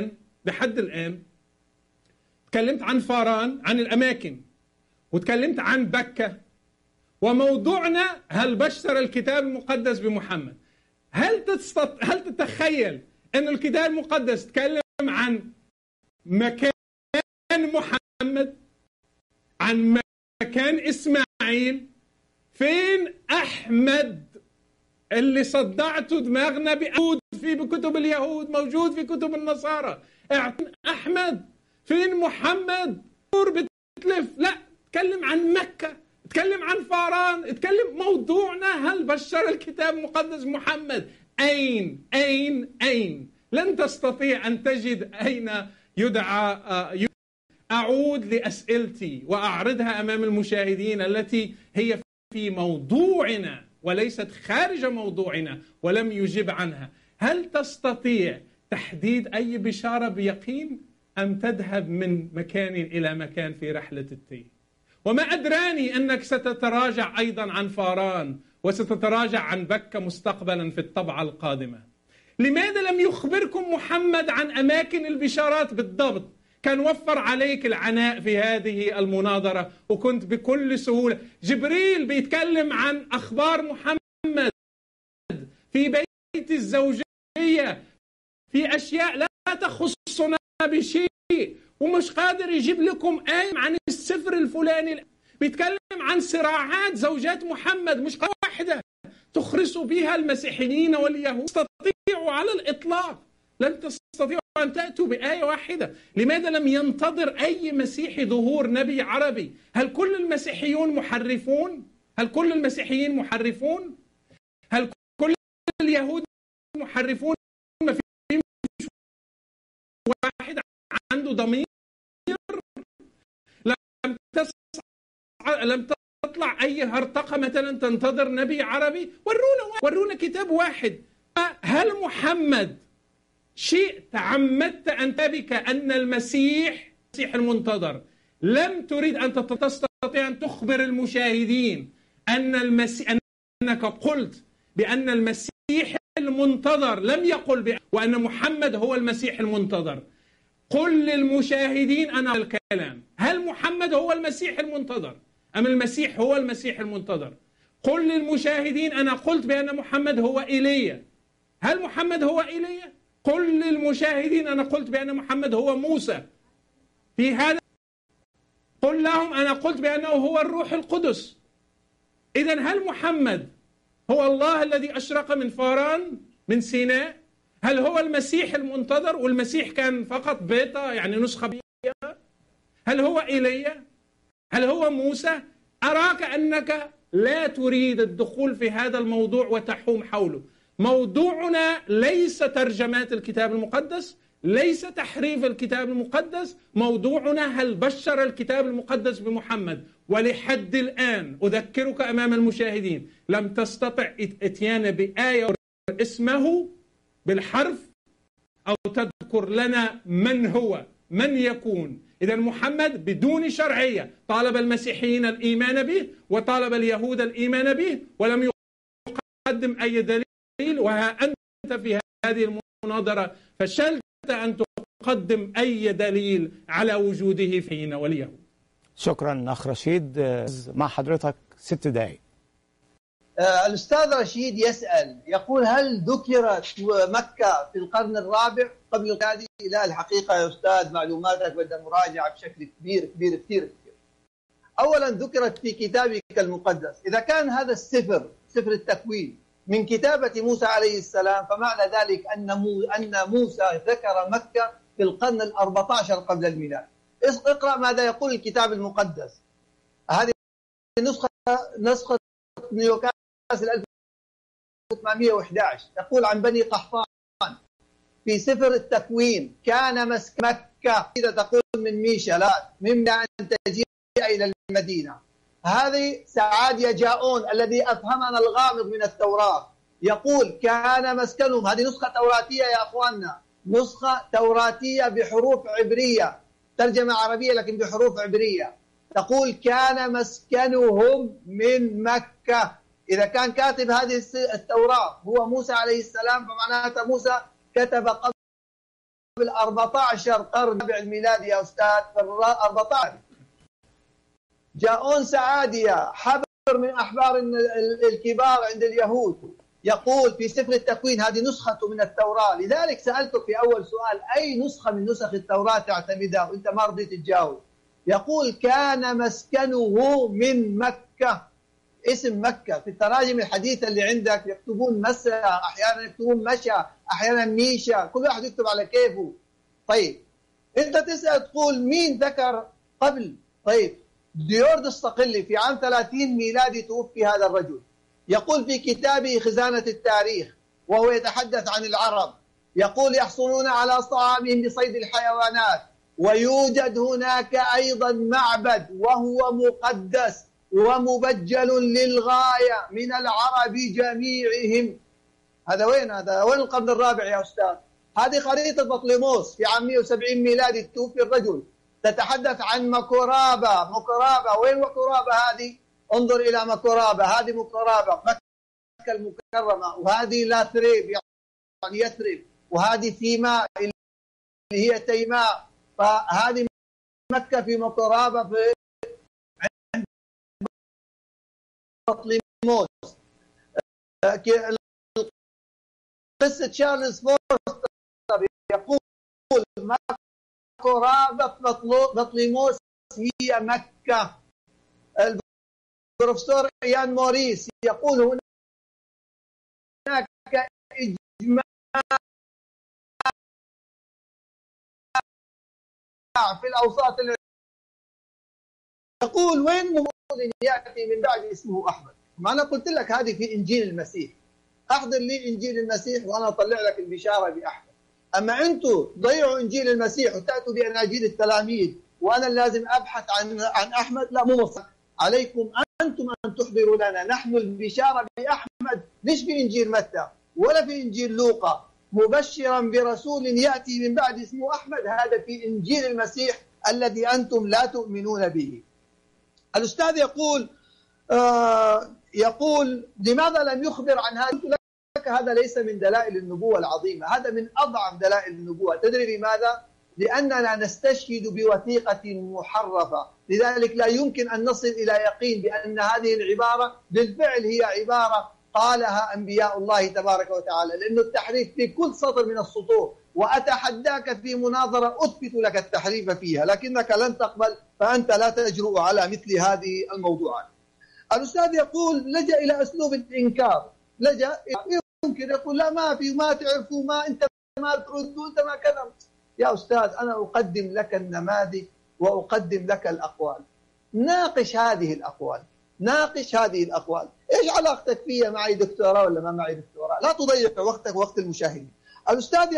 الآن. تكلمت عن فاران، عن الأماكن، وتكلمت عن بكة، وموضوعنا هل بشر الكتاب المقدس بمحمد. هل تتخيل أن الكتاب المقدس تكلم عن مكان محمد، عن مكان إسماعيل؟ فين أحمد اللي صدعتوا دماغنا بأود في بكتب اليهود موجود في كتب النصارى؟ أحمد فين؟ محمد بتلف. لا، تكلم عن مكة، تكلم عن فاران، تكلم. موضوعنا هل بشر الكتاب المقدس محمد. أين لن تستطيع أن تجد أين يدعى. أعود لأسئلتي وأعرضها أمام المشاهدين التي هي في موضوعنا وليست خارج موضوعنا ولم يجب عنها. هل تستطيع تحديد أي بشارة بيقين أم تذهب من مكان إلى مكان في رحلة التيه؟ وما أدراني أنك ستتراجع أيضا عن فاران وستتراجع عن بكة مستقبلا في الطبعة القادمة. لماذا لم يخبركم محمد عن أماكن البشارات بالضبط؟ كان وفر عليك العناء في هذه المناظرة وكنت بكل سهولة. جبريل بيتكلم عن أخبار محمد في بيت الزوجية في أشياء لا تخصنا بشيء، ومش قادر يجيب لكم آية عن السفر الفلاني. بيتكلم عن صراعات زوجات محمد مش واحدة تخرسوا بها المسيحيين واليهود. تستطيعوا على الإطلاق، لن تستطيعوا أن تأتوا بآية واحدة. لماذا لم ينتظر أي مسيحي ظهور نبي عربي؟ هل كل المسيحيون محرفون؟ هل كل المسيحيين محرفون؟ هل كل اليهود محرفون؟ ما في واحد عنده ضمير؟ لم تطلع أي هرطقة مثلا تنتظر نبي عربي؟ ورونا كتاب واحد. هل محمد شيء تعمدت أن تبك أن المسيح المنتظر؟ لم تريد أن تستطيع أن تخبر المشاهدين أنك قلت بأن المسيح المنتظر، لم يقل وأن محمد هو المسيح المنتظر. قل للمشاهدين أنا الكلام، هل محمد هو المسيح المنتظر أم المسيح هو المسيح المنتظر؟ قل للمشاهدين أنا قلت بأن محمد هو إيليا، هل محمد هو إيليا؟ قل للمشاهدين أنا قلت بأن محمد هو موسى. في هذا قل لهم أنا قلت بأنه هو الروح القدس. إذن هل محمد هو الله الذي أشرق من فاران من سيناء؟ هل هو المسيح المنتظر والمسيح كان فقط بيتا يعني نسخة بيئة؟ هل هو إيليا؟ هل هو موسى؟ أراك أنك لا تريد الدخول في هذا الموضوع وتحوم حوله. موضوعنا ليس ترجمات الكتاب المقدس، ليس تحريف الكتاب المقدس. موضوعنا هل بشر الكتاب المقدس بمحمد؟ ولحد الآن أذكرك أمام المشاهدين لم تستطع إتيان بآية اسمه بالحرف أو تذكر لنا من هو، من يكون. إذا محمد بدون شرعية طالب المسيحيين الإيمان به وطالب اليهود الإيمان به ولم يقدم أي دليل. وها أنت في هذه المناظرة فشلت أن تقدم أي دليل على وجوده فينا واليهود. شكرا أخ رشيد. مع حضرتك 6 دقائق. الأستاذ رشيد يسأل يقول هل ذكرت مكة في القرن الرابع قبل القيادة؟ لا الحقيقة يا أستاذ معلوماتك بدها مراجعة بشكل كبير كثير. أولا ذكرت في كتابك المقدس. إذا كان هذا السفر سفر التكوين من كتابة موسى عليه السلام فمعنى ذلك أن موسى ذكر مكة في القرن 14 قبل الميلاد. اقرأ ماذا يقول الكتاب المقدس. هذه نسخة نيوكاسل 1811 تقول عن بني قحطان في سفر التكوين كان مسكن مكة. إذا تقول من ميشلات مما أن تجيء إلى المدينة. هذه سعادية جاؤون الذي أفهمنا الغامض من التوراة يقول كان مسكنهم. هذه نسخة توراتية يا أخواننا، نسخة توراتية بحروف عبرية، ترجمة عربية لكن بحروف عبرية. تقول كان مسكنهم من مكة. إذا كان كاتب هذه التوراة هو موسى عليه السلام فمعناتها موسى كتب قبل 14 قرن قبل الميلاد يا أستاذ. 14 جاؤون سعادية حبر من أحبار الكبار عند اليهود يقول في سفر التكوين هذه نسخة من التوراة. لذلك سألتك في أول سؤال أي نسخة من نسخ التوراة تعتمدها وأنت ما رضيت تجاوب. يقول كان مسكنه من مكة. اسم مكة في التراجم الحديثة اللي عندك يكتبون مسا، أحيانا يكتبون مشى، أحيانا ميشا، كل واحد يكتب على كيفه. طيب أنت تسأل تقول مين ذكر قبل؟ طيب ديورد الصقلي في عام 30 ميلادي توفي هذا الرجل. يقول في كتابه خزانة التاريخ وهو يتحدث عن العرب يقول يحصلون على طعامهم بصيد الحيوانات ويوجد هناك أيضا معبد وهو مقدس ومبجل للغاية من العرب جميعهم. هذا وين القرن الرابع يا أستاذ؟ هذه خريطة بطليموس في عام 170 ميلادي توفي الرجل، تتحدث عن مكورابة. وين مكورابة هذه؟ انظر إلى مكورابة، هذه مكورابة مكة المكرمة، وهذه لاثريب يعني يثرب، وهذه ثيماء اللي هي تيماء. فهذه مكة في مكورابة في عند بطليموس. قصة تشارلز فورستر يقول مكورابة بطليموس هي مكة. البروفيسور إيان موريس يقول هناك إجماع في الأوساط يقول وين مولود يأتي من بعد اسمه أحمد. ما أنا قلت لك هذه في إنجيل المسيح، أحضر لي إنجيل المسيح وأنا أطلع لك البشارة بأحمد. أما أنتم ضيعوا إنجيل المسيح وتأتوا بأناجيل التلاميذ وأنا لازم أبحث عن أحمد، لا مو مصر. عليكم أنتم أن تحضروا لنا نحن البشارة بأحمد، مش في إنجيل متى ولا في إنجيل لوقا. مبشرا برسول يأتي من بعد اسمه أحمد، هذا في إنجيل المسيح الذي أنتم لا تؤمنون به. الأستاذ يقول لماذا لم يخبر عن هذا؟ قلت لك هذا ليس من دلائل النبوة العظيمة، هذا من أضعف دلائل النبوة. تدري لماذا؟ لأننا نستشهد بوثيقة محرفة، لذلك لا يمكن أن نصل إلى يقين بأن هذه العبارة بالفعل هي عبارة قالها أنبياء الله تبارك وتعالى، لأن التحريف في كل سطر من السطور، وأتحداك في مناظرة أثبت لك التحريف فيها، لكنك لن تقبل، فأنت لا تجرؤ على مثل هذه الموضوعات. الأستاذ يقول لجأ إلى أسلوب الإنكار، يمكن يقول لا ما في، ما تعرفوا، ما أنت ما تردوا، أنت ما كذا. يا أستاذ أنا أقدم لك النماذج وأقدم لك الأقوال، ناقش هذه الأقوال. إيش علاقتك فيها؟ معي دكتوراه ولا ما معي دكتوراه؟ لا تضيع وقتك ووقت المشاهدين. الأستاذ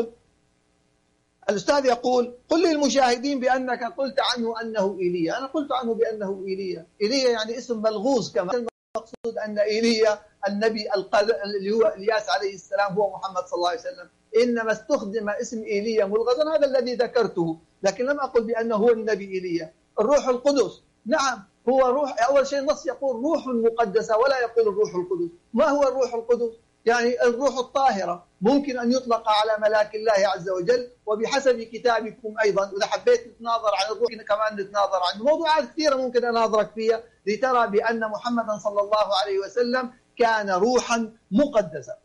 يقول قل للمشاهدين بأنك قلت عنه أنه إيليا. أنا قلت عنه بأنه إيليا يعني اسم ملغوز، كما المقصود أن إيليا النبي اللي هو إلياس عليه السلام هو محمد صلى الله عليه وسلم، إنما استخدم اسم إيليا ملغزا، هذا الذي ذكرته، لكن لم أقل بأنه هو النبي إيليا. الروح القدس نعم هو روح، أول شيء النص يقول روح مقدسة ولا يقول الروح القدس. ما هو الروح القدس؟ يعني الروح الطاهرة، ممكن أن يطلق على ملاك الله عز وجل، وبحسب كتابكم أيضا إذا حبيت نتناظر عن الروح كمان نتناظر عن موضوعات كثيرة ممكن أناظرك فيها لترى بأن محمدا صلى الله عليه وسلم كان روحا مقدسا.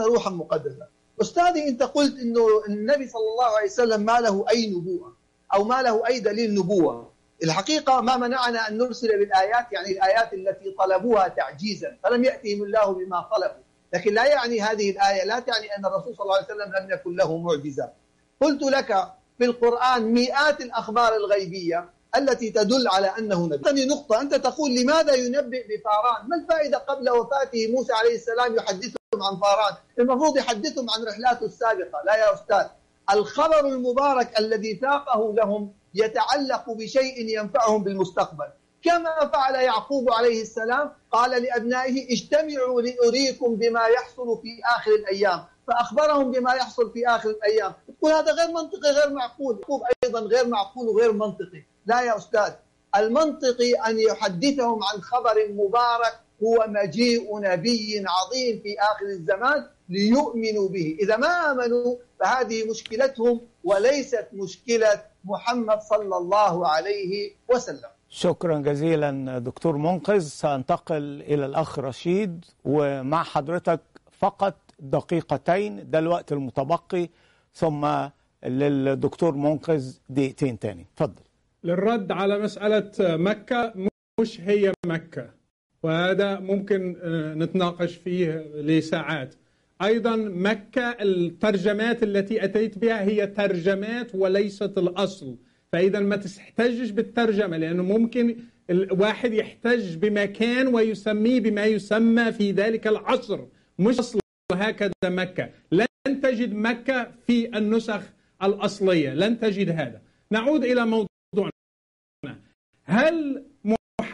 أستاذي أنت قلت أنه النبي صلى الله عليه وسلم ما له أي نبوة أو ما له أي دليل نبوة. الحقيقة ما منعنا أن نرسل بالآيات، يعني الآيات التي طلبوها تعجيزا، فلم يأتهم الله بما طلبوا، لكن لا يعني هذه الآية لا تعني أن الرسول صلى الله عليه وسلم لم يكن له معجزة. قلت لك في القرآن مئات الأخبار الغيبية التي تدل على أنه نبي. ثاني نقطة، أنت تقول لماذا ينبئ بفاران؟ ما الفائدة قبل وفاته موسى عليه السلام يحدثهم عن فاران؟ المفروض يحدثهم عن رحلاته السابقة. لا يا أستاذ، الخبر المبارك الذي ساقه لهم يتعلق بشيء ينفعهم بالمستقبل، كما فعل يعقوب عليه السلام، قال لأبنائه اجتمعوا لأريكم بما يحصل في آخر الأيام، فأخبرهم بما يحصل في آخر الأيام. تقول هذا غير منطقي غير معقول، يعقوب أيضا غير معقول وغير منطقي. لا يا أستاذ، المنطقي أن يحدثهم عن خبر مبارك هو مجيء نبي عظيم في آخر الزمان ليؤمنوا به. إذا ما آمنوا فهذه مشكلتهم وليست مشكلة محمد صلى الله عليه وسلم. شكرا جزيلا دكتور منقذ. سأنتقل إلى الأخ رشيد ومع حضرتك فقط دقيقتين، ده الوقت المتبقي، ثم للدكتور منقذ دقيقتين تاني. تفضل. للرد على مسألة مكة، مش هي مكة، وهذا ممكن نتناقش فيه لساعات. أيضا مكة الترجمات التي أتيت بها هي ترجمات وليست الأصل، فإذا ما تحتجش بالترجمة، لأنه ممكن الواحد يحتج بمكان ويسميه بما يسمى في ذلك العصر، مش أصل. هكذا مكة لن تجد مكة في النسخ الأصلية، لن تجد هذا. نعود إلى موضوعنا. هل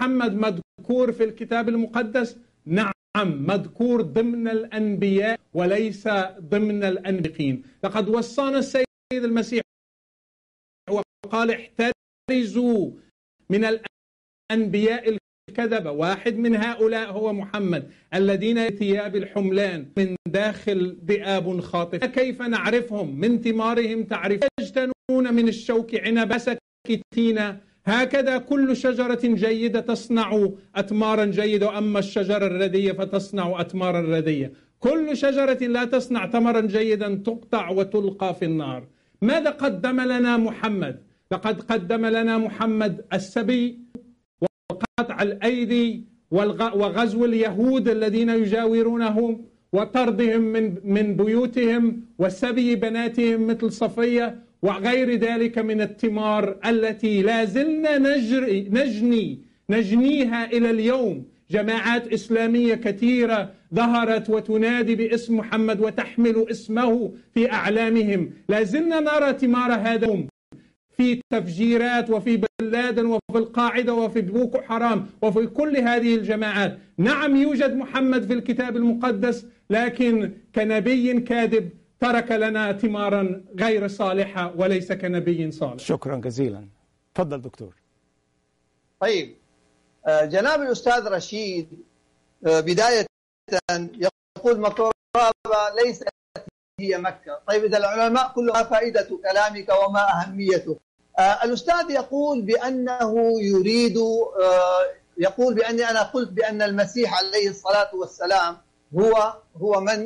محمد مذكور في الكتاب المقدس؟ نعم، مذكور ضمن الأنبياء وليس ضمن الأنبيين. لقد وصانا السيد المسيح وقال احترزوا من الأنبياء الكذبة، واحد من هؤلاء هو محمد، الذين ثياب الحملان من داخل ذئاب خاطفة. كيف نعرفهم؟ من ثمارهم تعرف. يجتنون من الشوك عنبا ساكتين، هكذا كل شجرة جيدة تصنع أثمارا جيدة، وأما الشجرة الردية فتصنع أثمارا ردية. كل شجرة لا تصنع ثمرا جيدا تقطع وتلقى في النار. ماذا قدم لنا محمد؟ لقد قدم لنا محمد السبي وقطع الأيدي وغزو اليهود الذين يجاورونهم وطردهم من بيوتهم وسبي بناتهم مثل صفية وغير ذلك من الثمار التي لا زلنا نجنيها إلى اليوم. جماعات إسلامية كثيرة ظهرت وتنادي باسم محمد وتحمل اسمه في أعلامهم، لا زلنا نرى ثمار هذا في تفجيرات وفي بن لادن وفي القاعدة وفي بوكو حرام وفي كل هذه الجماعات. نعم يوجد محمد في الكتاب المقدس، لكن كنبي كاذب ترك لنا ثمارا غير صالحة وليس كنبي صالح. شكرا جزيلا. تفضل دكتور. طيب، جناب الأستاذ رشيد بداية يقول مكورابة ليست هي مكة. طيب، إذا العلماء كلها فائدة كلامك وما أهميته؟ الأستاذ يقول بأنه يريد، يقول بأني أنا قلت بأن المسيح عليه الصلاة والسلام هو من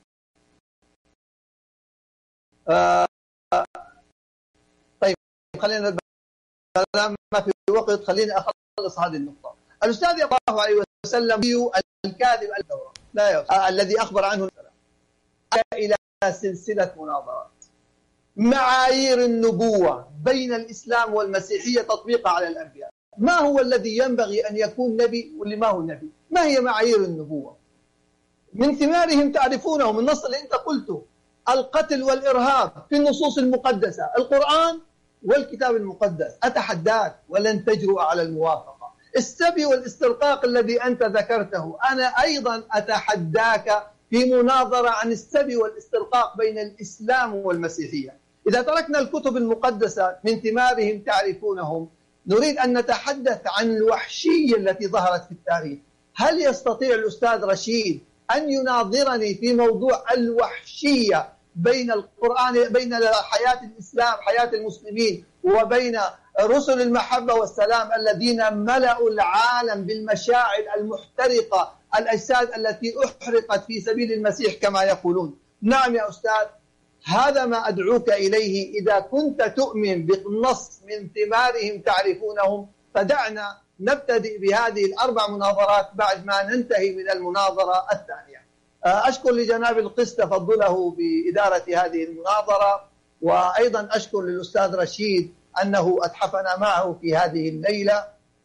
طيب، خلينا ما في وقت، خليني أخلص هذه النقطة. الأستاذ يقول الله عليه وسلم الكاذب لا الذي أخبر عنه السلام إلى سلسلة مناظرات. معايير النبوة بين الإسلام والمسيحية تطبيقها على الأنبياء. ما هو الذي ينبغي أن يكون نبي واللي ما هو نبي؟ ما هي معايير النبوة؟ من ثمارهم تعرفونه، من النص اللي أنت قلته، القتل والإرهاب في النصوص المقدسة، القرآن والكتاب المقدس. أتحداك ولن تجرؤ على الموافقة. السبي والاسترقاق الذي أنت ذكرته، أنا أيضا أتحداك في مناظرة عن السبي والاسترقاق بين الإسلام والمسيحية. إذا تركنا الكتب المقدسة من ثمارهم تعرفونهم، نريد أن نتحدث عن الوحشية التي ظهرت في التاريخ. هل يستطيع الأستاذ رشيد أن يناظرني في موضوع الوحشية بين القرآن، بين حياة الإسلام، حياة المسلمين، وبين رسل المحبة والسلام الذين ملأوا العالم بالمشاعل المحترقة، الأجساد التي أحرقت في سبيل المسيح كما يقولون؟ نعم يا أستاذ، هذا ما أدعوك إليه. إذا كنت تؤمن بالنص من ثمارهم تعرفونهم، فدعنا نبتدئ بهذه الأربع مناظرات بعد ما ننتهي من المناظرة الثانية. أشكر لجناب القس تفضله بإدارة هذه المناظرة، وأيضا أشكر للأستاذ رشيد أنه أتحفنا معه في هذه الليلة،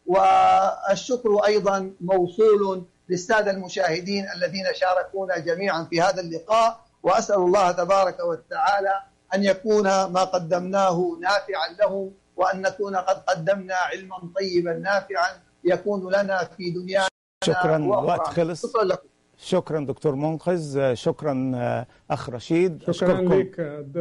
والشكر أيضا موصول للسادة المشاهدين الذين شاركونا جميعا في هذا اللقاء. وأسأل الله تبارك وتعالى أن يكون ما قدمناه نافعا لهم، وأن نكون قد قدمنا علما طيبا نافعا يكون لنا في دنيانا. شكرا، وقت خلص. شكرا لكم. شكرا دكتور منقذ، شكرا أخ رشيد. شكرا لك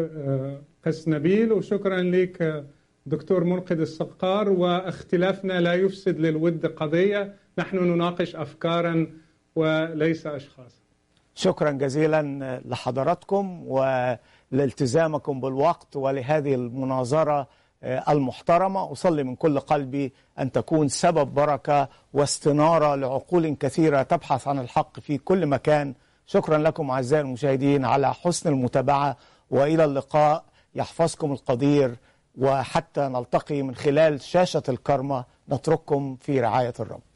قس نبيل، وشكرا لك دكتور منقذ الصقار. واختلافنا لا يفسد للود قضية، نحن نناقش أفكارا وليس أشخاص. شكرا جزيلا لحضراتكم ولالتزامكم بالوقت ولهذه المناظرة المحترمة. أصلي من كل قلبي أن تكون سبب بركة واستنارة لعقول كثيرة تبحث عن الحق في كل مكان. شكرا لكم أعزائي المشاهدين على حسن المتابعة، وإلى اللقاء. يحفظكم القدير، وحتى نلتقي من خلال شاشة الكرمة نترككم في رعاية الرب.